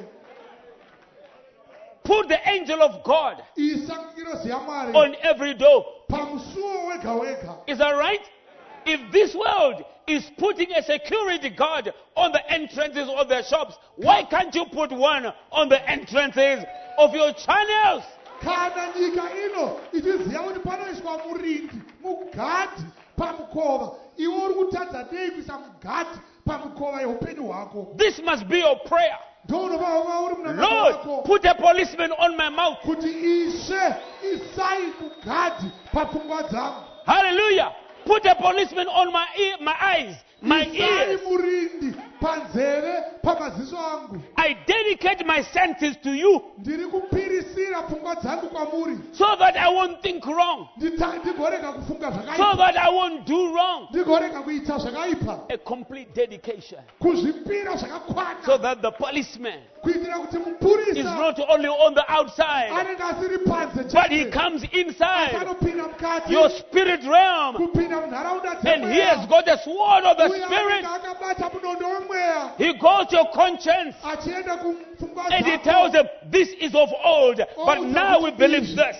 Put the angel of God isa ngirozi yamwari on every door. pamusuo wega wega. Is that right? If this world is putting a security guard on the entrances of their shops, why can't you put one on the entrances of your channels? Kana nyika ino ichiziva kuti panoiswa murindi mugadhi pamukova, iwe uri kutadza nei kuisa mugadhi pamukova yeupenyu hwako? This must be your prayer. Ndounovava uri munamato Lord, wako put a policeman on my mouth. kuti ishe isai mugadhi papfungwa dzangu. Hallelujah. Put a policeman on my ear, my eyes, my Isai ears. murindi panzeve pamaziso angu. I dedicate my senses to you Ndiri kupirisira pfungwa dzangu kwamuri so that I won't think wrong, Ndita- ndigorega kufunga so zvakaipa, that I won't do wrong. ndigorega kuita zvakaipa, A complete dedication kuzvipira so zvakakwana that the policeman kuitira kuti is mupurisa not only on the outside, anenge asiri panze but he chete, comes inside anopinda mukati your spirit realm, kupinda munharaunda and he has got the sword of the uye spirit. anenge akabata munondo wemweya He goes to your conscience achienda kupfungwa and he tells them, this is of old, but now we believe this.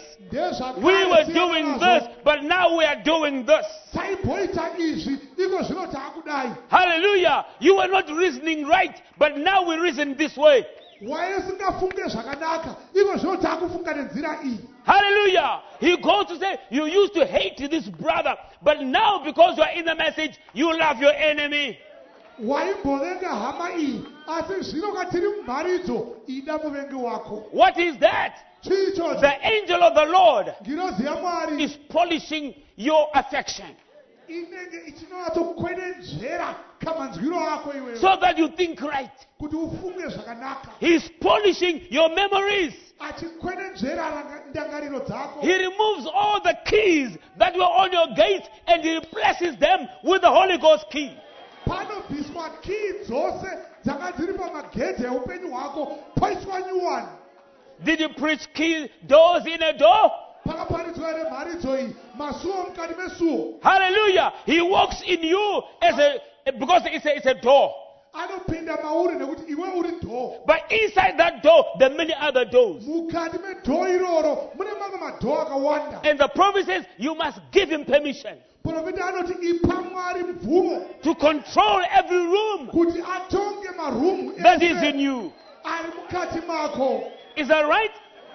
We were doing this, but now we are doing this. saimboita izvi iko zvino taakudai. Hallelujah. You were not reasoning right, but now we reason this way. Wayesingafunge zvakanaka iko zvino taakufunga nenzira iyi. Hallelujah. He goes to say, you used to hate this brother, but now because you are in the message, you love your enemy. Waimbovenga hama iyi asi zvino katiri mumharidzo ida muvengi wako. What is that? Chii ichocho? The angel of the Lord Ngirozi yaMwari is polishing your affection inenge ichinonyatokwenenzvera kamanzwiro ako iwewe so that you think right. kuti ufunge zvakanaka. He's polishing your memories. Achikwenenzvera ranga- ndangariro dzako. He removes all the keys that were on your gates and he replaces them with the Holy Ghost key. Panobviswa kii dzose dzanga dziri pamagedhi eupenyu hwako poiswa nyuwani. Did you preach key doors in a door? Pakaparidzwa ere mharidzo iyi masuo mukati mesuo. Hallelujah. He walks in you as a because it's a, it's a door. Anopinda mauri nekuti iwe uri dhoo. But inside that door, there are many other doors. Mukati medhoo iroro mune mamwe madhoo akawanda. And the prophet says you must give him permission Profeta anoti ipa Mwari mvumo to control every room kuti atonge marumu that is ese in you. ari mukati mako. Is that right?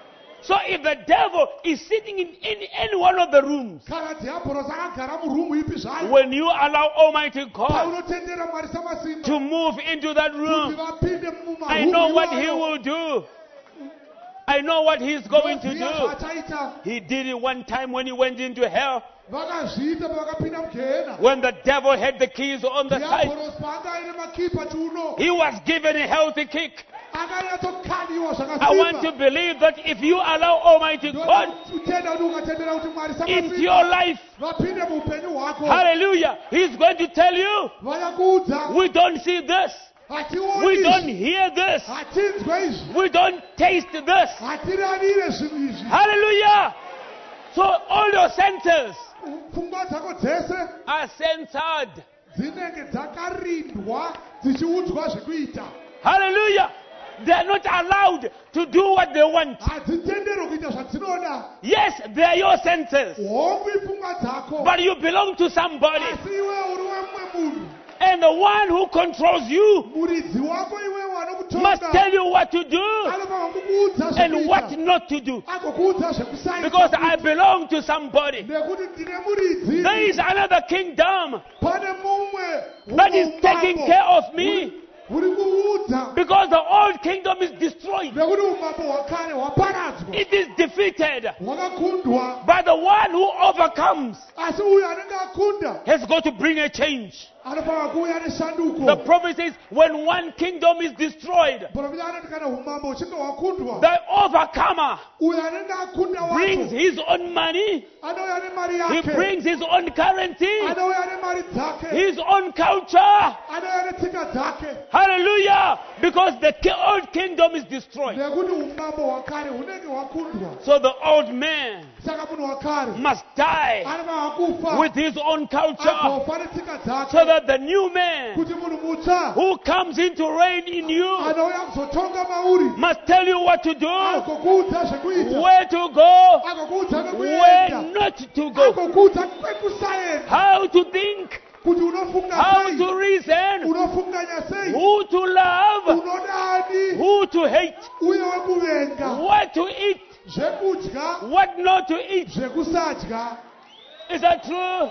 So if the devil is sitting in any, any one of the rooms, Kana dhiabhorosi akagara murumu ipi zvayo when you allow Almighty God paunotendera Mwari samasimba to move into that kuti room, vapinde I know mumarumu what he iwayo. will do. I know what he's going to Ndoziva do. zvachaita. He did it one time when he went into hell, Vakazviita pavakapinda mugehena. when the devil had the keys on the side. Dhiabhorosi paanga aine makii pachiuno He was given a healthy kick. akanyatsokaniwa I want to believe that if you allow Almighty God utenda kuti ukatendera kuti mwari into your life, vapinde muupenyu hwako hallelujah, He's going to tell you, vachakuudza we don't see this, we don't hear this, hatinzwe izvi we don't taste this. hatiranire zvinhu izvi Hallelujah. So all your senses pfungwa dzako dzese are censored. dzinenge dzakarindwa dzichiudzwa zvekuita Hallelujah. They are not allowed to do what they want. hadzitenderwi kuita zvadzinoda Yes, they are your senses, hongu ipfungwa dzako but you belong to somebody. asi iwe uri wemumwe munhu And the one who controls you muridzi wako iwewe must anokutonga tell you what to do anofanira kukuudza and what zvekuita not to do. agokuudza zvekusaita Because I belong to somebody. nekuti ndine muridzi There is another kingdom pane mumwe that is taking care of me. uri kuudza Because the old kingdom is destroyed. nekuti umambo hwakare hwaparadzwa It is defeated. hwakakundwa But the one who overcomes asi uyo anenge akunda has got to bring a change. anofanira kuuya The neshanduko prophet says, when one kingdom is destroyed, profita anoti kana umambo uchinge hwakundwa the overcomer uyo anenge akunda brings wacho his own money, anouya nemari he yake brings his own currency, anouya nemari dzake his own culture. anouya netsika dzake Hallelujah! Because the ki- old kingdom is destroyed. nekuti umambo hwakare hunenge hwakundwa So the old man saka munhu wakare must die anofanira kufa with his own culture agofa netsika dzake so that the new man kuti munhu mutsva who comes in to reign in you anouya kuzotonga mauri must tell you what to do, agokuudza zvekuita where to go, agokuudza where kwekuenda not to go, agokuudza kwekusaenda how to think, kuti unofunga how sei to reason, unofunganya sei who to love, unodani who to hate, uye wekuvenga what to eat, zvekudya what not to eat. zvekusadya Is that true?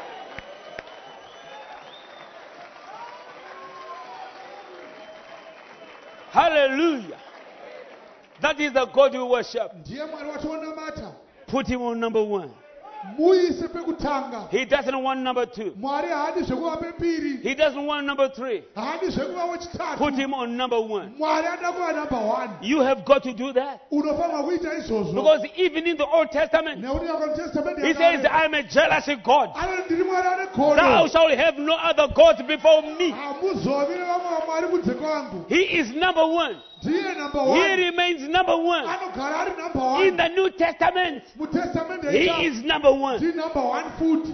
Hallelujah. That is the God we worship. ndiye mwari wationamata Put him on number one. muise pekutanga He doesn't want number two. mwari haadi zvekuva pepiri He doesn't want number three. haadi zvekuva Put wechitatu him on number one. mwari ada kuva namba one You have got to do that. unofanira kuita izvozvo Because even in the Old Testament, nekuti yakamutestamende he says, I am a jealous God. anoti ndiri mwari ane Thou godo shalt have no other gods before me. hamuzovi nevamwe vamwari kunze kwangu He is number one. ndiye namba He one remains number one. anogara ari namba In one the New Testament, mutestamende he ita is number one. ndi namba one futi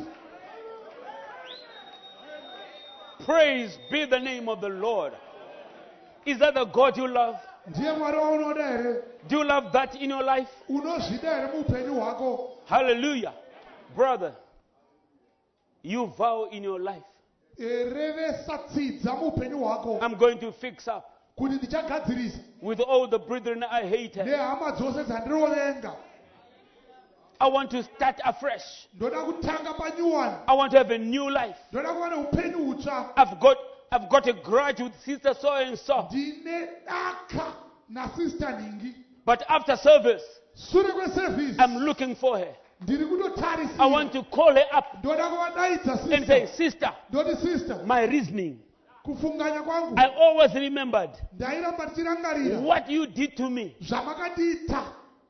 Praise be the name of the Lord. Is that the God you love? ndiye mwari waunoda here Do you love that in your life? unozvida here muupenyu hwako Hallelujah. Brother, you vow in your life, revesa tsidza muupenyu hwako I'm going to fix up kuti ndichagadzirisa with all the brethren I hated. nehama dzose dzandinovenga I want to start afresh. ndoda kutanga panyuwani I want to have a new life. ndoda kuva neupenyu hutsva I've got I've got a grudge with sister so and so. ndine daka nasista nhingi But after service, sure kwesevhisi I'm looking for her. ndiri I kundotarisira want to call her up ndoda kuvadaidza and say, sista sister, ndoti sista my reasoning. kufunganya kwangu I always remembered ndairamba ndichirangarira what you did to me. zvamakandiita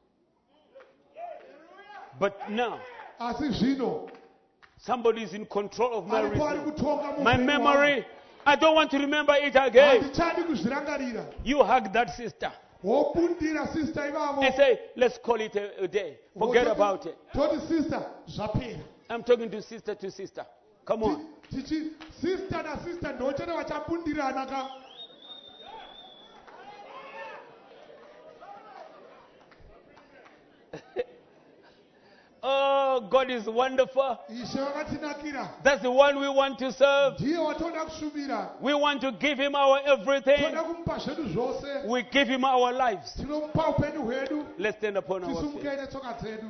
But now, asi zvino somebody is in control of my aripo ari reasoning. kutonga My muupenyu memory, I don't want to remember it again. handichadi kuzvirangarira You hug that sister wopundira sista ivavo and say, let's call it a, a day. Forget about it. toti sista zvapera I'm talking to sister to sister. Come on. tichi sista nasista ndochete vachapundirana ka Oh, God is wonderful. ishe vakatinakira That's the one we want to serve. ndiye watoda kushumira We want to give him our everything. toda kumupa zvedu zvose We give him our lives. tinomupa upenyu hwedu Let's stand upon our tisumuke feet. netsoka dzedu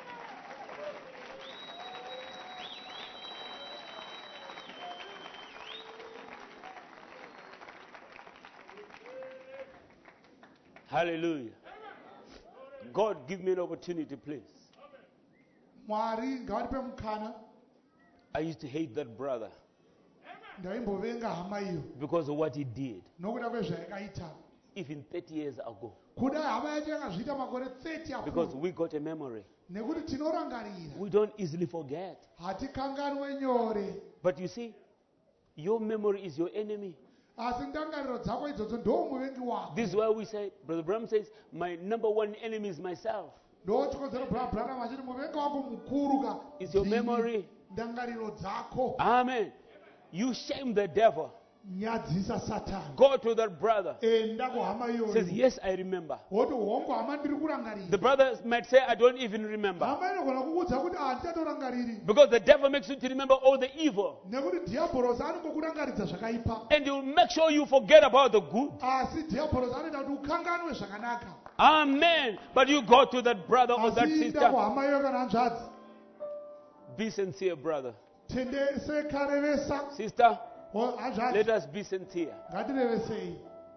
Hallelujah. God, give me an opportunity, please. mwari ngavandipe mukana I used to hate that brother ndaimbovenga hama iyo because of what he did. nokuda kwezvaikaita even thirty years ago. kudai hama yacho yakazviita makore thirty Because apfuura we got a memory. nekuti tinorangarira We don't easily forget. hatikanganwe nyore. But you see, your memory is your enemy. asi ndangariro dzako idzodzo ndo muvengi wako. This is why we say, Brother Bram says, my number one enemy is myself. ndo chikonzero brabranam achiti muvengi wako mukuru ka It's your ndini, memory. ndangariro dzako. Amen. You shame the devil. nyadzisa satani. Go to that brother. enda kuhama Says, iyoyo yes, I remember. woti hongu hama ndiri The kurangarira. brother might say, I don't even remember. hama inogona kuudza kuti handichatorangariri Because the devil makes you to remember all the evil. nekuti dhiabhorosi anongokurangaridza zvakaipa. And he will make sure you forget about the good. asi dhiabhorosi anoita kuti ukanganwe zvakanaka. Amen. But you go to that brother or that asi ida sister. kuhama iyoyo kana hanzvadzi. Be sincere, brother. tendesekarevesa Sister, hanzvadzi let us be sincere. ngatirevesei.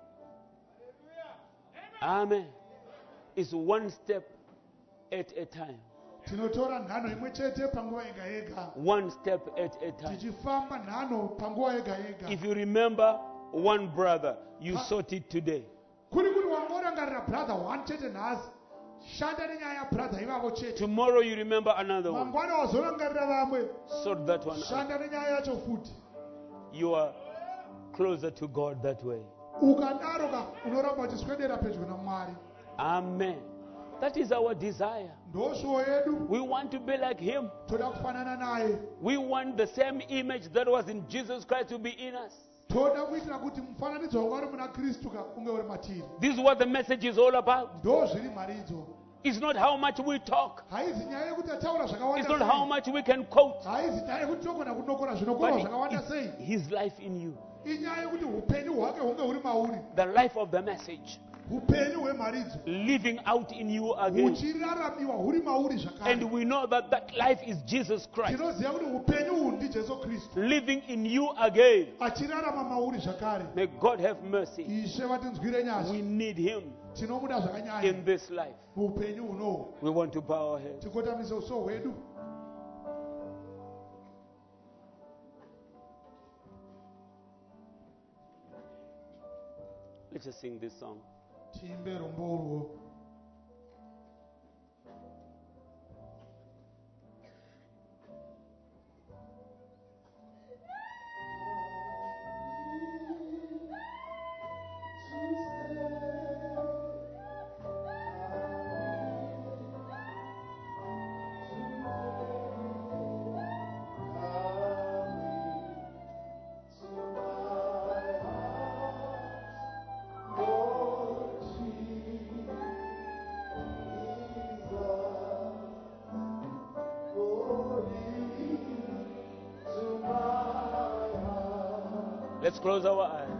Amen. It's one step at a time. tinotora nhano imwe chete panguva yega yega. One step at a time. tichifamba nhano panguva yega yega. If you remember one brother, you sort it today. kuri kuti wangorangarira brother one chete nhasi shanda nenyaya yabrother ivavo chete. Tomorrow you remember another one. mangwana wazorangarira vamwe Sort that one out. shanda nenyaya yacho futi. You are closer to God that way. ukadaro ka unoramba uchiswedera pedyo namwari. Amen. That is our desire. ndoshuwo yedu. We want to be like Him. toda kufanana naye. We want the same image that was in Jesus Christ to be in us. toda kuitira kuti mufananidzo wanga uri muna kristu ka unge uri matiri. This is what the message is all about. ndo zviri mhari idzo. It's not how much we talk. haizi nyaya yekuti ataura It's zvakawanda not how sei. much we can quote. haizi nyaya yekuti tinogona kunokora zvinokorwa But zvakawanda sei. it's His life in you. inyaya yekuti upenyu hwake hunge huri mauri. The life of the message. upenyu hwemhari idzo Living out in you again. huchiraramiwa huri mauri zvakare. And we know that that life is Jesus Christ. tinoziva kuti upenyu uhu ndijesu kristu Living in you again. achirarama mauri zvakare. May God have mercy. ishe vatinzwire We nyasha. need Him tinomuda in zvakanyanya this life. muupenyu hunohu. We want to bow our heads. tikotamise uso hwedu. Let's just sing this song. tiimbe rombo urwo. Let's close our eyes.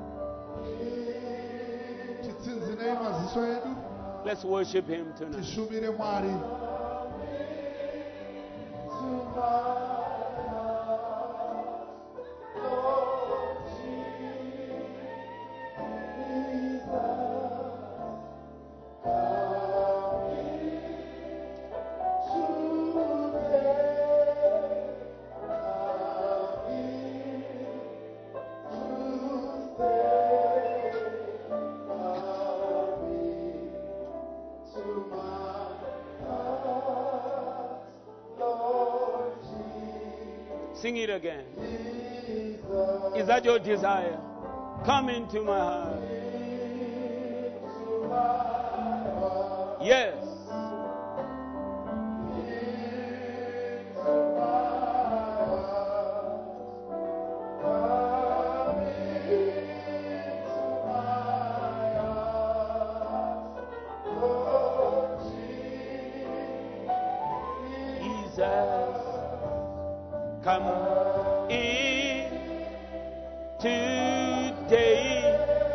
titsinzinei maziso edu. Let's worship Him tonight. tishumire mwari. Sing it again. Is that your desire? Come into my heart. Yes. Jesus, come in today.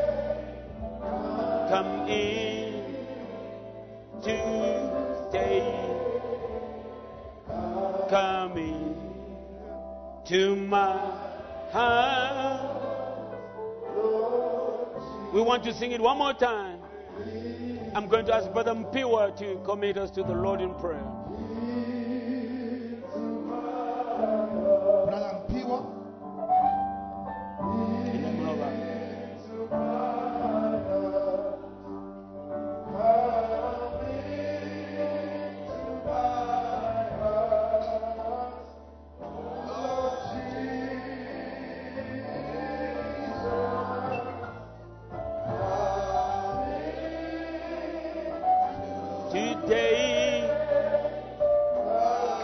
Come in today. Come in to my heart. We want to sing it one more time. I'm going to ask Brother Mpiwa to commit us to the Lord in prayer. Brother Mpiwa. In the name of our-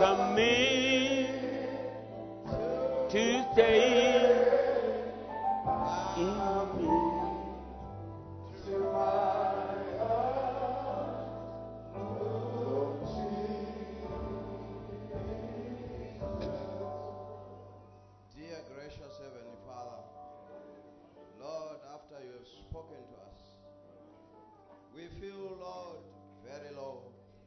coming to stay in me. Dear gracious Heavenly Father, Lord, after you have spoken to us, we feel, Lord, very low.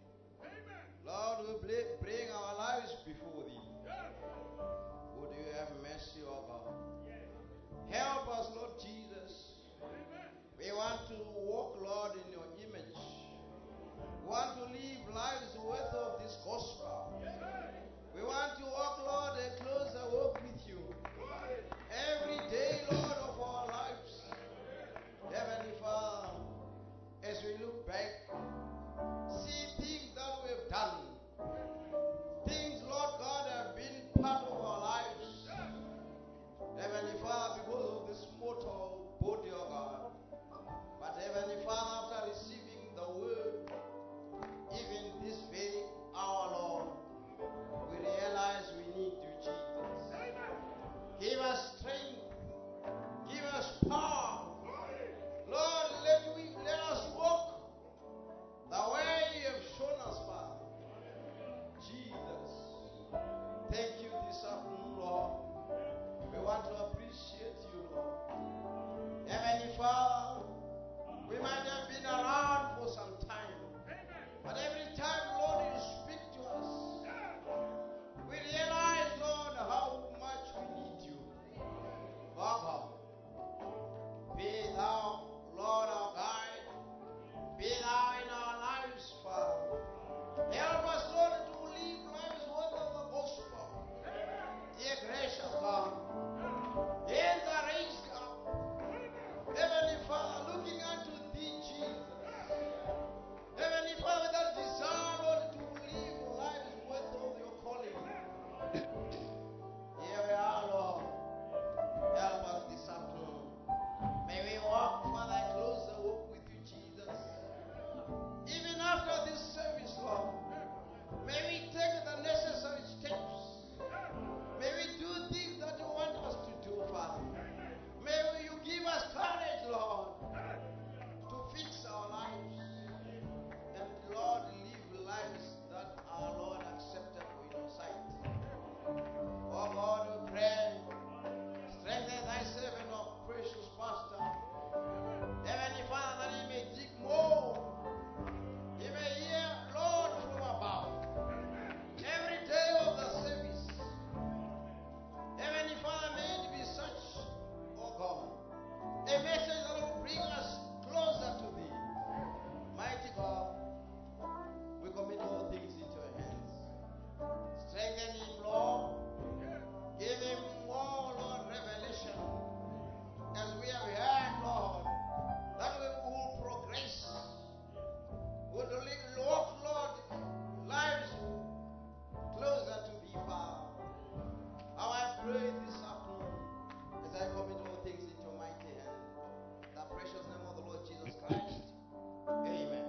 Lord, we bl- bring our lives before Thee. Would you have mercy, O God? Help us, Lord Jesus. We want to walk, Lord, in your image. We want to live lives worth of this gospel. We want to walk, Lord, a closer walk with you. Every day, Lord, of our lives. Heavenly Father, as we look back, see things that we have done. Things, Lord God, have been part of our lives. Heavenly Father, because of this mortal body, O God. But Heavenly Father, after receiving the word, even this very hour, Lord, we realize we need you, Jesus. Give us strength. Give us power. Lord, let, we, let us walk the way you have shown us, Father. Jesus. Thank you this afternoon, Lord. We want to appreciate you, Lord. Heavenly Father, we might have been around for some time, but every time, Lord, you speak to us, we realize, Lord, how much we need you. Father, be thou, Lord, our guide. Be thou in our lives, Father. Help us, Lord, to live lives worth of the gospel. Dear gracious God, hands are raised up. Heavenly Father, looking unto thee, Jesus. Heavenly Father, with that desire, Lord, to live lives worth of your calling. Here we are, Lord. Help us this afternoon. May we walk, Father, a closer walk with you, Jesus. Even after this service, Lord, may we take the necessary steps. May we do things that you want us to do, Father. May you give us courage, Lord, to fix our lives. And, Lord, live lives that are, Lord, acceptable in your sight. Oh, God, we pray. Strengthen thy servant, our precious pastor. Heavenly Father, that he may dig more. He may hear, Lord, from above. Every day of the service. Heavenly Father, may it be such, oh God, a message that will bring us closer to thee. Mighty God, we commit all things into your hands. Strengthen him, Lord. Give him more, Lord, revelation. As we have heard, Lord, that we will progress. Would walk, Lord, lives closer to thee, Father. How I pray this afternoon as I commit all things into your mighty hand. The precious name of the Lord Jesus Christ. Amen.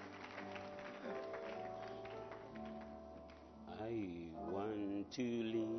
I want to live